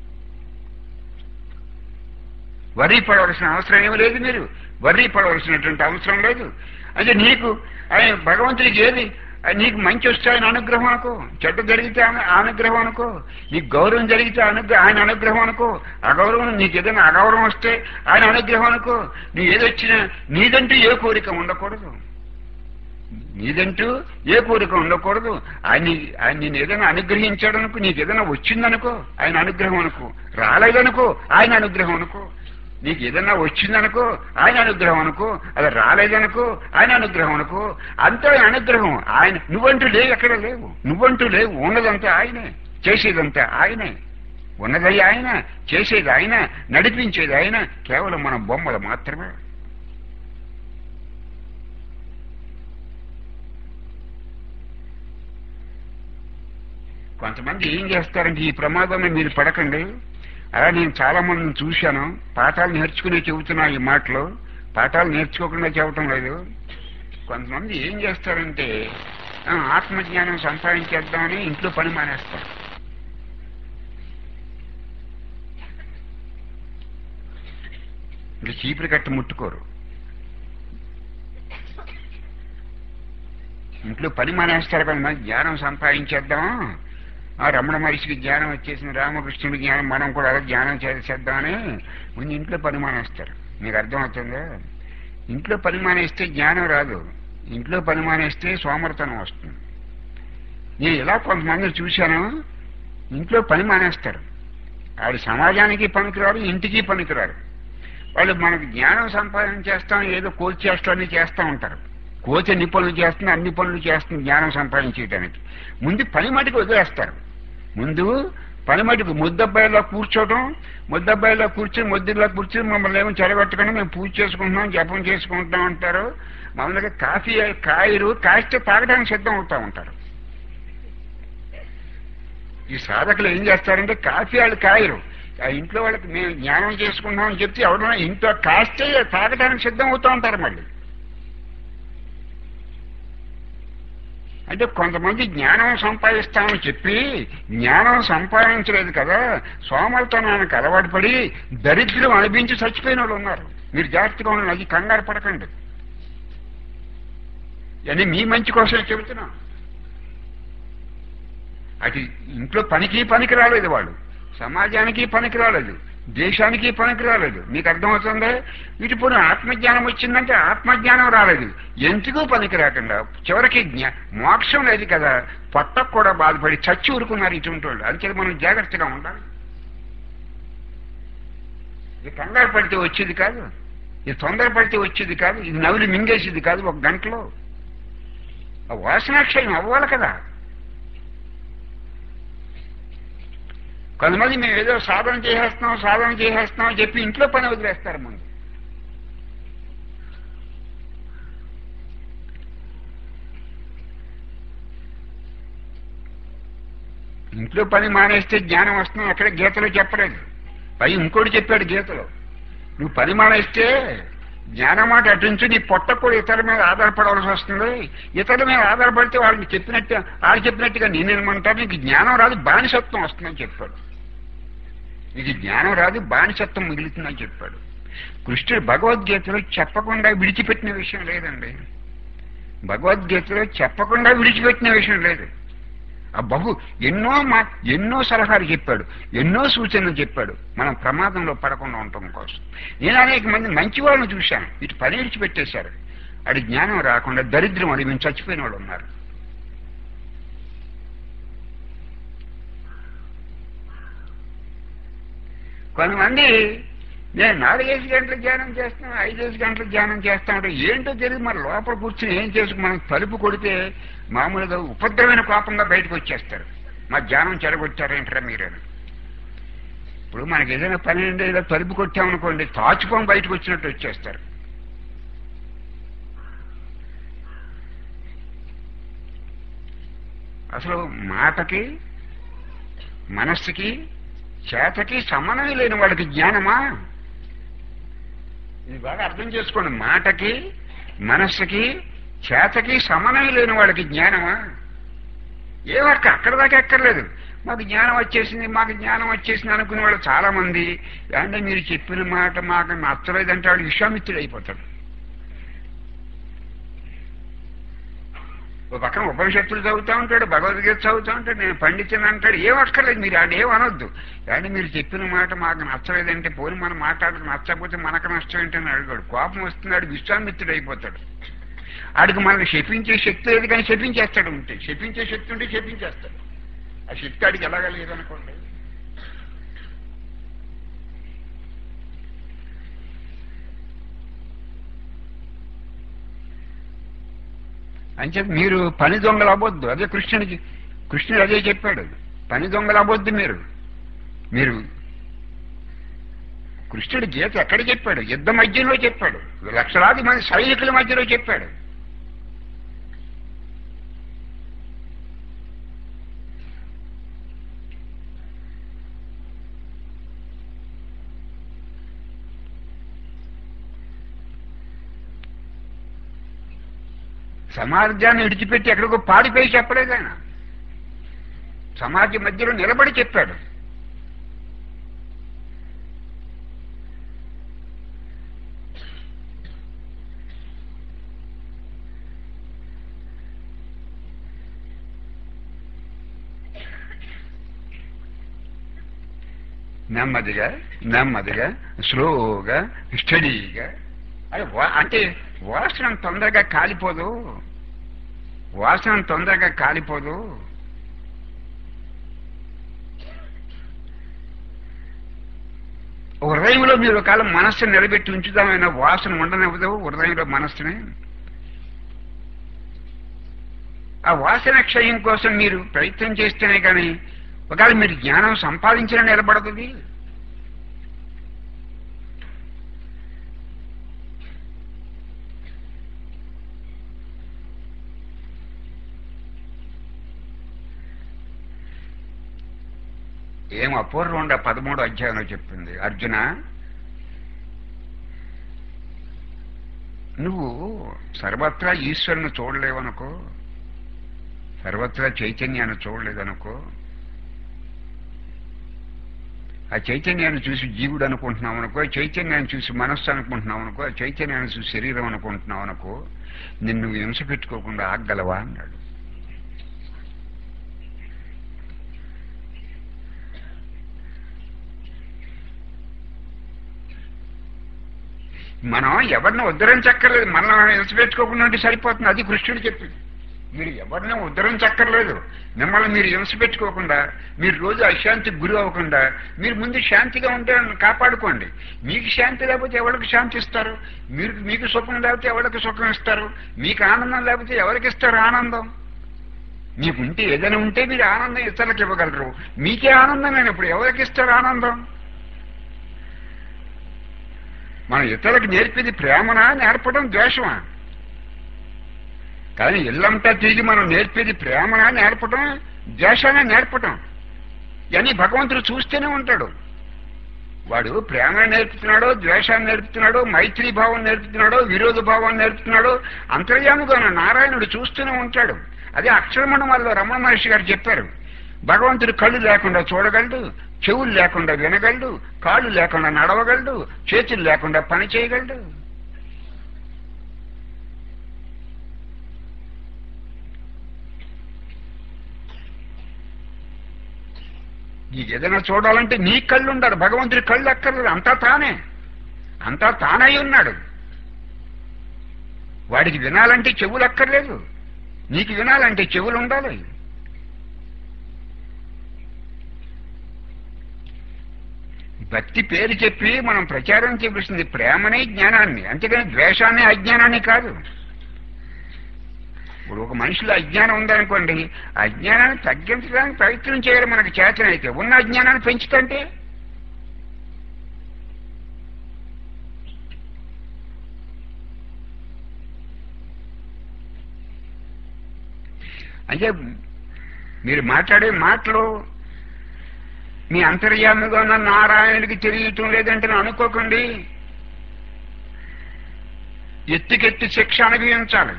A: Worry పడవలసిన అవసరం ఏమీ లేదు. మీరు వర్రీ పడవలసినటువంటి అవసరం లేదు. అంటే నీకు ఆయన భగవంతుడికి ఏది, నీకు మంచి వస్తే ఆయన అనుగ్రహం అనుకో, చెడ్డ జరిగితే అనుగ్రహం అనుకో, నీకు గౌరవం జరిగితే ఆయన అనుగ్రహం అనుకో, అగౌరవం నీకు ఏదైనా అగౌరవం వస్తే ఆయన అనుగ్రహం అనుకో. నీ ఏదొచ్చినా నీదంటూ ఏ కోరిక ఉండకూడదు. నీదంటూ ఏ కోరిక ఉండకూడదు. ఆయన నేను ఏదైనా అనుగ్రహించాడు అనుకో, నీకు ఏదైనా వచ్చిందనుకో ఆయన అనుగ్రహం అనుకో, రాలేదనుకో ఆయన అనుగ్రహం అనుకో. నీకు ఏదన్నా వచ్చిందనుకో ఆయన అనుగ్రహం అనుకో, అది రాలేదనుకో ఆయన అనుగ్రహం అనుకో. అంతా అనుగ్రహం. ఆయన నువ్వంటూ లేవు, ఎక్కడ లేవు, నువ్వంటూ లేవు. ఉన్నదంతా ఆయనే, చేసేదంతా ఆయనే. ఉన్నది ఆయన, చేసేది ఆయన, నడిపించేది ఆయన. కేవలం మన బొమ్మలు మాత్రమే. కొంతమంది ఏం చేస్తారంటే ఈ ప్రమాదంలో మీరు పడకండి. అలా నేను చాలా మందిని చూశాను. పాఠాలు నేర్చుకునే చెబుతున్నా ఈ మాటలు, పాఠాలు నేర్చుకోకుండా చెప్పటం లేదు. కొంతమంది ఏం చేస్తారంటే ఆత్మజ్ఞానం సంపాదించేద్దామని ఇంట్లో పని మానేస్తారు. ఇంకా చీపురు కట్ట ముట్టుకోరు. ఇంట్లో పని మానేస్తారు. కొంతమంది జ్ఞానం సంపాదించేద్దాం, ఆ రమణ మహర్షికి జ్ఞానం వచ్చేసిన, రామకృష్ణుడి జ్ఞానం మనం కూడా అలా జ్ఞానం చేసేద్దామని ముందు ఇంట్లో పని మానేస్తారు. మీకు అర్థమవుతుందా? ఇంట్లో పని మానేస్తే జ్ఞానం రాదు, ఇంట్లో పని మానేస్తే సోమర్తనం వస్తుంది. నేను ఇలా కొంతమంది చూశాను, ఇంట్లో పని మానేస్తారు. వాళ్ళు సమాజానికి పనికిరారు, ఇంటికి పనికిరారు. వాళ్ళు మనకు జ్ఞానం సంపాదన చేస్తాం, ఏదో కోచ్ చేస్తామని చేస్తూ ఉంటారు. కోచ్ అన్ని పనులు చేస్తుంది, అన్ని పనులు చేస్తుంది జ్ఞానం సంపాదించడానికి. ముందు పని మటుకు వదిలేస్తారు. ముందు పని మటుకు ముద్దబ్బాయిలో కూర్చోవడం, ముద్దబ్బాయిలో కూర్చొని ముద్దులో కూర్చొని మమ్మల్ని ఏమో చెడగొట్టకుండా మేము పూజ చేసుకుంటున్నాం, జపం చేసుకుంటున్నాం అంటారు. మామూలుగా కాఫీ కాయరు కాస్తే తాగడానికి సిద్ధం అవుతా ఉంటారు. ఈ సాధకులు ఏం చేస్తారంటే కాఫీ వాళ్ళు కాయరు, ఆ ఇంట్లో వాళ్ళకి మేము జ్ఞానం చేసుకుంటున్నాం అని చెప్తే ఎవరైనా ఇంట్లో కాస్తే తాగడానికి సిద్ధం అవుతూ ఉంటారు. మళ్ళీ అంటే కొంతమంది జ్ఞానం సంపాదిస్తామని చెప్పి జ్ఞానం సంపాదించలేదు కదా, సోమర్తనానికి అలవాటు పడి దరిద్రం అనిపించి చచ్చిపోయిన వాళ్ళు ఉన్నారు. మీరు జాగ్రత్తగా ఉండండి, అది కంగారు పడకండి. అని మీ మంచి కోసమే చెబుతున్నాం. అది ఇంట్లో పనికి రాలేదు, వాళ్ళు సమాజానికి పనికి రాలేదు, దేశానికి పనికి రాలేదు. మీకు అర్థమవుతుందా? ఇటు పోనీ ఆత్మజ్ఞానం వచ్చిందంటే ఆత్మజ్ఞానం రాలేదు, ఎందుకు పనికి రాకుండా చివరికి మోక్షం లేదు కదా, పొట్టకు కూడా బాధపడి చచ్చి ఊరుకున్నారు ఇటువంటి వాళ్ళు. అందుకే మనం జాగ్రత్తగా ఉండాలి. ఇది కంగారు పడితే వచ్చేది కాదు, ఇది తొందరపడితే వచ్చేది కాదు, ఇది నవ్వులు మింగేసేది కాదు. ఒక గంటలో ఆ వాసనాక్షయం అవ్వాలి కదా. కొంతమంది మేము ఏదో సాధన చేసేస్తున్నాం చెప్పి ఇంట్లో పని వదిలేస్తారు. ముందు ఇంట్లో పని మానేస్తే జ్ఞానం వస్తున్నాం అక్కడ గీతలో చెప్పలేదు. పై ఇంకోటి చెప్పాడు గీతలో, నువ్వు పని మానేస్తే జ్ఞానం మాట అటుంచు, నీ పొట్ట కూడా ఇతరుల మీద ఆధారపడవలసి వస్తుంది. ఇతరుల మీద ఆధారపడితే వాళ్ళు చెప్పినట్టుగా నేనేమంటారు, నీకు జ్ఞానం రాదు, బానిసత్వం వస్తుందని చెప్పాడు. నీకు జ్ఞానం రాదు, బానిసత్వం మిగులుతుందని చెప్పాడు. కృష్ణుడు భగవద్గీతలో చెప్పకుండా విడిచిపెట్టిన విషయం లేదండి. భగవద్గీతలో చెప్పకుండా విడిచిపెట్టిన విషయం లేదు. ఆ ఎన్నో సలహాలు చెప్పాడు, ఎన్నో సూచనలు చెప్పాడు, మనం ప్రమాదంలో పడకుండా ఉండటం కోసం. నేను అనేక మంది మంచి వాళ్ళని చూశాను, ఇటు పని విడిచిపెట్టేశారు, అది జ్ఞానం రాకుండా దరిద్రం అని మేము చచ్చిపోయిన వాళ్ళు ఉన్నారు. కొంతమంది నేను 4-5 గంటలు ధ్యానం చేస్తాను, 5 గంటలు ధ్యానం చేస్తాను అంటే ఏంటో తెలియదు. మరి లోపల కూర్చుని ఏం చేసుకు మనం తలుపు కొడితే మామూలుగా ఉపద్రవమైన కోపంగా బయటకు వచ్చేస్తారు. మా ధ్యానం చెడగొచ్చారేంటారా మీరని. ఇప్పుడు మనకి ఏదైనా పని అంటే ఏదో తలుపు కొట్టామనుకోండి, తాచుకొని బయటకు వచ్చినట్టు వచ్చేస్తారు. అసలు మాటకి, మనస్సుకి, చేతకి సమన్వయం లేని వాడికి జ్ఞానమా? ఇది బాగా అర్థం చేసుకోండి. మాటకి, మనస్సుకి, చేతకి సమన్వయం లేని వాడికి జ్ఞానమా? ఏమక్క అక్కడ దాకా ఎక్కర్లేదు. మాకు జ్ఞానం వచ్చేసింది, మాకు జ్ఞానం వచ్చేసింది అనుకునే వాళ్ళు చాలా మంది. అంటే మీరు చెప్పిన మాట మాకు నచ్చలేదంటే వాడు విశ్వామిత్రుడు అయిపోతాడు. ఒక పక్కన ఉపనిషత్తులు చదువుతూ ఉంటాడు, భగవద్గీత చదువుతూ ఉంటాడు, నేను పండితుని అంటాడు. ఏం అక్కర్లేదు, మీరు ఆడ ఏమనొద్దు. కానీ మీరు చెప్పిన మాట మాకు నచ్చలేదంటే పోని మనం మాట్లాడక నచ్చకపోతే మనకు నష్టం ఏంటని అడిగాడు. కోపం వస్తున్నాడు, విశ్వామిత్రుడు అయిపోతాడు. ఆడికి మనల్ని శపించే శక్తి లేదు, కానీ శపించేస్తాడు. ఉంటే శపించే శక్తి ఉంటే శపించేస్తాడు. ఆ శక్తి ఆడికి ఎలాగా లేదనుకోండి. అంచేత మీరు పని దొంగలు అవ్వద్దు. అదే కృష్ణుడు అదే చెప్పాడు, పని దొంగలు అవ్వద్దు మీరు. కృష్ణుడు గీత ఎక్కడ చెప్పాడు? యుద్ధ మధ్యలో చెప్పాడు, లక్షలాది మంది సైనికుల మధ్యలో చెప్పాడు. సమాజాన్ని విడిచిపెట్టి ఎక్కడికో పాడిపోయి చెప్పలేదు ఆయన. సమాజం మధ్యలో నిలబడి చెప్పాడు. నెమ్మదిగా స్లోగా స్టడీగా. అంటే వాసన తొందరగా కాలిపోదు. హృదయంలో మీరు ఒకవేళ మనస్సును నిలబెట్టి ఉంచుదామైనా వాసన ఉండనివ్వదు హృదయంలో మనస్సుని. ఆ వాసన క్షయం కోసం మీరు ప్రయత్నం చేస్తేనే కానీ ఒకవేళ మీరు జ్ఞానం సంపాదించిన నిలబడుతుంది. ఏం అపూర్వంగా 13వ అధ్యాయంలో చెప్పింది, అర్జున నువ్వు సర్వత్రా ఈశ్వరుని చూడలేవనుకో, సర్వత్రా చైతన్యాన్ని చూడలేదనుకో, ఆ చైతన్యాన్ని చూసి జీవుడు అనుకుంటున్నావు అనుకో, చైతన్యాన్ని చూసి మనస్సు అనుకుంటున్నావు అనుకో, చైతన్యాన్ని చూసి శరీరం అనుకుంటున్నావు అనుకో, నిన్ను హింస పెట్టుకోకుండా ఆగలవా అన్నాడు. మనం ఎవరిని ఉద్ధరించక్కర్లేదు, మనం హింస పెట్టుకోకుండా ఉంటే సరిపోతుంది. అది కృష్ణుడు చెప్పింది. మీరు ఎవరిని ఉద్ధరించక్కర్లేదు, మిమ్మల్ని మీరు హింస పెట్టుకోకుండా, మీరు రోజు అశాంతికి గురి అవ్వకుండా మీరు ముందు శాంతిగా ఉంటే కాపాడుకోండి. మీకు శాంతి లేకపోతే ఎవరికి శాంతి ఇస్తారు? మీకు సుఖం లేకపోతే ఎవరికి సుఖం ఇస్తారు? మీకు ఆనందం లేకపోతే ఎవరికి ఇస్తారు ఆనందం? మీకుంటే ఏదైనా ఉంటే మీరు ఆనందం ఇతరులకు ఇవ్వగలరు. మీకే ఆనందం లేనప్పుడు ఎవరికి ఇస్తారు ఆనందం? మనం ఇతరులకు నేర్పేది ప్రేమనా, నేర్పడం ద్వేషమా? కానీ ఇల్లంతా తిరిగి మనం నేర్పేది ప్రేమనా, నేర్పడం ద్వేషాన్ని నేర్పడం. అని భగవంతుడు చూస్తూనే ఉంటాడు. వాడు ప్రేమను నేర్పుతున్నాడో, ద్వేషాన్ని నేర్పుతున్నాడో, మైత్రీ భావం నేర్పుతున్నాడో, విరోధ భావం నేర్పుతున్నాడో అంతర్యాముగా నారాయణుడు చూస్తూనే ఉంటాడు. అదే అక్షరమణం వల్ల రమణ మహర్షి గారు చెప్పారు, భగవంతుడు కళ్ళు లేకుండా చూడగలడు, చెవులు లేకుండా వినగలడు, కాళ్ళు లేకుండా నడవగలడు, చేతులు లేకుండా పని చేయగలడు. నీకు ఏదైనా చూడాలంటే నీ కళ్ళు ఉండాలి, భగవంతుడి కళ్ళు అక్కర్లేదు. అంతా తానై ఉన్నాడు. వాడికి వినాలంటే చెవులు అక్కర్లేదు, నీకు వినాలంటే చెవులు ఉండాలి. భక్తి పేరు చెప్పి మనం ప్రచారం చేపిస్తుంది ప్రేమనే జ్ఞానాన్ని, అంతేకాని ద్వేషాన్ని అజ్ఞానాన్ని కాదు. ఇప్పుడు ఒక మనిషిలో అజ్ఞానం ఉందనుకోండి, అజ్ఞానాన్ని తగ్గించడానికి ప్రయత్నం చేయాలి మనకు చేతనైతే. ఉన్న అజ్ఞానాన్ని పెంచుతుంటే అంటే మీరు మాట్లాడే మాటలు మీ అంతర్యామిగా ఉన్న నారాయణుడికి తెలియటం లేదంటే అనుకోకండి. ఎత్తుకెత్తి శిక్ష అనుభవించాలి.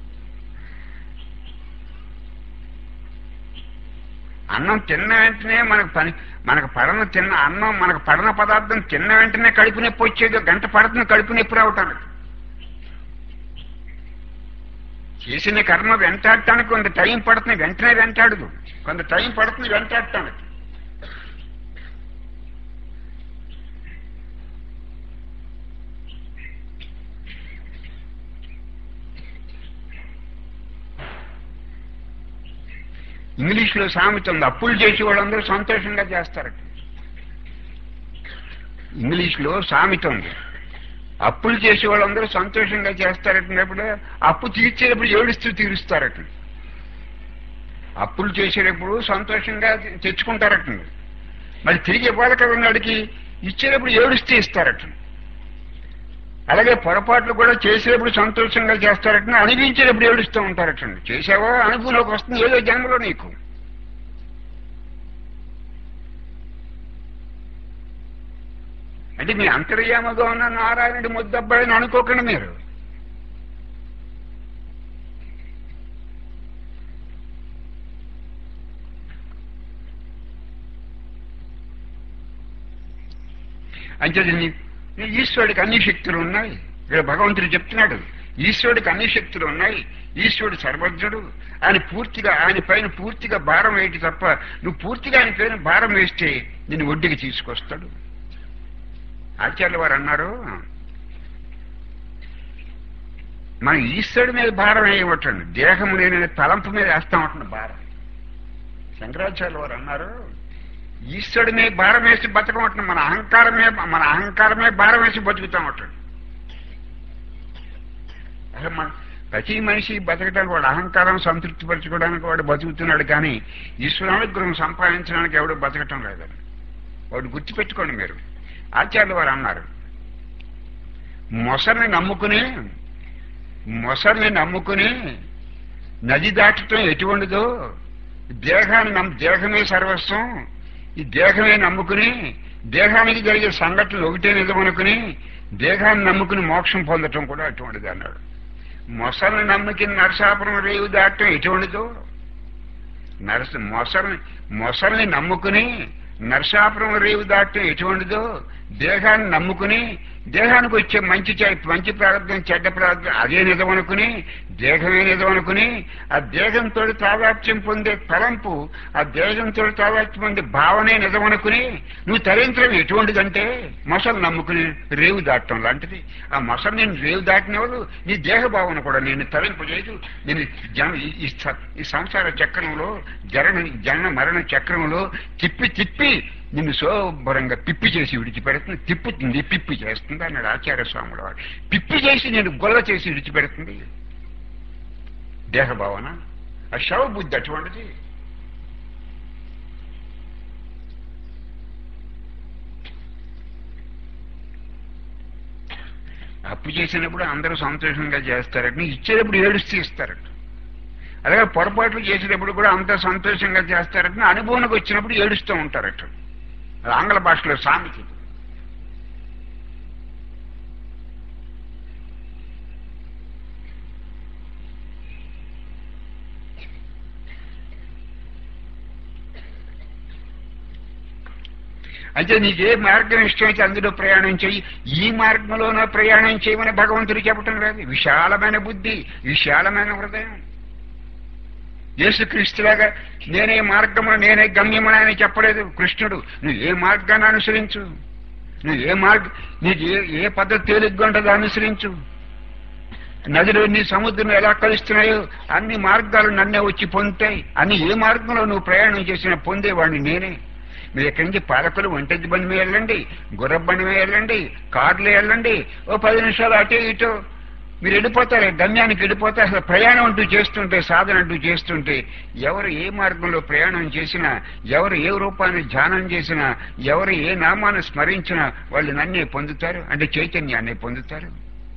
A: అన్నం తిన్న వెంటనే మనకు పడన పదార్థం తిన్న వెంటనే కడుపు నొప్పి వచ్చేది. గంట పడుతుంది కడుపు నొప్పి రావటానికి. చేసిన కర్మ వెంటాడటానికి కొంత టైం పడుతుంది, వెంటనే వెంటాడదు. కొంత టైం పడుతుంది వెంటాడటానికి. ఇంగ్లీష్లో సామెత ఉంది, అప్పులు చేసి వాళ్ళందరూ సంతోషంగా చేస్తారట. ఇంగ్లీష్లో సామెత ఉంది, అప్పులు చేసే వాళ్ళందరూ సంతోషంగా చేస్తారటప్పుడు అప్పు తీర్చేటప్పుడు ఏడుస్తూ తీరుస్తారట. అప్పులు చేసేటప్పుడు సంతోషంగా తెచ్చుకుంటారట, మరి తిరిగి ఇవ్వాలి కదా అడిగి ఇచ్చేటప్పుడు ఏడుస్తూ ఇస్తారట. అలాగే పొరపాట్లు కూడా చేసేటప్పుడు సంతోషంగా చేస్తారట, అనిపించేటప్పుడు ఏడుస్తూ ఉంటారట. చేసావో అనుభవంలోకి వస్తుంది ఏదో జన్మలో నీకు. అంటే మీ అంతర్యామగా ఉన్న నారాయణుడి ముద్దబ్బాయిని అనుకోకండి మీరు. అంటే ఈశ్వరుడికి అన్ని శక్తులు ఉన్నాయి. ఇక్కడ భగవంతుడు చెప్తున్నాడు, ఈశ్వరుడికి అన్ని శక్తులు ఉన్నాయి, ఈశ్వరుడు సర్వజ్ఞుడు. ఆయన పైన పూర్తిగా భారం వేయటి తప్ప నువ్వు పూర్తిగా ఆయన పైన భారం వేస్తే నిన్ను ఒడ్డుకి తీసుకొస్తాడు. ఆచార్యుల వారు అన్నారు, మనం ఈశ్వరుడి మీద భారం వేయవటండి, దేహం లేని తలంపు మీద వేస్తామంటున్న భారం. శంకరాచార్యుల వారు అన్నారు, ఈశ్వరుడి మీద భారం వేసి బతకమంటున్నాం, మన అహంకారమే భారం వేసి బతుకుతామంటాడు. అసలు ప్రతి మనిషి బతకడానికి వాడు అహంకారం సంతృప్తిపరచుకోవడానికి వాడు బతుకుతున్నాడు, కానీ ఈశ్వరానుగ్రహం సంపాదించడానికి ఎవడు బతకటం లేదని వాడు గుర్తుపెట్టుకోండి మీరు. ఆచార్యుల వారు అన్నారు, మొసరిని నమ్ముకుని నది దాటటం ఎటువంటిదో, దేహమే సర్వస్వం, ఈ దేహమే నమ్ముకుని దేహానికి జరిగే సంఘటనలు ఒకటే నిజమనుకుని దేహాన్ని నమ్ముకుని మోక్షం పొందటం కూడా అటువంటిది అన్నాడు. మొసరిని నమ్ముకుని నరసాపురం రేవు దాటం ఎటువంటిదో, మొసరిని నమ్ముకుని నరసాపురం రేవు దాటం ఎటువంటిదో, దేహాన్ని నమ్ముకుని దేహానికి వచ్చే మంచి ప్రారంభం చెడ్డ ప్రారంభం అదే నిజమనుకుని దేహమే నిజమనుకుని ఆ దేహంతో తాదాత్మ్యం పొందే తలంపు, ఆ దేహంతో తాదాత్మ్యం పొందే భావనే నిజమనుకుని నువ్వు తరించడం ఎటువంటిదంటే మొసలు నమ్ముకుని రేవు దాటం లాంటిది. ఆ మొసలు నేను రేవు దాటినవాడు నీ దేహ భావన కూడా నేను తరింపజేయదు. నేను ఈ సంసార చక్రంలో జనన మరణ చక్రంలో తిప్పి నిన్ను శోభరంగా పిప్పి చేసి విడిచిపెడుతుంది, తిప్పుతుంది, పిప్పి చేస్తుంది అన్నాడు ఆచార్య స్వాముల వారు. పిప్పి చేసి నేను గొల్ల చేసి విడిచిపెడుతుంది దేహభావన. ఆ శవ బుద్ధి అటువంటిది. అప్పు చేసినప్పుడు అందరూ సంతోషంగా చేస్తారట, ఇచ్చేటప్పుడు ఏడుస్తూ ఇస్తారట. అలాగే పొరపాట్లు చేసేటప్పుడు కూడా అంత సంతోషంగా చేస్తారట, అనుభవానికి వచ్చినప్పుడు ఏడుస్తూ ఉంటారట. ఆంగ్ల భాషలో సామెత. అయితే నీకు ఏ మార్గం ఇష్టమైతే అందులో ప్రయాణం చెయ్యి, ఈ మార్గంలోనో ప్రయాణం చేయమని భగవంతుడు చెప్పటం లేదు. విశాలమైన బుద్ధి, విశాలమైన హృదయం. యేసుక్రీస్తులాగా నేనే మార్గము నేనే గమ్యమని ఆయన చెప్పలేదు కృష్ణుడు. నువ్వు ఏ మార్గాన్ని అనుసరించు, నీకు ఏ పద్ధతి తేలిగ్గా ఉంటుందో అనుసరించు. నదిలో నీ సముద్రం ఎలా కలుస్తున్నాయో అన్ని మార్గాలు నన్నే వచ్చి పొందుతాయి. అన్ని ఏ మార్గంలో నువ్వు ప్రయాణం చేసినా పొందేవాడిని నేనే. మీరు ఎక్కడి నుంచి పాలకులు ఒంటెద్దు బండి మీద వెళ్ళండి, గుర్రపు బండి మీద వెళ్ళండి, కారులో వెళ్ళండి, ఓ 10 నిమిషాలు అటు ఇటు మీరు వెళ్ళిపోతారు, గమ్యానికి వెళ్ళిపోతారు. అసలు ప్రయాణం అంటూ చేస్తుంటే, సాధన అంటూ చేస్తుంటే, ఎవరు ఏ మార్గంలో ప్రయాణం చేసినా, ఎవరు ఏ రూపాన్ని ధ్యానం చేసినా, ఎవరు ఏ నామాన్ని స్మరించినా వాళ్ళు నన్నే పొందుతారు, అంటే చైతన్యాన్ని పొందుతారు.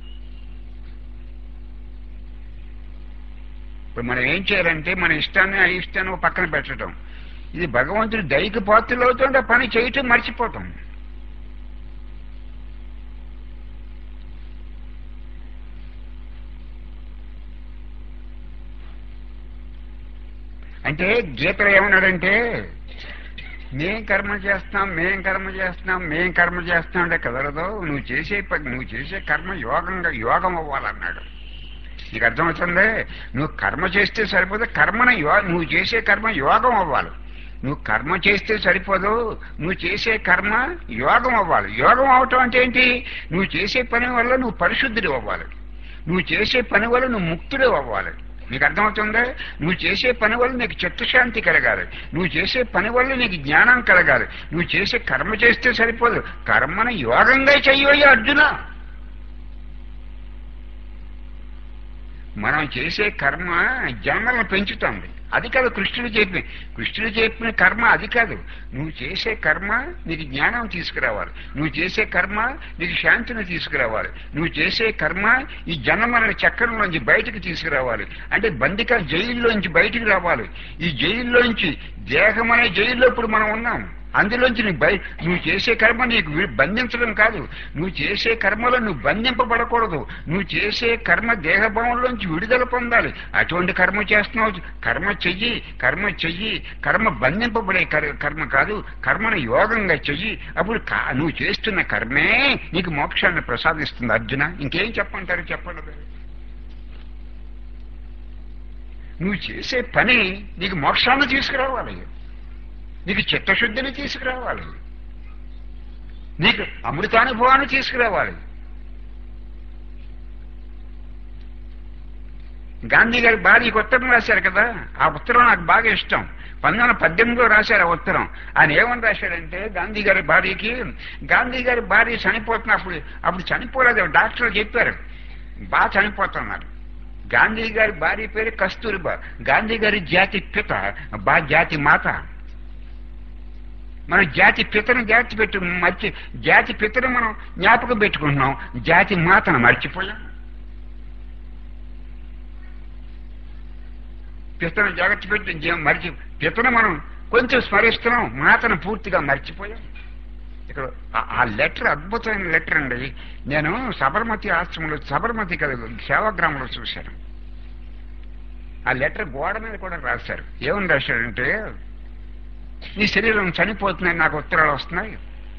A: ఇప్పుడు మనం ఏం చేయాలంటే మన ఇష్టాన్ని అయిష్టాన్ని పక్కన పెట్టడం. ఇది భగవంతుడి దైహిక పాత్రలు అవుతుంటే పని చేయటం మర్చిపోతాం. అంటే గీతలో ఏమన్నాడంటే మేం కర్మ చేస్తాం అంటే కుదరదు, నువ్వు చేసే కర్మ యోగం అవ్వాలన్నాడు. నీకు అర్థమవుతుంది? నువ్వు కర్మ చేస్తే సరిపోదు, నువ్వు చేసే కర్మ యోగం అవ్వాలి. నువ్వు కర్మ చేస్తే సరిపోదు, నువ్వు చేసే కర్మ యోగం అవ్వాలి. యోగం అవటం అంటే ఏంటి? నువ్వు చేసే పని వల్ల నువ్వు పరిశుద్ధుడు అవ్వాలి, నువ్వు చేసే పని వల్ల నువ్వు ముక్తుడు అవ్వాలి. నీకు అర్థమవుతుందా? నువ్వు చేసే పని వల్ల నీకు చిత్తశాంతి కలగాలి, నువ్వు చేసే పని వల్ల నీకు జ్ఞానం కలగాలి. నువ్వు చేసే కర్మ చేస్తే సరిపోదు, కర్మను యోగంగా చెయ్యవయ్యా అర్జున. మనం చేసే కర్మ జన్మలను పెంచుతుంది, అది కాదు కృష్ణుడు చెప్పిన కర్మ అది కాదు. నువ్వు చేసే కర్మ నీకు జ్ఞానం తీసుకురావాలి, నువ్వు చేసే కర్మ నీకు శాంతిని తీసుకురావాలి, నువ్వు చేసే కర్మ ఈ జన్మల చక్రంలోంచి బయటకు తీసుకురావాలి. అంటే జైల్లోంచి బయటికి రావాలి. ఈ జైల్లోంచి దేహం అనే జైల్లో ఇప్పుడు మనం ఉన్నాం, అందులోంచి నువ్వు చేసే కర్మ నీకు బంధించడం కాదు, నువ్వు చేసే కర్మలో నువ్వు బంధింపబడకూడదు. నువ్వు చేసే కర్మ దేహభావంలోంచి విడుదల పొందాలి. అటువంటి కర్మ చేస్తున్నావు, కర్మ చెయ్యి. కర్మ బంధింపబడే కర్మ కాదు, కర్మను యోగంగా చెయ్యి. అప్పుడు నువ్వు చేస్తున్న కర్మే నీకు మోక్షాన్ని ప్రసాదిస్తుంది అర్జున. ఇంకేం చెప్పంటారు చెప్పండి. నువ్వు చేసే పని నీకు మోక్షాన్ని తీసుకురావాలి, నీకు చిత్తశుద్ధిని తీసుకురావాలి, నీకు అమృతానుభవాన్ని తీసుకురావాలి. గాంధీ గారి భార్యకి ఉత్తరం రాశారు కదా, ఆ ఉత్తరం నాకు బాగా ఇష్టం. 1918లో రాశారు ఆ ఉత్తరం. ఆయన ఏమని రాశాడంటే గాంధీ గారి భార్య చనిపోతున్నప్పుడు, అప్పుడు చనిపోలేదు, డాక్టర్లు చెప్పారు బాగా చనిపోతున్నారు. గాంధీ గారి భార్య పేరు కస్తూరిబా, గాంధీ గారి జాతి పిత, జాతి మాత. మనం జాతి పితను మనం జ్ఞాపకం పెట్టుకుంటున్నాం, జాతి మాతను మర్చిపోయాం. పితను జాగ్రత్త పెట్టి పితను మనం కొంచెం స్మరిస్తున్నాం, మాతను పూర్తిగా మర్చిపోయాం. ఇక్కడ ఆ లెటర్ అద్భుతమైన లెటర్ అండి. నేను సబర్మతి కదా సేవాగ్రామంలో చూశాను. ఆ లెటర్ గోడ మీద కూడా రాశారు. ఏమని రాశాడంటే, నీ శరీరం చనిపోతుందని నాకు ఉత్తరాలు వస్తున్నాయి,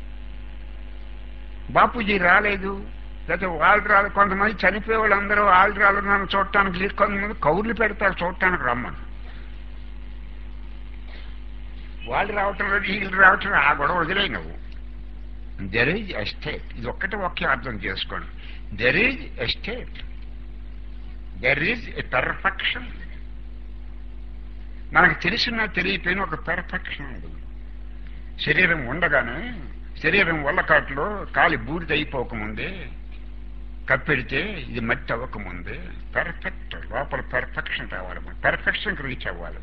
A: బాపూజీ రాలేదు, లేకపోతే వాళ్ళు రాలేదు. కొంతమంది చనిపోయే వాళ్ళందరూ వాళ్ళు రాలేదు నన్ను చూడటానికి, కొంతమంది కౌర్లు పెడతారు చూడటానికి రమ్మని. వాళ్ళు రావటం లేదు, వీళ్ళు రావటం, ఆ గొడవ వదిలే నువ్వు. దెర్ ఈజ్ ఎ స్టేట్, ఇది ఒకే అర్థం చేసుకోండి. There is a state, there is a perfection. మనకు తెలిసినా తెలియపోయిన ఒక పెర్ఫెక్షన్ ఉంది. శరీరం ఉండగానే, శరీరం వల్లకాట్లో కాలి బూడిద అయిపోకముందే కప్పెడితే ఇది మట్టి అవ్వకముందే పెర్ఫెక్ట్, లోపల పెర్ఫెక్షన్ రావాలి, పెర్ఫెక్షన్కి రీచ్ అవ్వాలి.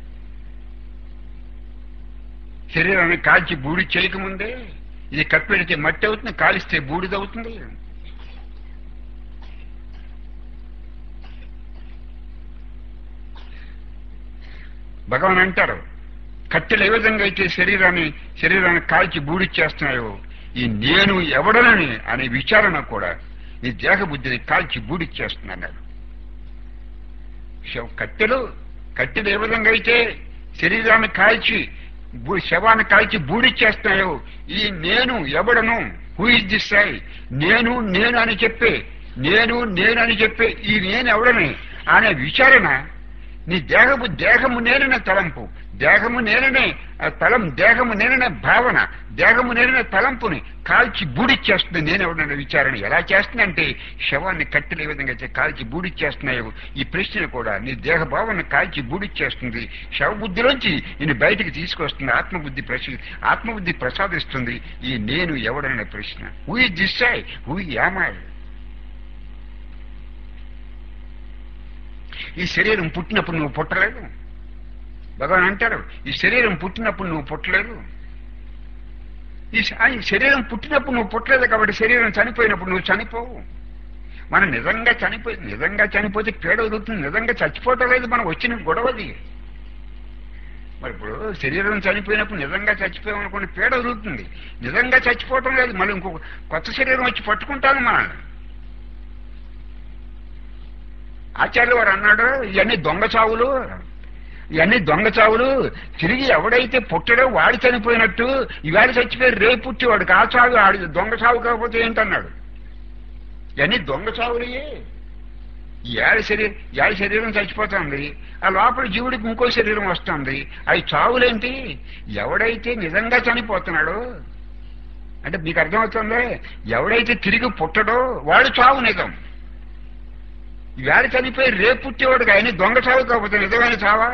A: శరీరాన్ని కాల్చి బూడి చేయకముందే ఇది కప్పెడితే మట్టి అవుతుంది, కాలిస్తే బూడిదవుతుంది. భగవాన్ అంటారు, కట్టెలు ఏ విధంగా అయితే శరీరాన్ని కాల్చి బూడిచ్చేస్తున్నాయో, ఈ నేను ఎవడనని అనే విచారణ కూడా ఈ దేహబుద్ధిని కాల్చి బూడిచ్చేస్తున్నాడు. కట్టెలు ఏ విధంగా అయితే శరీరాన్ని కాల్చి శవాన్ని కాల్చి బూడిచ్చేస్తున్నాయో, ఈ నేను ఎవడను, హూ ఇస్ దిస్ ఐ, నేను అని చెప్పే ఈ నేను ఎవడని అనే విచారణ నీ దేహము నేననే తలంపు,
B: దేహము నేననే తలం, దేహము నేననే భావన, దేహము నేననే తలంపుని కాల్చి బూడిచ్చేస్తుంది. నేనెవడన్నా విచారణ ఎలా చేస్తుందంటే శవాన్ని కట్టెలు ఏ విధంగా కాల్చి బూడిచ్చేస్తున్నాయో ఈ ప్రశ్న కూడా నీ దేహ భావన కాల్చి బూడిచ్చేస్తుంది. శవబుద్ధిలోంచి నేను బయటికి తీసుకొస్తుంది. ఆత్మబుద్ధి ప్రసాదిస్తుంది ఈ నేను ఎవడనే ప్రశ్న. Who is this I, who am I? ఈ శరీరం పుట్టినప్పుడు నువ్వు పుట్టలేదు. భగవాన్ అంటాడు ఈ శరీరం పుట్టినప్పుడు నువ్వు పుట్టలేదు. ఈ శరీరం పుట్టినప్పుడు నువ్వు పుట్టలేదు కాబట్టి శరీరం చనిపోయినప్పుడు నువ్వు చనిపోవు. మనం నిజంగా చనిపోతే పేడ వదులుతుంది. నిజంగా చచ్చిపోవటం లేదు, మనం వచ్చిన గొడవది. మరి ఇప్పుడు శరీరం చనిపోయినప్పుడు నిజంగా చచ్చిపోయామనుకోండి పేడ వదులుతుంది. నిజంగా చచ్చిపోవటం లేదు, మళ్ళీ ఇంకొక కొత్త శరీరం వచ్చి పట్టుకుంటాను మనల్ని. ఆచార్యులు వారు అన్నాడు ఇవన్నీ దొంగ చావులు, తిరిగి ఎవడైతే పుట్టడో వాడు చనిపోయినట్టు ఇవాళ చచ్చిపోయి రేపు పుట్టేవాడికి ఆ చావు ఆడి దొంగ చావు కాకపోతే ఏంటన్నాడు. ఇవన్నీ దొంగ చావులయ్యే. ఏడు శరీరం చచ్చిపోతుంది, ఆ లోపల జీవుడికి ఇంకో శరీరం వస్తుంది. అవి చావులేంటి? ఎవడైతే నిజంగా చనిపోతున్నాడో అంటే మీకు అర్థమవుతుంది, ఎవడైతే తిరిగి పుట్టడో వాడు చావు నిజం. ఇవాళ చనిపోయి రేపు పుట్టేవాడికి ఆయన దొంగ చావు కాకపోతే నిజమైన చావా?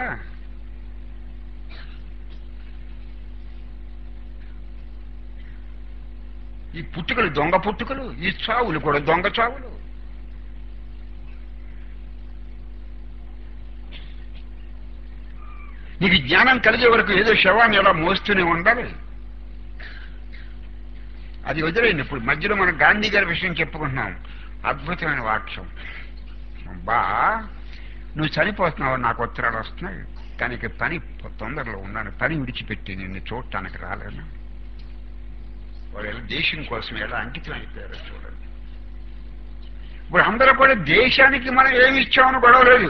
B: ఈ పుట్టుకలు దొంగ పుట్టుకలు, ఈ చావులు కూడా దొంగ చావులు. నీకు జ్ఞానం కలిగే వరకు ఏదో శవాన్ని ఎలా మోస్తూనే ఉండాలి. అది వదిలేండి. ఇప్పుడు మధ్యలో మనం గాంధీ గారి విషయం చెప్పుకుంటున్నాం. అద్భుతమైన వాక్యం. బా నువ్వు చనిపోతున్నావు, నాకు ఉత్తరాలు వస్తున్నాయి, కానీ పని తొందరలో ఉన్నాను, పని విడిచిపెట్టి నిన్ను చూడటానికి రాలేను. వాళ్ళు ఎలా దేశం కోసం ఎలా అంకితం అయిపోయారో చూడండి. ఇప్పుడు అందరూ కూడా దేశానికి మనం ఏమి ఇచ్చామని గొడవ లేదు.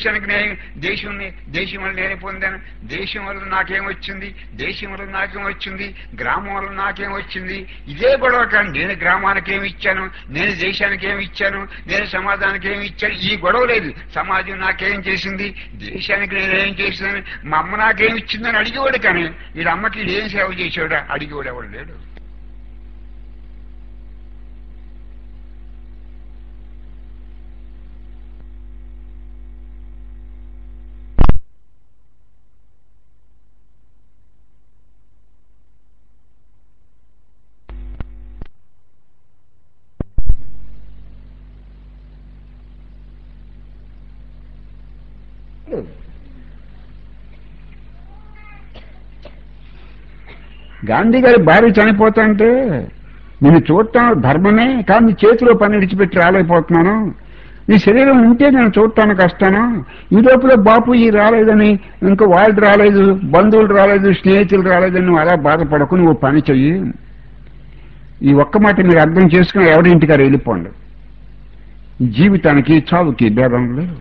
B: దేశం వల్ల నేను పొందాను, దేశం వల్ల నాకేమొచ్చింది, దేశం వల్ల నాకేమొచ్చింది, గ్రామం వల్ల నాకేమొచ్చింది, ఇదే గొడవ. కానీ నేను గ్రామానికి ఏమి ఇచ్చాను, నేను దేశానికి ఏమి ఇచ్చాను, నేను సమాజానికి ఏమి ఇచ్చాను, ఈ గొడవ లేదు. సమాజం నాకేం చేసింది, దేశానికి నేనేం చేసిందని, మా అమ్మ నాకేమి ఇచ్చిందని అడిగేవాడు. కానీ వీళ్ళ అమ్మకి ఏం సేవ చేసేవాడా అడిగేవాడు ఎవడు లేడు.
A: గాంధీ గారి భార్య చనిపోతాంటే నిన్ను చూడటం ధర్మమే, కానీ నీ చేతిలో పని విడిచిపెట్టి రాలేకపోతున్నాను, నీ శరీరం ఉంటే నేను చూడటానికి వస్తాను, ఈ లోపల బాపు ఈ రాలేదని, ఇంకా వాళ్ళు రాలేదు, బంధువులు రాలేదు, స్నేహితులు రాలేదని నువ్వు అలా బాధపడకు, నువ్వు పని చెయ్యి. ఈ ఒక్క మాట మీరు అర్థం చేసుకుని ఎవరింటికారు వెళ్ళిపోండి. జీవితానికి చావుకి భేదం లేదు.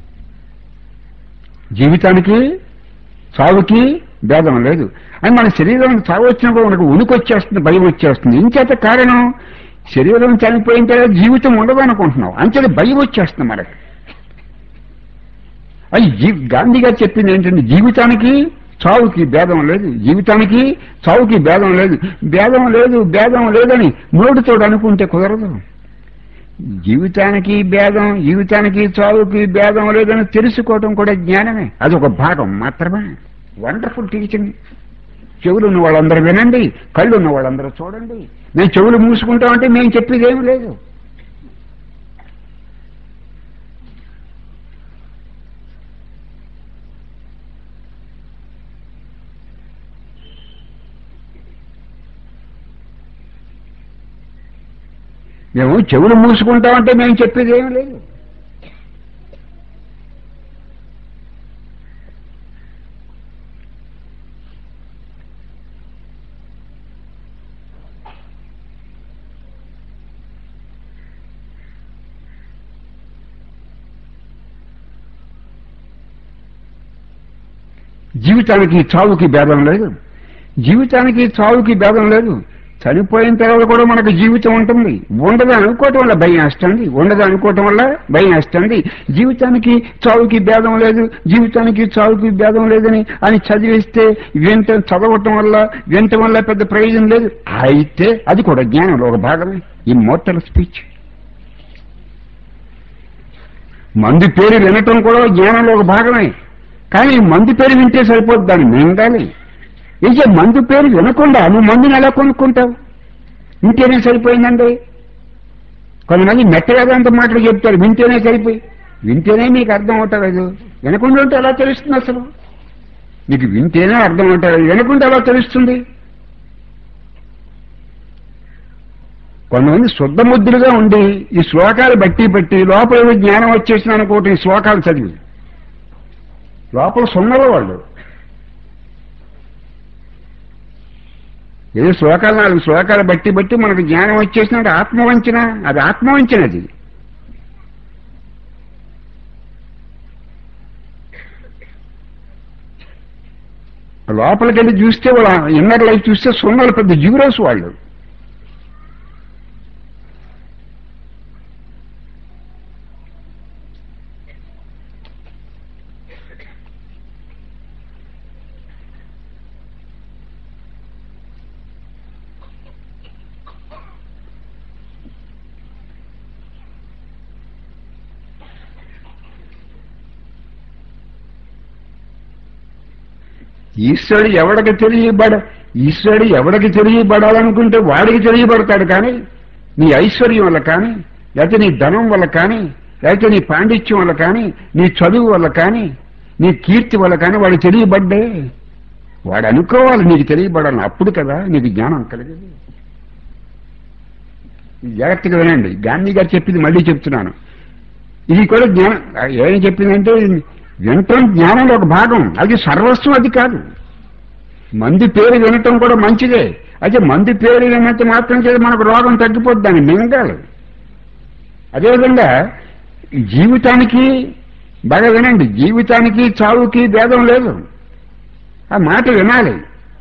A: జీవితానికి చావుకి భేదం లేదు. అని మన శరీరం చావు వచ్చినప్పుడు మనకు ఉనికి వచ్చేస్తుంది, భయం వచ్చేస్తుంది. ఇంచేత కారణం శరీరం చనిపోయిన తర్వాత జీవితం ఉండదు అనుకుంటున్నావు, అంచేత భయం వచ్చేస్తుంది మనకి. అది గాంధీ గారు చెప్పింది ఏంటంటే జీవితానికి చావుకి భేదం లేదు, జీవితానికి చావుకి భేదం లేదు. భేదం లేదని నోటితో అనుకుంటే కుదరదు. జీవితానికి చావుకి భేదం లేదని తెలుసుకోవటం కూడా జ్ఞానమే, అదొక భాగం మాత్రమే. Wonderful teaching. చెవులు ఉన్న వాళ్ళందరూ వినండి, కళ్ళు ఉన్న వాళ్ళందరూ చూడండి. మేము చెవులు మూసుకుంటామంటే మేము చెప్పేది ఏమి లేదు. మేము చెవులు మూసుకుంటామంటే మేము చెప్పేది ఏమి లేదు. జీవితానికి చావుకి భేదం లేదు. చనిపోయిన తర్వాత కూడా మనకు జీవితం ఉంటుంది. ఉండదు అనుకోవటం వల్ల భయం వేస్తుంది, ఉండదు అనుకోవటం వల్ల భయం వేస్తుంది. జీవితానికి చావుకి భేదం లేదు, జీవితానికి చావుకి భేదం లేదని అని చదివిస్తే చదవటం వల్ల పెద్ద ప్రయోజనం లేదు. అయితే అది కూడా జ్ఞానంలో ఒక భాగమే, ఇమ్మోర్టల్ స్పీచ్. మందు పేరు వినటం కూడా జ్ఞానంలో ఒక భాగమే. కానీ మందు పేరు వింటే సరిపోద్ది, దాన్ని మింగాలి. ఇక మందు పేరు వినకుండా నువ్వు మందుని ఎలా కొనుక్కుంటావు? వింటేనే సరిపోయిందండి. కొంతమంది మెట్టవేదాంత మాటలు చెప్తారు, వింటేనే సరిపోయి. వింటేనే మీకు అర్థం అవుతారు, వినకుండా ఉంటే ఎలా తెలుస్తుంది? అసలు నీకు వింటేనే అర్థం అవుతారు, వినకుండా ఎలా తెలుస్తుంది? కొంతమంది శుద్ధముద్దులుగా ఉండి ఈ శ్లోకాలు బట్టి లోపల జ్ఞానం వచ్చేసిన అనుకోవటం, ఈ శ్లోకాలు చదివి లోపల సున్నల వాళ్ళు. ఏదో శ్లోకాలు 4 శ్లోకాలు బట్టి మనకు జ్ఞానం వచ్చేసినట్టు ఆత్మవంచన. అది ఆత్మవంచన. అది లోపలికి వెళ్ళి చూస్తే వాళ్ళ ఇన్నర్ లైఫ్ చూస్తే సున్నలు పెద్ద జీరోస్ వాళ్ళు. ఈశ్వరుడు ఎవడికి తెలియబడాలనుకుంటే వాడికి తెలియబడతాడు. కానీ నీ ఐశ్వర్యం వల్ల కానీ, లేకపోతే నీ ధనం వల్ల కానీ, లేకపోతే నీ పాండిత్యం వల్ల కానీ, నీ చదువు వల్ల కానీ, నీ కీర్తి వల్ల కానీ వాడు తెలియబడ్డే. వాడు అనుకోవాలి నీకు తెలియబడాలని, అప్పుడు కదా నీకు జ్ఞానం కలిగేది. జాగ్రత్తగా వినండి, గాంధీ గారు చెప్పింది మళ్ళీ చెప్తున్నాను. ఇది కూడా జ్ఞానం. ఏం చెప్పిందంటే వినటం జ్ఞానంలో ఒక భాగం, అది సర్వస్వం అది కాదు. మంది పేరు వినటం కూడా మంచిదే. అయితే మంది పేరు వినంత మాత్రం చేసి మనకు రోగం తగ్గిపోద్ది, దాన్ని మింగాలి. అదేవిధంగా జీవితానికి బాగా వినండి, జీవితానికి చావుకి భేదం లేదు. ఆ మాట వినాలి,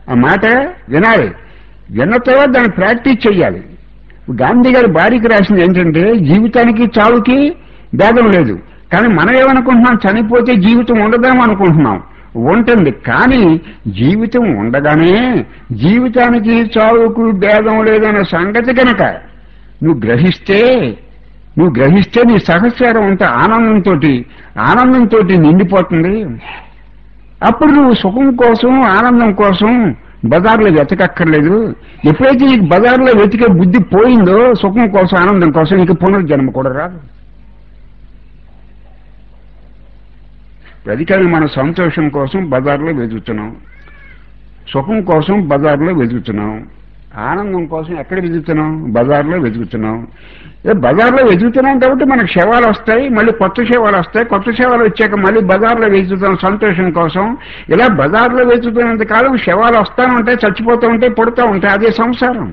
A: విన్న తర్వాత దాన్ని ప్రాక్టీస్ చెయ్యాలి. గాంధీ గారి భార్యకి రాసింది ఏంటంటే జీవితానికి చావుకి భేదం లేదు. కానీ మనం ఏమనుకుంటున్నాం, చనిపోతే జీవితం ఉండదేమో అనుకుంటున్నాం. ఉంటుంది, కానీ జీవితం ఉండగానే జీవితానికి చావుకు భేదం లేదన్న సంగతి కనుక నువ్వు గ్రహిస్తే నీ సహస్రం అంతా ఆనందంతో నిండిపోతుంది. అప్పుడు నువ్వు సుఖం కోసం, ఆనందం కోసం బజార్లో వెతకక్కర్లేదు. ఎప్పుడైతే నీకు బజార్లో వెతికే బుద్ధి పోయిందో సుఖం కోసం, ఆనందం కోసం, నీకు పునర్జన్మ కూడా రాదు. అధికారి మన సంతోషం కోసం బజార్లో వెతుకుతున్నాం, సుఖం కోసం బజార్లో వెతుకుతున్నాం, ఆనందం కోసం ఎక్కడ వెతుకుతున్నాం? బజార్లో వెతుకుతున్నాం. బజార్లో వెతుకుతున్నాం కాబట్టి మనకు శవాలు వస్తాయి, మళ్ళీ కొత్త శవాలు వస్తాయి. కొత్త శవాలు వచ్చాక మళ్ళీ బజార్లో వెతుకుతాం సంతోషం కోసం. ఇలా బజార్లో వెతుకుతున్నంత కాలం శవాలు వస్తూ ఉంటాయి, చచ్చిపోతూ ఉంటాయి, పుడుతూ ఉంటాయి. అదే సంసారం.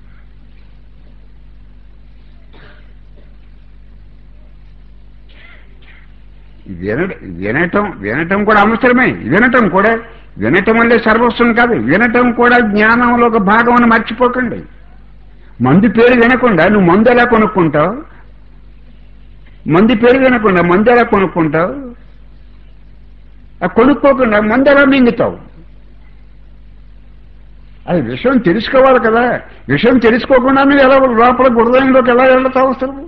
A: వినటం కూడా అవసరమే. వినటం వల్లే సర్వస్వం కాదు, వినటం కూడా జ్ఞానంలో ఒక భాగం అని మర్చిపోకండి. మందు పేరు వినకుండా నువ్వు మందు ఎలా కొనుక్కుంటావు? మందు పేరు వినకుండా మందు ఎలా కొనుక్కుంటావు? కొనుక్కోకుండా మందు ఎలా మింగుతావు? అది విషయం తెలుసుకోవాలి కదా. విషయం తెలుసుకోకుండా నువ్వు ఎలా లోపల హృదయంలోకి ఎలా వెళ్తావు? అసలు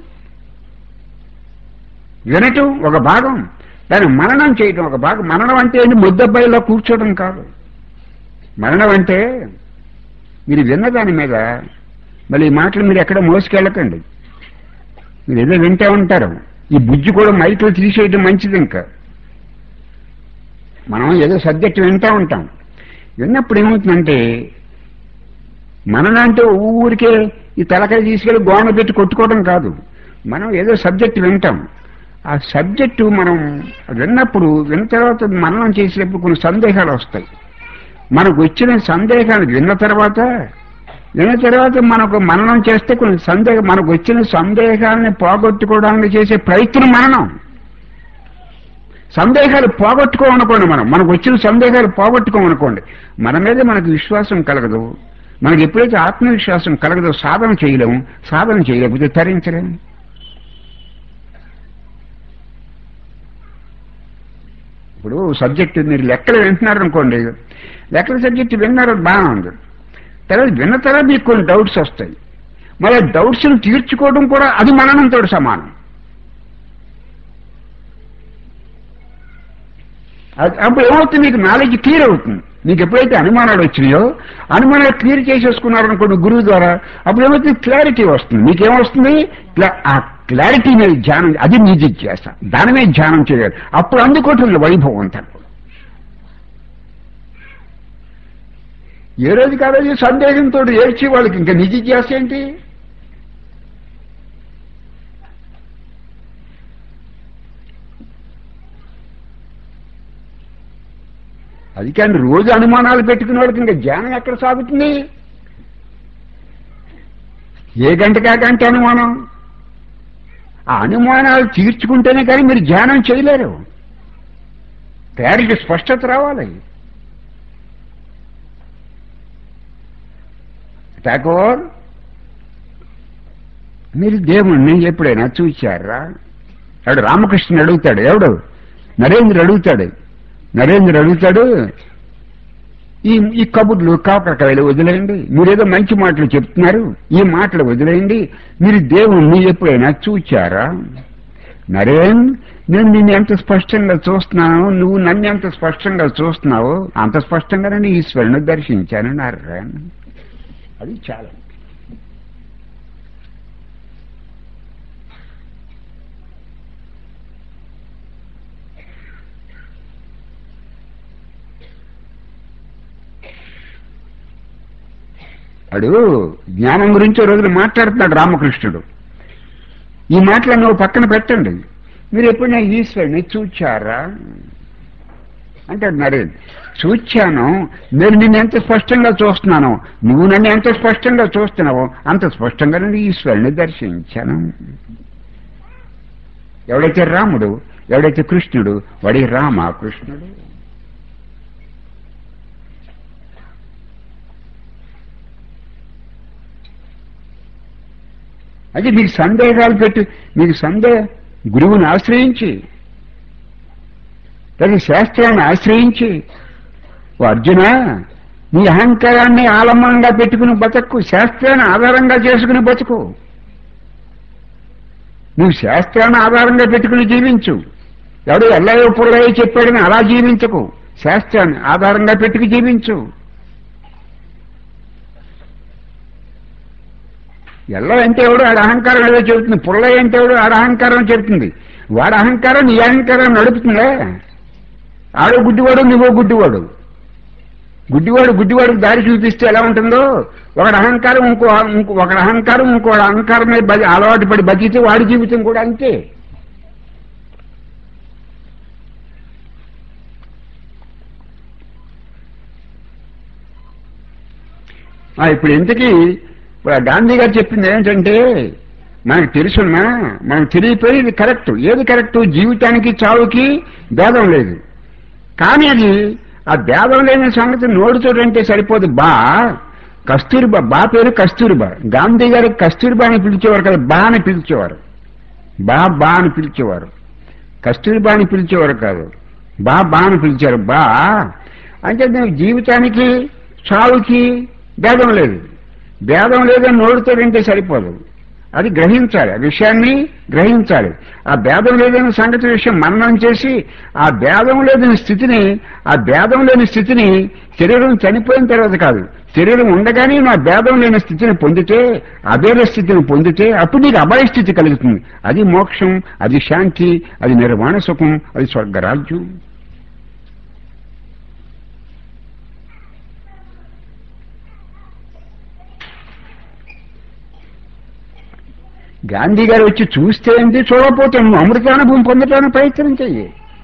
A: వినటం ఒక భాగం, దాన్ని మననం చేయటం ఒక భాగం. మననం అంటే ముద్దబ్బాయిలో కూర్చోవడం కాదు. మననం అంటే మీరు విన్న దాని మీద మళ్ళీ ఈ మాటలు మీరు ఎక్కడ మోసుకెళ్ళకండి. మీరు ఏదో వింటే ఉంటారు. ఈ బుజ్జి కూడా మైకులు తీసేయడం మంచిది. ఇంకా మనం ఏదో సబ్జెక్ట్ వింటూ ఉంటాం. విన్నప్పుడు ఏమవుతుందంటే మననం అంటే ఊరికే ఈ తలకాయ తీసుకెళ్ళి గోన పెట్టి కొట్టుకోవడం కాదు. మనం ఏదో సబ్జెక్ట్ వింటాం. ఆ సబ్జెక్టు మనం విన్న తర్వాత మననం చేసేటప్పుడు కొన్ని సందేహాలు వస్తాయి. మనకు వచ్చిన సందేహాలు విన్న తర్వాత మనకు మననం చేస్తే కొన్ని మనకు వచ్చిన సందేహాలని పోగొట్టుకోవడానికి చేసే ప్రయత్నం మననం. సందేహాలు పోగొట్టుకోమనుకోండి, మనకు వచ్చిన సందేహాలు పోగొట్టుకోమనుకోండి, మన మీద మనకు విశ్వాసం కలగదు, మనకి ఎప్పుడైతే ఆత్మవిశ్వాసం కలగదో సాధన చేయలేము, సాధన చేయలేకపోతే తరించలేము. ఇప్పుడు సబ్జెక్టు మీరు లెక్కలు వింటున్నారనుకోండి, లెక్కల సబ్జెక్టు విన్నారు బాగా ఉంది, తర్వాత విన్న తర్వాత మీకు కొన్ని డౌట్స్ వస్తాయి. మరి ఆ డౌట్స్ని తీర్చుకోవడం కూడా అది మననంతో సమానం. అప్పుడు ఏమవుతుంది, మీకు నాలెడ్జ్ క్లియర్ అవుతుంది. మీకు ఎప్పుడైతే అనుమానాలు వచ్చినాయో అనుమానాలు క్లియర్ చేసేసుకున్నారనుకోండి గురువు ద్వారా, అప్పుడు ఏమవుతుంది, క్లారిటీ వస్తుంది. మీకేమొస్తుంది, ఆ క్లారిటీ మీద ధ్యానం, అది మీ జిజ్ఞాస, దాని మీద ధ్యానం చేయాలి. అప్పుడు అందుకోవటం వైభవం అంతా. ఏ రోజు కాలేజీ సందేహంతో ఏడ్చి వాళ్ళకి ఇంకా నీ జిజ్ఞాస ఏంటి? అది కానీ రోజు అనుమానాలు పెట్టుకునే వాళ్ళకి ఇంకా ధ్యానం ఎక్కడ సాగుతుంది? ఏ గంటకా గంట అనుమానం. ఆ అనుమానాలు తీర్చుకుంటేనే కానీ మీరు ధ్యానం చేయలేరు. క్లారిటీ, స్పష్టత రావాలి. ఠాకూర్, మీరు దేవుణ్ణి ఎప్పుడైనా చూశారా? ఎవడు రామకృష్ణ అడుగుతాడు, ఎవడు నరేంద్ర అడుగుతాడు, ఈ కబుర్లు కాకరకాయలు వదిలేయండి, మీరేదో మంచి మాటలు చెప్తున్నారు, ఈ మాటలు వదిలేయండి, మీరు దేవుణ్ణి ఎప్పుడైనా చూచారా? నరేంద్ర, నేను నిన్ను ఎంత స్పష్టంగా చూస్తున్నాను, నువ్వు నన్ను ఎంత స్పష్టంగా చూస్తున్నావు, అంత స్పష్టంగా నేను ఈశ్వరుని దర్శించాను నారాయణ. అది చాలా. అడు జ్ఞానం గురించి రోజులు మాట్లాడుతున్నాడు రామకృష్ణుడు. ఈ మాటలను నువ్వు పక్కన పెట్టండి, మీరు ఎప్పుడైనా ఈశ్వరుని చూచారా అంటే, నరేంద్ర చూచాను, నేను నిన్ను ఎంత స్పష్టంగా చూస్తున్నానో, నువ్వు నన్ను ఎంత స్పష్టంగా చూస్తున్నావో అంత స్పష్టంగా నేను ఈశ్వరుని దర్శించాను. ఎవడైతే రాముడు, ఎవడైతే కృష్ణుడు, వాడి రామకృష్ణుడు. అది మీకు సందేహాలు పెట్టి, మీకు గురువుని ఆశ్రయించి, లేదా శాస్త్రాన్ని ఆశ్రయించి, ఓ అర్జున, నీ అహంకారాన్ని ఆలంబనంగా పెట్టుకుని బతకు, శాస్త్రాన్ని ఆధారంగా చేసుకుని బతుకు. నువ్వు శాస్త్రాన్ని ఆధారంగా పెట్టుకుని జీవించు. ఎవడు ఎల్లయ్యో పుల్లయ్యో చెప్పాడని అలా జీవించకు, శాస్త్రాన్ని ఆధారంగా పెట్టుకు జీవించు. ఎల్ల అంటే ఎవడు ఆడ అహంకారం ఏదో చెబుతుంది, పుల్లయ్య అంటే ఎవడు ఆడ అహంకారం చెబుతుంది. వాడు అహంకారం నీ అహంకారం నడుపుతుందా? ఆడో గుడ్డివాడు, నువ్వో గుడ్డివాడు. గుడ్డివాడికి దారి చూపిస్తే ఎలా ఉంటుందో, ఒకటి అహంకారం ఇంకో అహంకారం మీద అలవాటు పడి బతికితే వాడి జీవితం కూడా అంతే. ఇప్పుడు ఇంతకీ గాంధీ గారు చెప్పింది ఏంటంటే, మనకు తెలుసున్నా, మనకు తెలియపోయి ఇది కరెక్ట్. ఏది కరెక్ట్? జీవితానికి చావుకి భేదం లేదు. కానీ అది ఆ భేదం లేని సంగతి నోడుతోడంటే సరిపోదు. కస్తూరిబా, పేరు కస్తూరిబా. గాంధీ గారికి కస్తూరిబా అని పిలిచేవారు కదా, అని పిలిచేవారు. అని పిలిచేవారు, కస్తూరిబా అని పిలిచేవారు కాదు, అని పిలిచారు. అంటే జీవితానికి చావుకి భేదం లేదు. భేదం లేదని నోడుతాడంటే సరిపోదు, అది గ్రహించాలి, ఆ విషయాన్ని గ్రహించాలి. ఆ భేదం లేదని సంగతి విషయం మననం చేసి ఆ భేదం లేని స్థితిని శరీరం చనిపోయిన తర్వాత కాదు, శరీరం ఉండగానే నా భేదం లేని స్థితిని పొందితే, అభేద స్థితిని పొందితే అప్పుడు నీకు అభయ స్థితి కలుగుతుంది. అది మోక్షం, అది శాంతి, అది నిర్వాణ సుఖం, అది స్వర్గరాజ్యం. గాంధీ గారు వచ్చి చూస్తే ఏంటి, చూడకపోతే నువ్వు అమృతానుభవం పొందడానికి ప్రయత్నం చెయ్యి.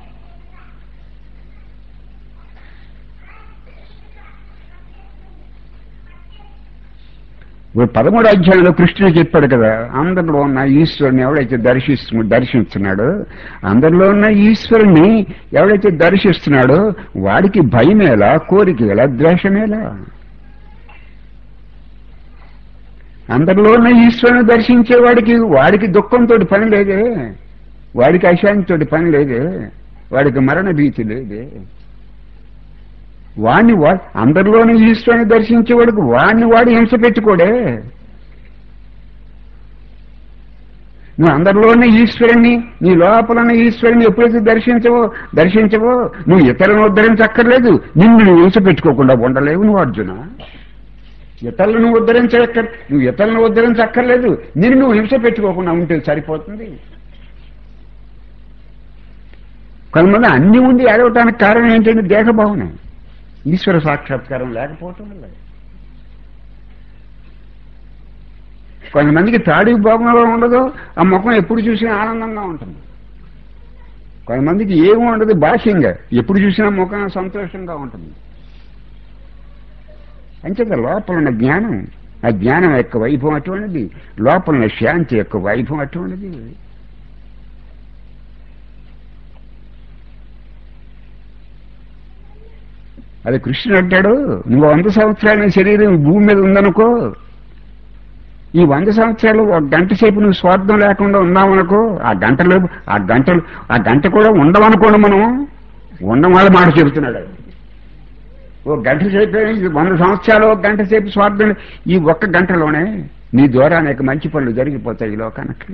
A: ఇప్పుడు 13వ అధ్యాయంలో కృష్ణుడు చెప్పాడు కదా, అందరిలో ఉన్న ఈశ్వరుని ఎవడైతే దర్శిస్తున్నాడో, అందరిలో ఉన్న ఈశ్వరుని ఎవడైతే దర్శిస్తున్నాడో వాడికి భయమేలా, కోరికేలా, ద్వేషమేలా. అందరిలోనే ఈశ్వరుని దర్శించేవాడికి వాడికి దుఃఖంతో పని లేదే, వాడికి అశాంతితో పని లేదే, వాడికి మరణ భీతి లేదే. అందరిలోనే ఈశ్వరుని దర్శించేవాడికి వాడు హింస పెట్టుకోడే. నువ్వు అందరిలోనే ఈశ్వరుని, నీ లోపలన్న ఈశ్వరుని ఎప్పుడైతే దర్శించవో నువ్వు ఇతరులను ఉద్ధరించక్కర్లేదు, నిన్ను నువ్వు హింస పెట్టుకోకుండా ఉండలేవు నువ్వు అర్జున. ఇతరులను నువ్వు ఇతరులను ఉద్ధరించక్కర్లేదు, నిన్ను నువ్వు హింస పెట్టుకోకుండా ఉంటే సరిపోతుంది. కొంతమంది అన్ని ఉండి ఏడవటానికి కారణం ఏంటంటే దేహభావన, ఈశ్వర సాక్షాత్కారం లేకపోవటం వల్ల. కొంతమందికి తాడికి భావంగా ఉండదు, ఆ ముఖం ఎప్పుడు చూసినా ఆనందంగా ఉంటుంది. కొంతమందికి ఏమీ ఉండదు, బాహ్యంగా ఎప్పుడు చూసినా ముఖం సంతోషంగా ఉంటుంది. అంచేత లోపల ఉన్న జ్ఞానం, ఆ జ్ఞానం యొక్క వైభవం అటువంటిది, లోపల ఉన్న శాంతి యొక్క వైభవం అటువంటిది. అది కృష్ణుడు అంటాడు, నువ్వు 100 సంవత్సరాల శరీరం భూమి మీద ఉందనుకో, ఈ 100 సంవత్సరాలు ఒక గంట సేపు నువ్వు స్వార్థం లేకుండా ఉన్నావనుకో, ఆ గంట కూడా ఉండవనుకోండి. మనం ఉండడం వాళ్ళ మాట చెబుతున్నాడు. ఓ గంట సేపు 100 సంవత్సరాలు ఒక గంట సేపు స్వార్థం, ఈ ఒక్క గంటలోనే నీ ద్వారా అనేక మంచి పనులు జరిగిపోతాయి ఈ లోకానికి.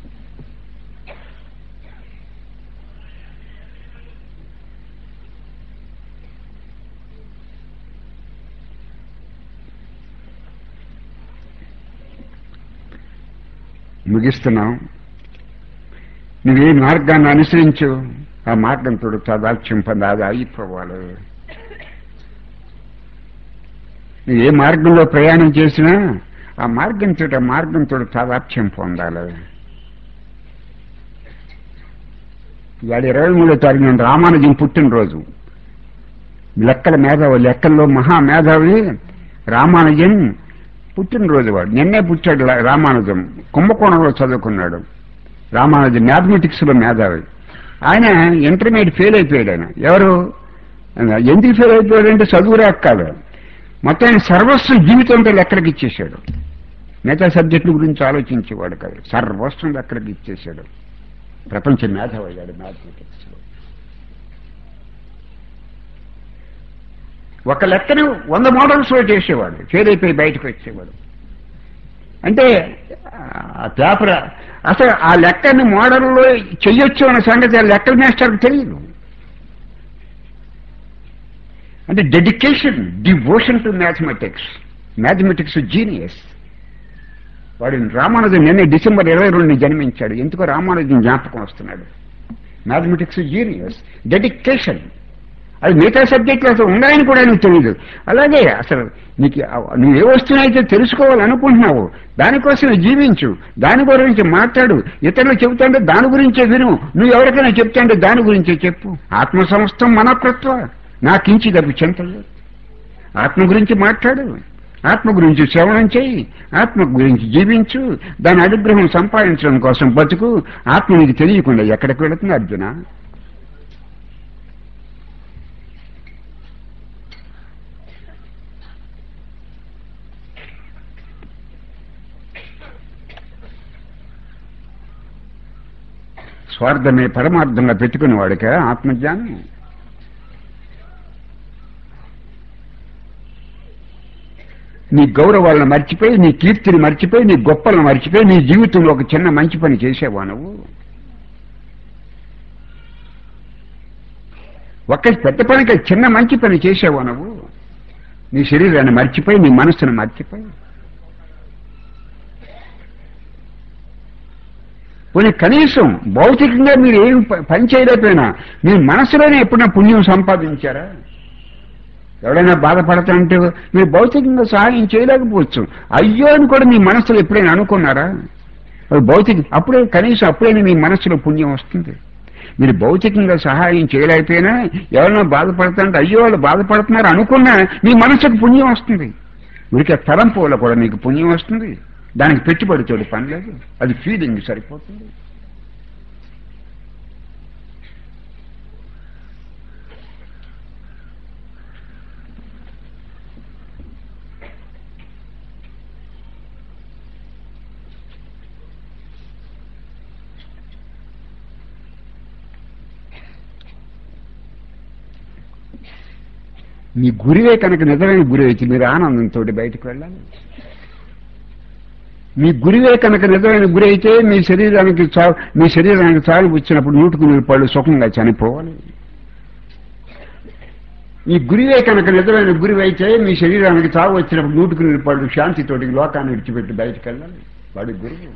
A: ముగిస్తున్నాం. నువ్వే మార్గాన్ని అనుసరించు, ఆ మార్గంతో తదాక్ష్యం పొందాది అయిపోవాలి. నువ్వు ఏ మార్గంలో ప్రయాణం చేసినా ఆ మార్గంతో తాదాప్యం పొందాలి. ఇవాళ 23వ తారీఖున రామానుజం పుట్టినరోజు. లెక్కల్లో మహామేధావి రామానుజన్ పుట్టినరోజు. వాడు నిన్నే పుట్టాడు రామానుజం. కుంభకోణంలో చదువుకున్నాడు. రామానుజం మ్యాథమెటిక్స్ లో మేధావి. ఆయన ఇంటర్మీడియట్ ఫెయిల్ అయిపోయాడు. ఆయన ఎవరు ఎందుకు ఫెయిల్ అయిపోయాడంటే చదువు రాక కాదు, మొత్తం ఆయన సర్వస్వం జీవితంతో లెక్కలకి ఇచ్చేశాడు. మిగతా సబ్జెక్టుల గురించి ఆలోచించేవాడు కాదు, సర్వస్వం లెక్కలకి ఇచ్చేశాడు. ప్రపంచ మేధావి అయ్యాడు మ్యాథమెటిక్స్ లో. ఒక లెక్కను 100 మోడల్స్ లో చేసేవాడు, ఫెయిల్ అయిపోయి బయటకు వచ్చేవాడు. అంటే ఆ పేపర్ అసలు ఆ లెక్కని మోడల్లో చెయ్యొచ్చు అన్న సంగతి ఆ లెక్కల మాస్టర్కి తెలియదు. అంటే dedication, devotion to mathematics genius. వాడు రామానుజన్ నిన్నే డిసెంబర్ 22 జన్మించాడు. ఎందుకో రామానుజన్ జ్ఞాపకం వస్తున్నాడు. Mathematics genius, dedication. అది మిగతా సబ్జెక్టులు అసలు ఉన్నాయని కూడా నీకు తెలియదు. అలాగే అసలు నీకు నువ్వు ఏ వస్తువునైతే తెలుసుకోవాలనుకుంటున్నావు దానికోసం జీవించు, దాని గురించి మాట్లాడు. ఇతరులు చెబుతాంటే దాని గురించే విను, నువ్వు ఎవరికైనా చెప్తాంటే దాని గురించే చెప్పు. ఆత్మ సమస్తం మనకృత్వ నాకించిదపు చింతలు. ఆత్మ గురించి మాట్లాడు, ఆత్మ గురించి శ్రవణం చేయి, ఆత్మ గురించి జీవించు, దాని అనుగ్రహం సంపాదించడం కోసం బతుకు. ఆత్మ నీకు తెలియకుండా ఎక్కడికి వెళుతుంది అర్జున? స్వార్థమే పరమార్థంగా పెట్టుకునేవాడిక ఆత్మజ్ఞానం. నీ గౌరవాలను మర్చిపోయి, నీ కీర్తిని మర్చిపోయి, నీ గొప్పలను మర్చిపోయి, నీ జీవితంలో ఒక చిన్న మంచి పని చేసేవా నువ్వు? ఒక్క పెద్ద పనికి చిన్న మంచి పని చేసేవా నువ్వు? నీ శరీరాన్ని మర్చిపోయి, నీ మనస్సును మర్చిపోయి. పోనీ కనీసం భౌతికంగా మీరు ఏం పని చేయలేకపోయినా మీ మనసులోనే ఎప్పుడైనా పుణ్యం సంపాదించారా? ఎవడైనా బాధపడతానంటే మీరు భౌతికంగా సహాయం చేయలేకపోవచ్చు, అయ్యో అని కూడా మీ మనసులో ఎప్పుడైనా అనుకున్నారా? అప్పుడే కనీసం అప్పుడైనా మీ మనసులో పుణ్యం వస్తుంది. మీరు భౌతికంగా సహాయం చేయలేకపోయినా ఎవరైనా బాధపడతానంటే అయ్యో వాళ్ళు బాధపడుతున్నారు అనుకున్నా మీ మనసుకు పుణ్యం వస్తుంది. ఉరికే తలంపు వల్ల కూడా మీకు పుణ్యం వస్తుంది. దానికి పెట్టుబడి తోడు పని లేదు, అది ఫీలింగ్ సరిపోతుంది. మీ గురివే కనుక నిజమైన గురి అయితే మీరు ఆనందంతో బయటకు వెళ్ళాలి. మీ గురివే కనుక నిజమైన గురి అయితే మీ శరీరానికి చాలు వచ్చినప్పుడు 100% సుఖంగా చనిపోవాలి. ఈ గురివే కనుక నిజమైన గురి అయితే మీ శరీరానికి చావు వచ్చినప్పుడు 100% శాంతితోటి లోకాన్ని విడిచిపెట్టి బయటకు వెళ్ళాలి. వాడి గురువు.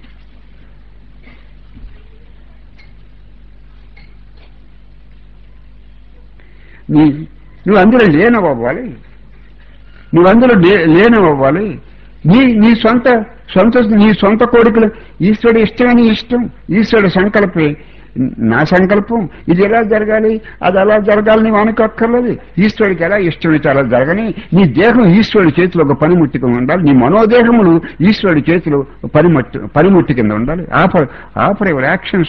A: నువ్వు అందులో లేనవ్వాలి. నువ్వు అందులో లేనవ్వాలి. నీ సొంత కోరికలు ఈశ్వరుడు ఇష్టమని ఇష్టం, ఈశ్వరుడు సంకల్పే. నా సంకల్పం ఇది ఎలా జరగాలి, అది అలా జరగాలి నీవు అనుకోక్కర్లేదు. ఈశ్వరుడికి ఎలా ఇష్టమైతే అలా జరగని. నీ దేహం ఈశ్వరుడి చేతిలో ఒక పనిముట్టిగా ఉండాలి. నీ మనోదేహములు ఈశ్వరుడి చేతిలో పనిముట్టి కింద ఉండాలి. Offer your actions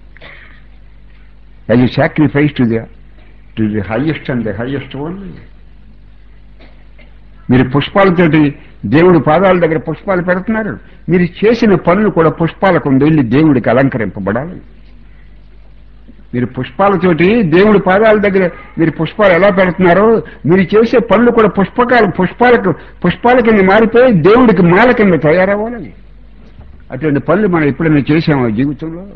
A: as you sacrifice to the highest and the highest only. మీరు పుష్పాలతోటి దేవుడి పాదాల దగ్గర పుష్పాలు పెడుతున్నారు. మీరు చేసిన పనులు కూడా పుష్పాలకు వెళ్ళి దేవుడికి అలంకరింపబడాలి. మీరు పుష్పాలతోటి దేవుడి పాదాల దగ్గర మీరు పుష్పాలు ఎలా పెడుతున్నారో మీరు చేసే పనులు కూడా పుష్పాల కింద మారిపోయి దేవుడికి మాల కింద తయారవ్వాలి. అటువంటి పనులు మనం ఎప్పుడైనా చేసామో జీవితంలో?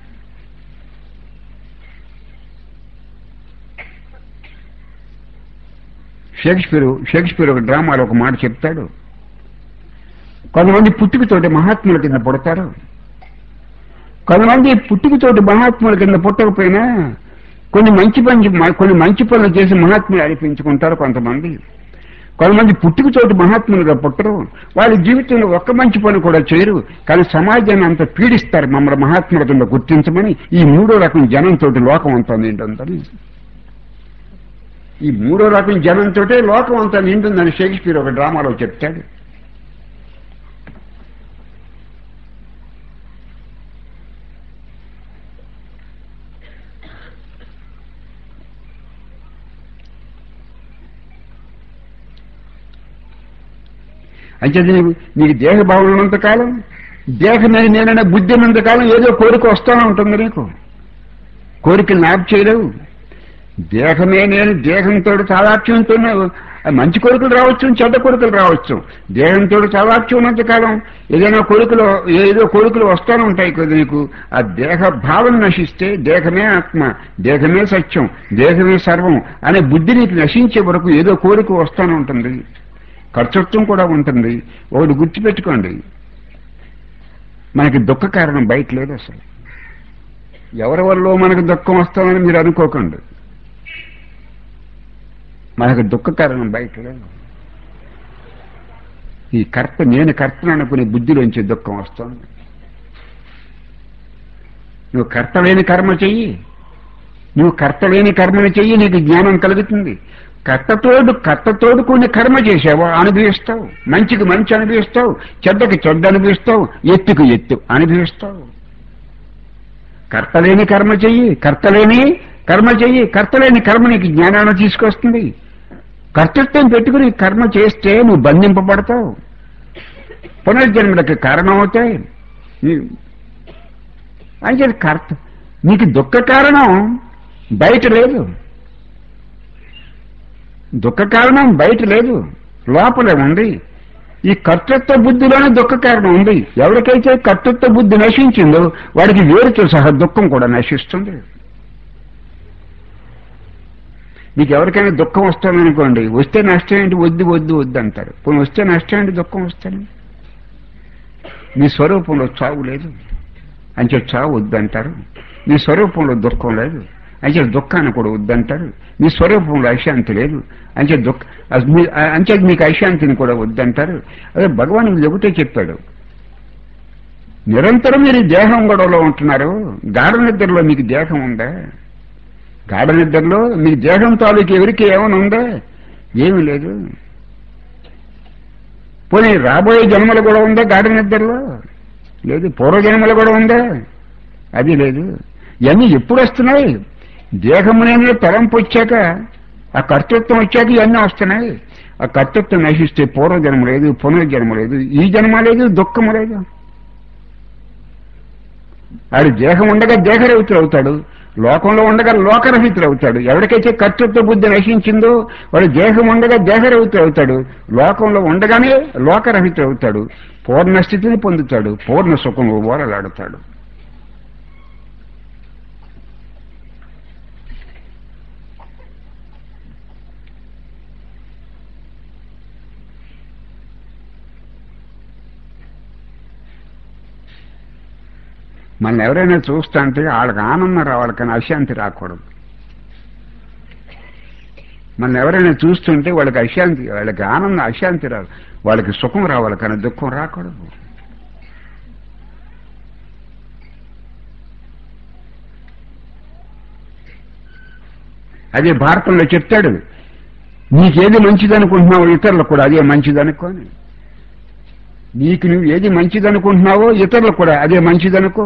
A: షేక్స్పియర్ ఒక డ్రామాలో ఒక మాట చెప్తాడు. కొంతమంది పుట్టుకతోటి మహాత్ముల కింద పుడతారు, కొంతమంది పుట్టుకతోటి మహాత్ముల కింద పుట్టకపోయినా కొన్ని మంచి పనులు చేసి మహాత్ములు అనిపించుకుంటారు. కొంతమంది పుట్టుకతోటి మహాత్ములుగా పుట్టరు, వాళ్ళ జీవితంలో ఒక్క మంచి పని కూడా చేయరు, కానీ సమాజాన్ని అంత పీడిస్తారు మమ్మల్ని మహాత్ముల కింద గుర్తించమని. ఈ 3వ రకం జనంతో లోకం అంతా నిండుందని, ఈ 3వ రకం జనంతో లోకం అంతా నిండుందని షేక్స్పియర్ ఒక డ్రామాలో చెప్తాడు. అంటే నీకు దేహ భావన ఉన్నంతకాలం, దేహమే నేననే బుద్ధి ఉన్నంతకాలం ఏదో కోరిక వస్తూనే ఉంటుంది. నీకు కోరికలు నాపు చేయలేవు. దేహమే నేను, దేహంతో చాలాక్ష్యంతో మంచి కోరికలు రావచ్చు, చెడ్డ కోరికలు రావచ్చు. దేహంతో చాలాక్ష్యం ఉన్నంతకాలం ఏదో కోరికలు వస్తూనే ఉంటాయి కదా నీకు. ఆ దేహ భావన నశిస్తే దేహమే ఆత్మ, దేహమే సత్యం, దేహమే సర్వం అనే బుద్ధి నీకు నశించే వరకు ఏదో కోరిక వస్తూనే ఉంటుంది. కర్తృత్వం కూడా ఉంటుంది. ఒకటి గుర్తుపెట్టుకోండి, మనకి దుఃఖ కారణం బయట లేదు. అసలు ఎవరి వల్ల మనకు దుఃఖం వస్తామని మీరు అనుకోకండి. మనకు దుఃఖ కారణం బయట లేదు. ఈ నేను కర్తను అనుకునే బుద్ధిలోంచి దుఃఖం వస్తుంది. నువ్వు కర్తలేని కర్మను చెయ్యి, నీకు జ్ఞానం కలుగుతుంది. కర్తతోడు కొన్ని కర్మ చేసావు, అనుభవిస్తావు. మంచికి మంచి అనుభవిస్తావు, చెడ్డకి చెడ్డ అనుభవిస్తావు, ఎత్తుకు ఎత్తు అనుభవిస్తావు. కర్తలేని కర్మ చెయ్యి, కర్తలేని కర్మ నీకు జ్ఞానాన్ని తీసుకొస్తుంది. కర్తృత్వం పెట్టుకుని కర్మ చేస్తే నువ్వు బంధింపబడతావు, పునర్జన్మలకు కారణం అవుతాయి. అయితే నీకు దుఃఖ కారణం బయట లేదు, లోపలే ఉంది. ఈ కర్తృత్వ బుద్ధిలోనే దుఃఖ కారణం ఉంది. ఎవరికైతే కర్తృత్వ బుద్ధి నశించిందో వాడికి వేరుతో సహా దుఃఖం కూడా నశిస్తుంది. మీకు ఎవరికైనా దుఃఖం వస్తుందనుకోండి, వస్తే నష్టం ఏంటి, వద్దు అంటారు. పోనీ వస్తే నష్టం ఏంటి, దుఃఖం వస్తాను. మీ స్వరూపంలో చావు లేదు అంచే చావు వద్దంటారు. మీ స్వరూపంలో దుఃఖం లేదు అంచే దుఃఖాన్ని కూడా వద్దంటారు. మీ స్వరూపంలో అశాంతి లేదు అంచే మీకు అశాంతిని కూడా వద్దంటారు. అదే భగవానుడు చెబుతే చెప్పాడు, నిరంతరం మీరు దేహం గొడవలో ఉంటున్నారు. గాఢ నిద్రలో మీకు దేహం ఉందా? గాఢ నిద్రలో మీకు దేహం తాలూకు ఎవరికి ఏమైనా ఉందా? ఏమీ లేదు. పోనీ రాబోయే జన్మలు కూడా ఉందా గాఢ నిద్రలో? లేదు. పూర్వజన్మలు కూడా ఉందా? అది లేదు. ఇవన్నీ ఎప్పుడు వస్తున్నాయి? దేహమునే తలంపు వచ్చాక, ఆ కర్తృత్వం వచ్చాక ఇవన్నీ వస్తున్నాయి. ఆ కర్తృత్వం నశిస్తే పూర్వజన్మ లేదు, పునర్జన్మ లేదు, ఈ జన్మ లేదు, దుఃఖము లేదు. ఆడు దేహం ఉండగా దేహరహితుడు అవుతాడు, లోకంలో ఉండగా లోకరహితుడు అవుతాడు. ఎవరికైతే కర్తృత్వ బుద్ధి నశించిందో వాడు దేహం ఉండగా దేహరహితుడు అవుతాడు. లోకంలో ఉండగానే లోకరహితుడు అవుతాడు. పూర్ణ స్థితిని పొందుతాడు. పూర్ణ సుఖం ఓరలాడుతాడు. మన ఎవరైనా చూస్తా అంటే వాళ్ళకి ఆనందం రావాలి, కానీ అశాంతి రాకూడదు. మన ఎవరైనా చూస్తుంటే వాళ్ళకి అశాంతి, వాళ్ళకి ఆనందం అశాంతి రాదు, వాళ్ళకి సుఖం రావాలి, కానీ దుఃఖం రాకూడదు. అదే భారతంలో చెప్తాడు, నీకేది మంచిదనుకుంటున్నావో ఇతరులకు కూడా అదే మంచిదనుకోని. నీకు నువ్వు ఏది మంచిదనుకుంటున్నావో ఇతరులకు కూడా అదే మంచిదనుకో.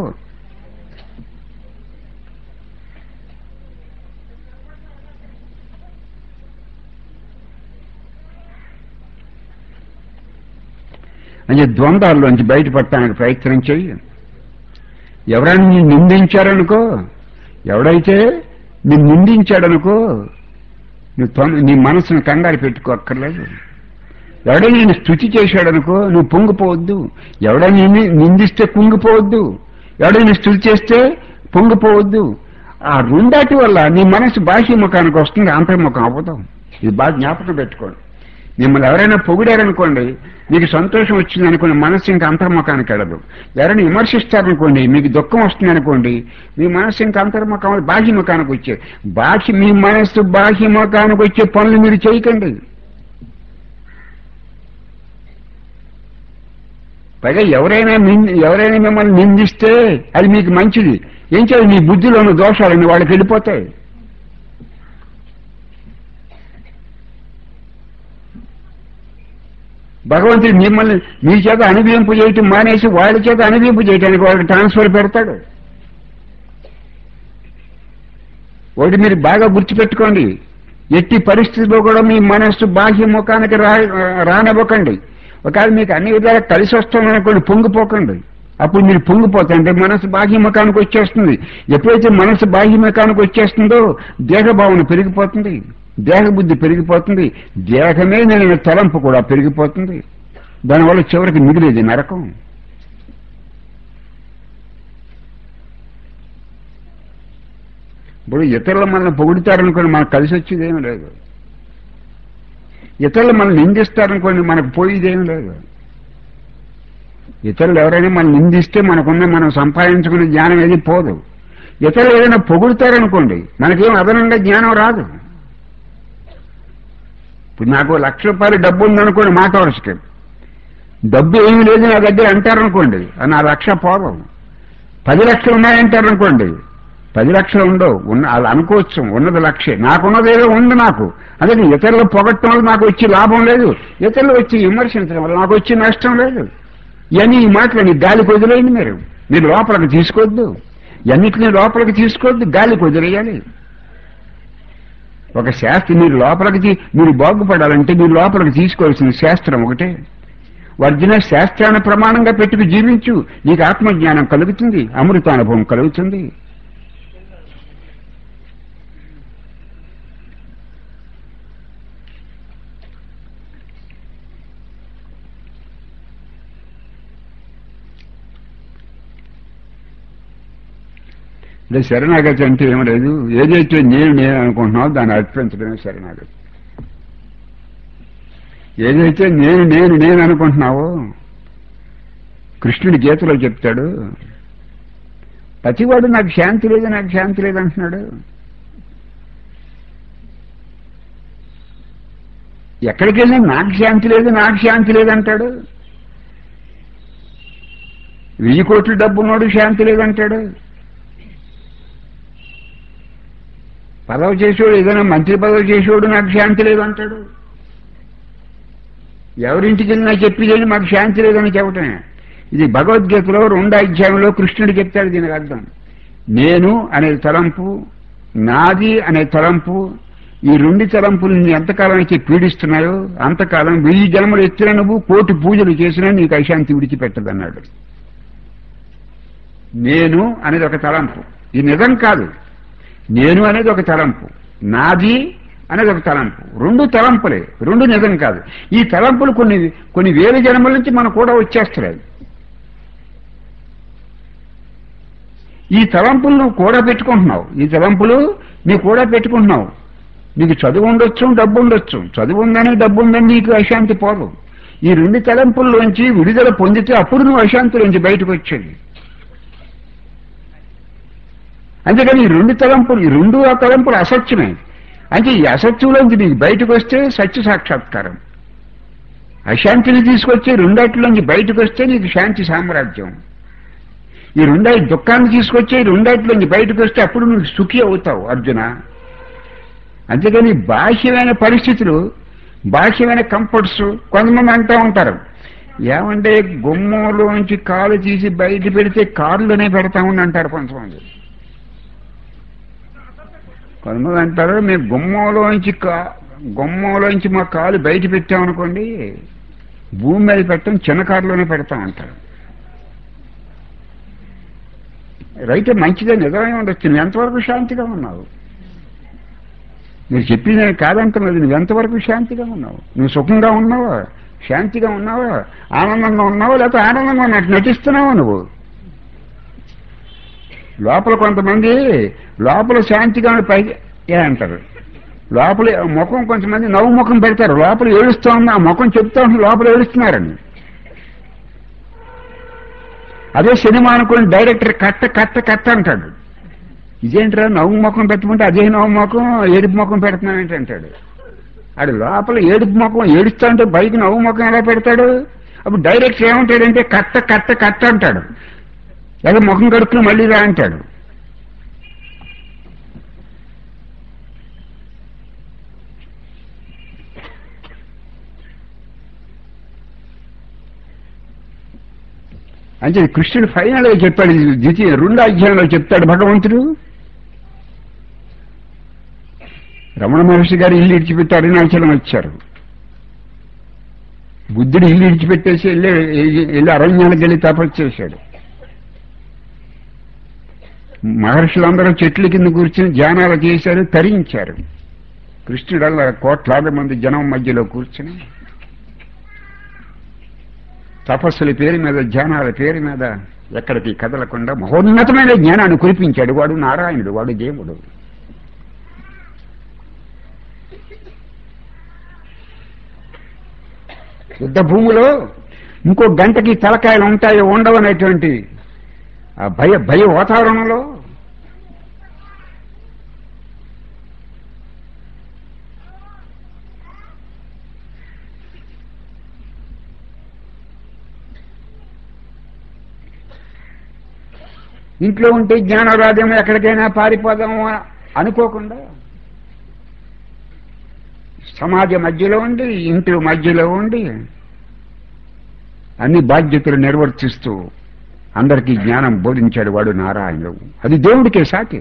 A: అంటే ద్వంద్వాల్లోంచి బయటపడటానికి ప్రయత్నం చెయ్యి. ఎవరైనా నీ నిందించారనుకో, ఎవడైతే నీ నిందించాడనుకో, నీ మనసును కంగారు పెట్టుకోక్కర్లేదు. ఎవడైనా నేను స్తుతి చేశాడనుకో, నువ్వు పొంగిపోవద్దు. ఎవడైనా నిందిస్తే కుంగిపోవద్దు, ఎవడైనా స్తుతి చేస్తే పొంగిపోవద్దు. ఆ రెండాటి వల్ల నీ మనసు బాహ్యముఖానికి వస్తుంది, అంతర్ముఖం అవ్వదు. ఇది బాగా జ్ఞాపకం పెట్టుకోండి. మిమ్మల్ని ఎవరైనా పొగిడారనుకోండి, మీకు సంతోషం వచ్చింది అనుకోండి, మనస్సు ఇంకా అంతర్ముఖానికి వెళ్ళదు. ఎవరైనా విమర్శిస్తారనుకోండి, మీకు దుఃఖం వస్తుంది అనుకోండి, మీ మనస్సు ఇంకా అంతర్ముఖం బాహ్యముఖానికి వచ్చే మీ మనస్సు బాహ్యముఖానికి వచ్చే పనులు మీరు చేయకండి. పైగా ఎవరైనా మిమ్మల్ని నిందిస్తే అది మీకు మంచిది. ఏం చేయాలి? మీ బుద్ధిలోని దోషాలని వాళ్ళకి వెళ్ళిపోతాయి. భగవంతుడు మిమ్మల్ని మీ చేత అనుభవింపు చేయటం మానేసి వాళ్ళ చేత అనుభవింపు చేయటానికి వాళ్ళకి ట్రాన్స్ఫర్ పెడతాడు. ఒకటి మీరు బాగా గుర్తుపెట్టుకోండి, ఎట్టి పరిస్థితుల్లో కూడా మీ మనస్సు బాహ్యముఖానికి రానివ్వకండి. ఒకవేళ మీకు అన్ని విధాలా కలిసి వస్తుందనుకోండి, పొంగిపోకండి. అప్పుడు మీరు పొంగిపోతుంటే మనసు బాహ్యముఖానికి వచ్చేస్తుంది. ఎప్పుడైతే మనసు బాహ్యముఖానికి వచ్చేస్తుందో దేహభావన పెరిగిపోతుంది, దేహబుద్ధి పెరిగిపోతుంది, దేహమే నేను తలంపు కూడా పెరిగిపోతుంది. దానివల్ల చివరికి మిగిలేది నరకం. ఇప్పుడు ఇతరులు మనల్ని పొగుడుతారనుకోండి, మనకు కలిసి వచ్చేదేమీ లేదు. ఇతరులు మనల్ని నిందిస్తారనుకోండి, మనకు పోయేదేమీ లేదు. ఇతరులు ఎవరైనా మనం నిందిస్తే మనం సంపాదించుకునే జ్ఞానం ఏది పోదు. ఇతరులు ఏదైనా పొగుడుతారనుకోండి, మనకేం అదనంగా జ్ఞానం రాదు. ఇప్పుడు నాకు ₹1,00,000 డబ్బు ఉందనుకోండి, మాట వరుసకి డబ్బు ఏమీ లేదు నా దగ్గర అంటారనుకోండి, నా 1,00,000 పోదు. 10 లక్షలు ఉన్నాయంటారనుకోండి, 10 లక్షలు ఉండవు. వాళ్ళు అనుకోవచ్చు ఉన్నది 1,00,000, నాకున్నదేదో ఉంది నాకు. అదే ఇతరులు పొగట్టడం వల్ల నాకు వచ్చి లాభం లేదు, ఇతరులు వచ్చి విమర్శించడం వల్ల నాకు వచ్చి నష్టం లేదు. ఇవన్నీ ఈ మాటలు గాలికి వదిలేయండి. మీరు లోపలికి తీసుకోవద్దు, ఎన్నిటిని లోపలికి తీసుకోవద్దు, గాలికి వదిలేయాలి. ఒక శాస్త్రం మీరు బాగుపడాలంటే మీరు లోపలికి తీసుకోవాల్సిన శాస్త్రం ఒకటే. వర్జన శాస్త్రాన్ని ప్రమాణంగా పెట్టుకు జీవించు, నీకు ఆత్మజ్ఞానం కలుగుతుంది, అమృతానుభవం కలుగుతుంది. అంటే శరణాగతి అంటే ఏం లేదు, ఏదైతే నేను అనుకుంటున్నావు దాన్ని అర్పించడమే శరణాగతి. ఏదైతే నేను అనుకుంటున్నావో కృష్ణుడి గీతలో చెప్తాడు, ప్రతివాడు నాకు శాంతి లేదు అంటున్నాడు. ఎక్కడికి వెళ్ళినా నాకు శాంతి లేదు అంటాడు. 1000 కోట్ల డబ్బు ఉన్నాడు శాంతి లేదంటాడు. పదవి చేసేవాడు, ఏదైనా మంత్రి పదవి చేసేవాడు నాకు శాంతి లేదంటాడు. ఎవరింటికి వెళ్ళినా చెప్పేది మాకు శాంతి లేదని చెప్పటమే. ఇది భగవద్గీతలో 2వ అధ్యాయంలో కృష్ణుడు చెప్తాడు. దీనికి అర్థం, నేను అనే తలంపు, నాది అనే తలంపు, ఈ 2 తలంపులు నీ ఎంతకాలం అయితే పీడిస్తున్నాయో అంతకాలం 1000 జన్మలు ఎత్తిన నువ్వు 1,000 పూజలు చేసినా నీకు అశాంతి విడిచిపెట్టదన్నాడు. నేను అనేది ఒక తలంపు, ఇది నిజం కాదు. నేను అనేది ఒక తలంపు, నాది అనేది ఒక తలంపు. రెండు తలంపులే, రెండు నిజం కాదు. ఈ తలంపులు కొన్ని వేల జన్మల నుంచి మనం కూడా వచ్చేస్తున్నాయి. ఈ తలంపులు నువ్వు కూడా పెట్టుకుంటున్నావు, ఈ తలంపులు నీకు కూడా పెట్టుకుంటున్నావు. నీకు చదువు ఉండొచ్చు, డబ్బు ఉండొచ్చు. చదువు ఉందని డబ్బు ఉందని నీకు అశాంతి పోదు. ఈ రెండు తలంపుల్లోంచి విడుదల పొందితే అప్పుడు నువ్వు అశాంతిలోంచి బయటకు వచ్చేది. అంతేకాని ఈ రెండు ఆ తలంపులు అసత్యమే. అంటే ఈ అసత్యంలోంచి నీకు బయటకు వస్తే సత్య సాక్షాత్కారం. అశాంతిని తీసుకొచ్చి రెండాటిలోంచి బయటకు వస్తే నీకు శాంతి సామ్రాజ్యం. ఈ దుఃఖాన్ని తీసుకొచ్చి రెండాటిలోంచి బయటకు వస్తే అప్పుడు నువ్వు సుఖి అవుతావు అర్జున. అంతేకాని బాహ్యమైన పరిస్థితులు, బాహ్యమైన కంఫర్ట్స్ కొంతమంది అంటూ ఉంటారు, ఏమంటే గుమ్మంలోంచి కాలు తీసి బయట పెడితే కారులోనే పెడతామని అంటారు కొంతమంది. కొంతమంది అంటారు, మేము గుమ్మంలోంచి మా కాలు బయట పెట్టామనుకోండి భూమి మీద పెట్టాం, చిన్న కారులోనే పెడతామంటారు. రైతే మంచిదే, నిజమే ఉండొచ్చు. నువ్వు ఎంతవరకు శాంతిగా ఉన్నావు? మీరు చెప్పింది నేను కాదంటున్నది. నువ్వు ఎంతవరకు శాంతిగా ఉన్నావు? నువ్వు సుఖంగా ఉన్నావా, శాంతిగా ఉన్నావా, ఆనందంగా ఉన్నావా, లేకపోతే ఆనందంగా ఉన్నట్టు నటిస్తున్నావా నువ్వు? లోపల కొంతమంది లోపల శాంతిగా పైకి అంటారు, లోపల ముఖం కొంతమంది నవ్వు ముఖం పెడతారు, లోపల ఏడుస్తూ ఉంది, ఆ ముఖం చెప్తా ఉంది లోపల ఏడుస్తున్నారని. అదే సినిమా అనుకుని డైరెక్టర్ కట్ట అంటాడు. ఇదేంట్రా నవ్వు ముఖం పెట్టమంటే అదే నవ్వు ముఖం ఏడుపు ముఖం పెడుతున్నానంటే అంటాడు. అది లోపల ఏడుపు ముఖం ఏడుస్తా ఉంటే బయట నవ్వు ముఖం ఎలా పెడతాడు? అప్పుడు డైరెక్టర్ ఏమంటాడంటే కట్ట అంటాడు, లేదా ముఖం కడుక్కుని మళ్ళీ రా అంటాడు. అంటే కృష్ణుడు ఫైనల్ గా చెప్పాడు, రెండో అధ్యాయంలో చెప్తాడు భగవంతుడు. రమణ మహర్షి గారు ఇల్లు ఇడిచిపెట్టి అరుణాచలం వచ్చారు. బుద్ధుడు ఇల్లు ఇడిచిపెట్టేసి వెళ్ళి అరణ్యాలకు వెళ్ళి తపస్సు చేశాడు. మహర్షులందరూ చెట్ల కింద కూర్చుని ధ్యానాలు చేశారు, తరించారు. కృష్ణుడు అలా కోట్లాది మంది జనం మధ్యలో కూర్చుని తపస్సుల పేరు మీద, ధ్యానాల పేరు మీద ఎక్కడికి కదలకుండా మహోన్నతమైన జ్ఞానాన్ని కురిపించాడు. వాడు నారాయణుడు, వాడు దేవుడు. యుద్ధ భూమిలో ఇంకో గంటకి తలకాయలు ఉంటాయో ఉండవనేటువంటి ఆ భయ వాతావరణంలో ఇంట్లో ఉంటే జ్ఞానరాజ్యం ఎక్కడికైనా పారిపోదాము అనుకోకుండా సమాజ మధ్యలో ఉండి, ఇంటి మధ్యలో ఉండి అన్ని బాధ్యతలు నిర్వర్తిస్తూ అందరికీ జ్ఞానం బోధించాడు వాడు నారాయణుడు. అది దేవుడికే సాటి.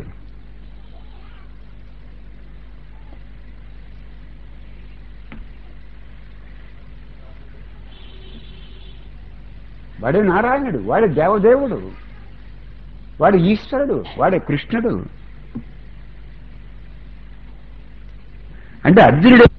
A: వాడే నారాయణుడు, వాడే దేవదేవుడు, వాడు ఈశ్వరుడు, వాడే కృష్ణుడు. అంటే అర్జునుడు